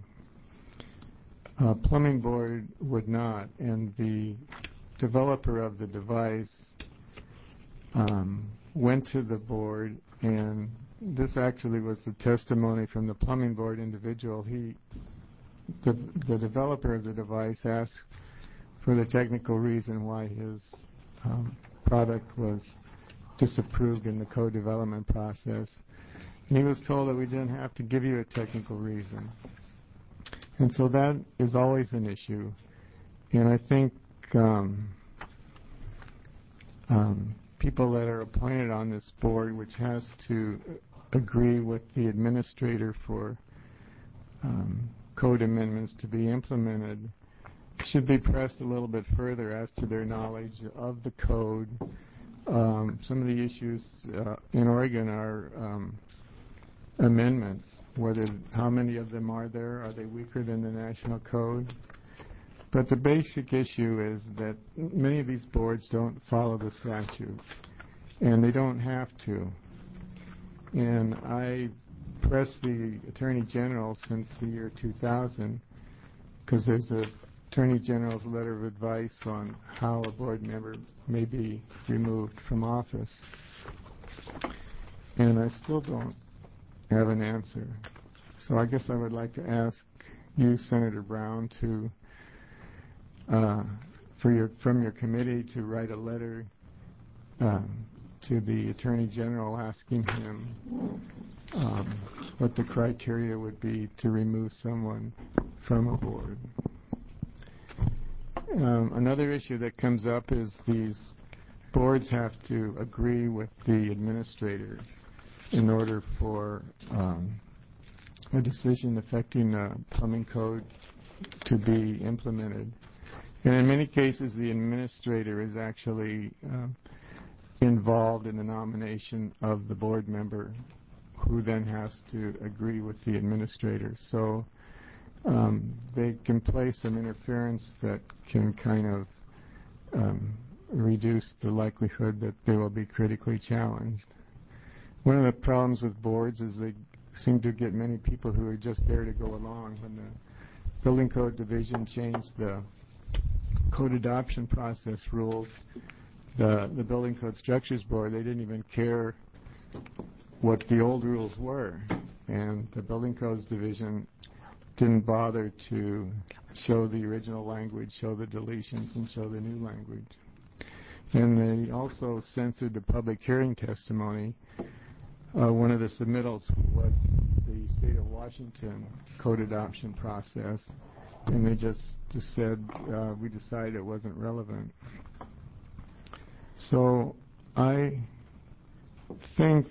uh, Plumbing Board would not. And the developer of the device um, went to the board, and this actually was the testimony from the Plumbing Board individual. He, the, the developer of the device asked for the technical reason why his um, product was disapproved in the code development process. And he was told that we didn't have to give you a technical reason. And so that is always an issue. And I think um, um, people that are appointed on this board, which has to agree with the administrator for um, code amendments to be implemented, should be pressed a little bit further as to their knowledge of the code. Um, some of the issues uh, in Oregon are um, amendments, whether how many of them are there, are they weaker than the national code? But the basic issue is that many of these boards don't follow the statute, and they don't have to. And I pressed the Attorney General since the year two thousand, because there's a Attorney General's letter of advice on how a board member may be removed from office. And I still don't have an answer. So I guess I would like to ask you, Senator Brown, to uh, for your from your committee to write a letter um, to the Attorney General asking him um, what the criteria would be to remove someone from a board. Um, another issue that comes up is these boards have to agree with the administrator in order for um, a decision affecting a plumbing code to be implemented. And in many cases, the administrator is actually uh, involved in the nomination of the board member, who then has to agree with the administrator. So um, they can play some interference that can kind of um, reduce the likelihood that they will be critically challenged. One of the problems with boards is they seem to get many people who are just there to go along. When the Building Code Division changed the code adoption process rules, the, the Building Code Structures Board, they didn't even care what the old rules were. And the Building Codes Division didn't bother to show the original language, show the deletions, and show the new language. And they also censored the public hearing testimony. Uh, one of the submittals was the state of Washington code adoption process, and they just, just said uh, we decided it wasn't relevant. So I think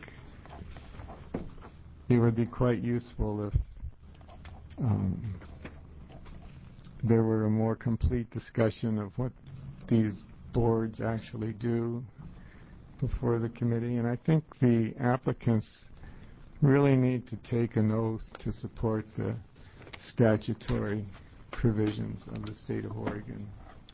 it would be quite useful if um, there were a more complete discussion of what these boards actually do before the committee. And I think the applicants really need to take an oath to support the statutory provisions of the state of Oregon.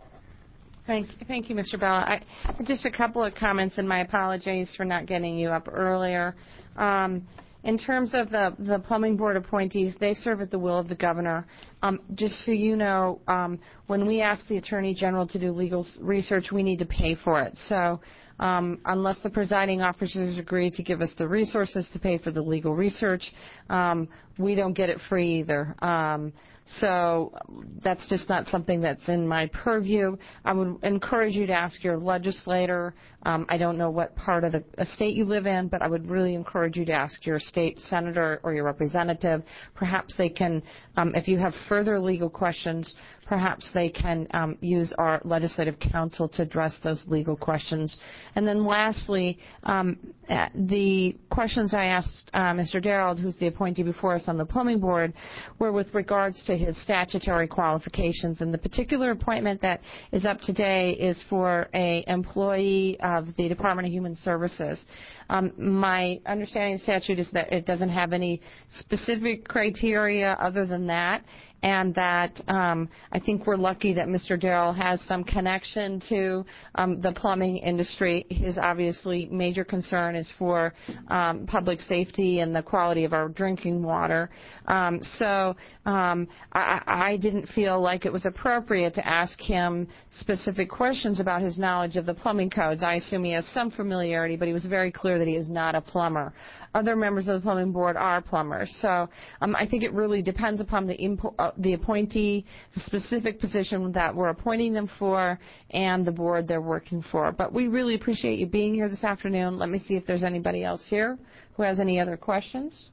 Thank, thank you, Mister Bella. I, just a couple of comments, and my apologies for not getting you up earlier. Um, in terms of the, the plumbing board appointees, they serve at the will of the governor. Um, just so you know, um, when we ask the Attorney General to do legal research, we need to pay for it. So um, unless the presiding officers agree to give us the resources to pay for the legal research, um, we don't get it free either. Um, so that's just not something that's in my purview. I would encourage you to ask your legislator. Um, I don't know what part of the state you live in, but I would really encourage you to ask your state senator or your representative. Perhaps they can, um, if you have further legal questions, perhaps they can um, use our legislative counsel to address those legal questions. And then lastly, um, the questions I asked uh, Mister Darrell, who's the appointee before us on the plumbing board, were with regards to his statutory qualifications. And the particular appointment that is up today is for a employee of the Department of Human Services. Um, my understanding of the statute is that it doesn't have any specific criteria other than that, and that um, I think we're lucky that Mister Darrell has some connection to um, the plumbing industry. His obviously major concern is for um, public safety and the quality of our drinking water. Um, so um, I, I didn't feel like it was appropriate to ask him specific questions about his knowledge of the plumbing codes. I assume he has some familiarity, but he was very clear that he is not a plumber. Other members of the plumbing board are plumbers. So um, I think it really depends upon the impo- uh, the appointee, the specific position that we're appointing them for, and the board they're working for. But we really appreciate you being here this afternoon. Let me see if there's anybody else here who has any other questions.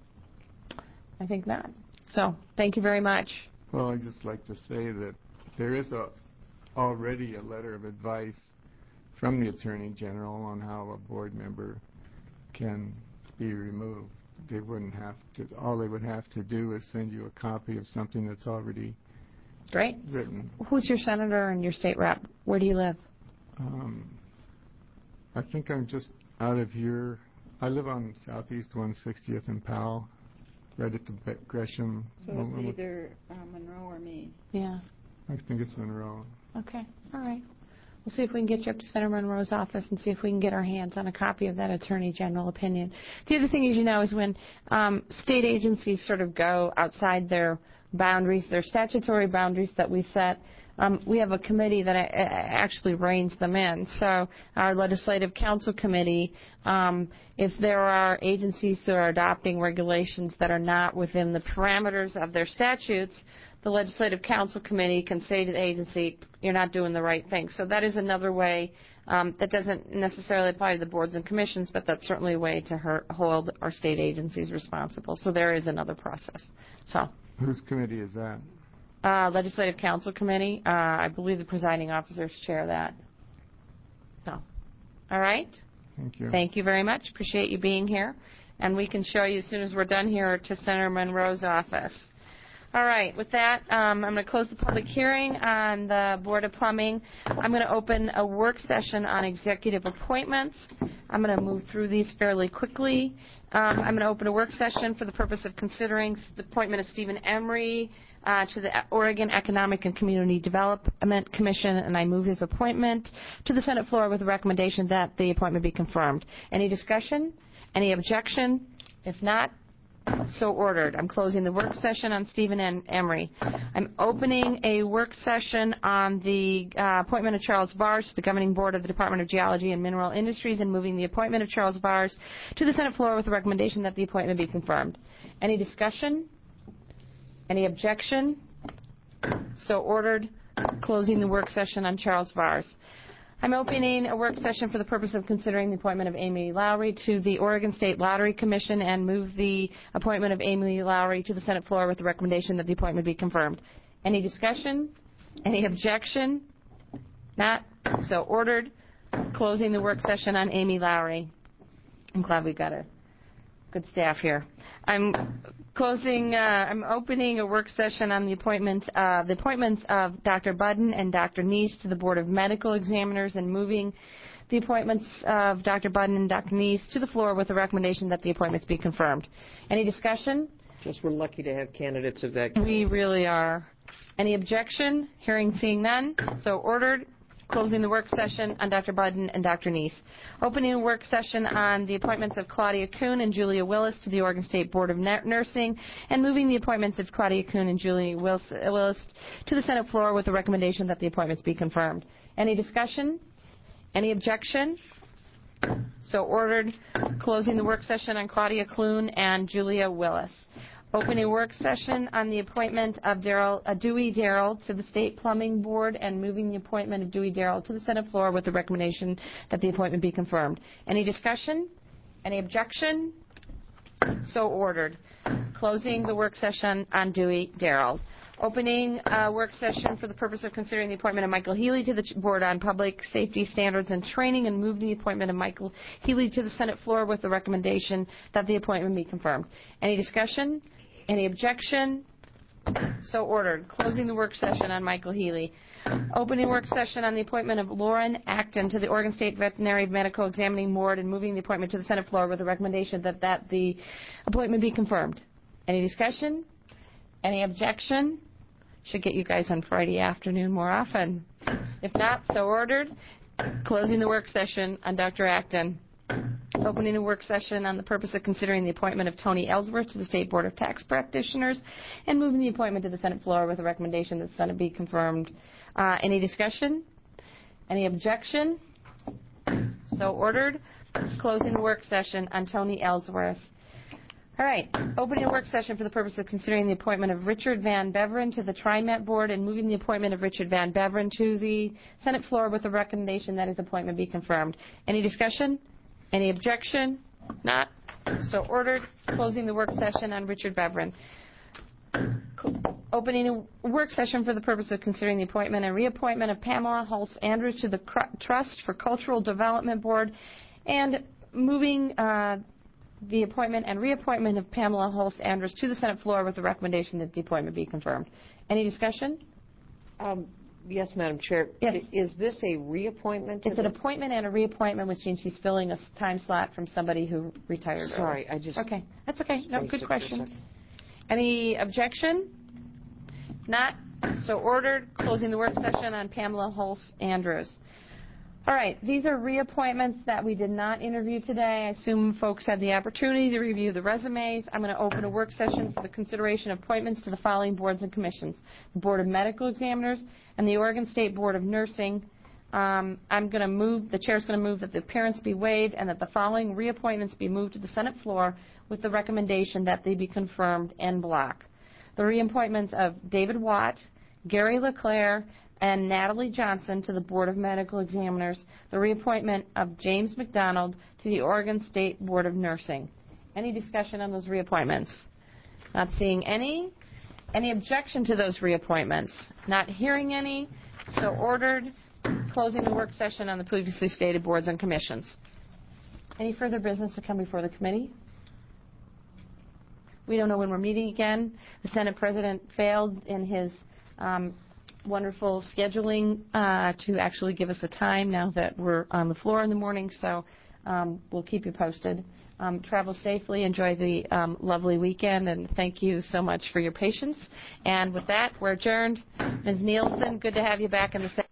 I think not. So thank you very much. Well, I'd just like to say that there is a, already a letter of advice from the Attorney General on how a board member can be removed. They wouldn't have to, all they would have to do is send you a copy of something that's already Great. written. Who's your senator and your state rep? Where do you live? Um, I think I'm just out of here. I live on Southeast one sixtieth and Powell, right at the Be- Gresham. So it's either uh, Monroe or me. Yeah. I think it's Monroe. Okay. All right. We'll see if we can get you up to Senator Monroe's office and see if we can get our hands on a copy of that Attorney General opinion. The other thing, as you know, is when um, state agencies sort of go outside their boundaries, their statutory boundaries that we set, um, we have a committee that a- actually reins them in. So our Legislative Council Committee, um, if there are agencies that are adopting regulations that are not within the parameters of their statutes, the Legislative Council Committee can say to the agency, you're not doing the right thing. So that is another way. Um, that doesn't necessarily apply to the boards and commissions, but that's certainly a way to her- hold our state agencies responsible. So there is another process. So, Whose committee is that? uh, Legislative Council Committee, uh, I believe the presiding officers chair that. So, all right. Thank you. Thank you very much. Appreciate you being here. And we can show you as soon as we're done here to Senator Monroe's office. All right. With that, um, I'm going to close the public hearing on the Board of Plumbing. I'm going to open a work session on executive appointments. I'm going to move through these fairly quickly. Um, I'm going to open a work session for the purpose of considering the appointment of Stephen Emery uh, to the Oregon Economic and Community Development Commission, and I move his appointment to the Senate floor with a recommendation that the appointment be confirmed. Any discussion? Any objection? If not, so ordered. I'm closing the work session on Stephen N. Emery. I'm opening a work session on the uh, appointment of Charles Bars to the Governing Board of the Department of Geology and Mineral Industries, and moving the appointment of Charles Bars to the Senate floor with a recommendation that the appointment be confirmed. Any discussion? Any objection? So ordered. Closing the work session on Charles Bars. I'm opening a work session for the purpose of considering the appointment of Amy Lowry to the Oregon State Lottery Commission, and move the appointment of Amy Lowry to the Senate floor with the recommendation that the appointment be confirmed. Any discussion? Any objection? Not? So ordered. Closing the work session on Amy Lowry. I'm glad we got a good staff here. I'm closing, uh, I'm opening a work session on the appointment, uh, the appointments of Doctor Budden and Doctor Neese to the Board of Medical Examiners, and moving the appointments of Doctor Budden and Doctor Neese to the floor with a recommendation that the appointments be confirmed. Any discussion? Just we're lucky to have candidates of that. We really are. Any objection? Hearing, seeing none. So ordered. Closing the work session on Doctor Budden and Doctor Neese. Opening a work session on the appointments of Claudia Kuhn and Julia Willis to the Oregon State Board of Nursing, and moving the appointments of Claudia Kuhn and Julia Willis, Willis to the Senate floor with the recommendation that the appointments be confirmed. Any discussion? Any objection? So ordered. Closing the work session on Claudia Kuhn and Julia Willis. Opening a work session on the appointment of Darrell, uh, Dewey Darrell to the State Plumbing Board, and moving the appointment of Dewey Darrell to the Senate floor with the recommendation that the appointment be confirmed. Any discussion? Any objection? So ordered. Closing the work session on Dewey Darrell. Opening a work session for the purpose of considering the appointment of Michael Healy to the Board on Public Safety Standards and Training, and move the appointment of Michael Healy to the Senate floor with the recommendation that the appointment be confirmed. Any discussion? Any objection? So ordered. Closing the work session on Michael Healy. Opening work session on the appointment of Lauren Acton to the Oregon State Veterinary Medical Examining Board, and moving the appointment to the Senate floor with a recommendation that, that the appointment be confirmed. Any discussion? Any objection? Should get you guys on Friday afternoon more often. If not, so ordered. Closing the work session on Doctor Acton. Opening a work session on the purpose of considering the appointment of Tony Ellsworth to the State Board of Tax Practitioners, and moving the appointment to the Senate floor with a recommendation that the Senate be confirmed. Uh, any discussion? Any objection? So ordered. Closing the work session on Tony Ellsworth. All right. Opening a work session for the purpose of considering the appointment of Richard Van Beveren to the TriMet Board, and moving the appointment of Richard Van Beveren to the Senate floor with a recommendation that his appointment be confirmed. Any discussion? Any objection? Not. So ordered. Closing the work session on Richard Beveren. Opening a work session for the purpose of considering the appointment and reappointment of Pamela Hulse Andrews to the Trust for Cultural Development Board, and moving uh, the appointment and reappointment of Pamela Hulse Andrews to the Senate floor with the recommendation that the appointment be confirmed. Any discussion? Um, yes, Madam Chair. Yes. Is this a reappointment? It's an appointment and a reappointment, which means she's filling a time slot from somebody who retired. Sorry, early. I just... Okay, that's okay. No, good wasted question. for a second. Any objection? Not. So ordered. Closing the work session on Pamela Hulse Andrews. All right, these are reappointments that we did not interview today. I assume folks had the opportunity to review the resumes. I'm going to open a work session for the consideration of appointments to the following boards and commissions: the Board of Medical Examiners and the Oregon State Board of Nursing. Um, I'm going to move, the chair's going to move that the appearance be waived and that the following reappointments be moved to the Senate floor with the recommendation that they be confirmed en bloc. The reappointments of David Watt, Gary LeClaire, and Natalie Johnson to the Board of Medical Examiners. The reappointment of James McDonald to the Oregon State Board of Nursing. Any discussion on those reappointments? Not seeing any. Any objection to those reappointments? Not hearing any. So ordered. Closing the work session on the previously stated boards and commissions. Any further business to come before the committee? We don't know when we're meeting again. The Senate President failed in his um, wonderful scheduling uh, to actually give us a time now that we're on the floor in the morning, so um, we'll keep you posted. Um, travel safely, enjoy the um, lovely weekend, and thank you so much for your patience. And with that, we're adjourned. Miz Nielsen, good to have you back in the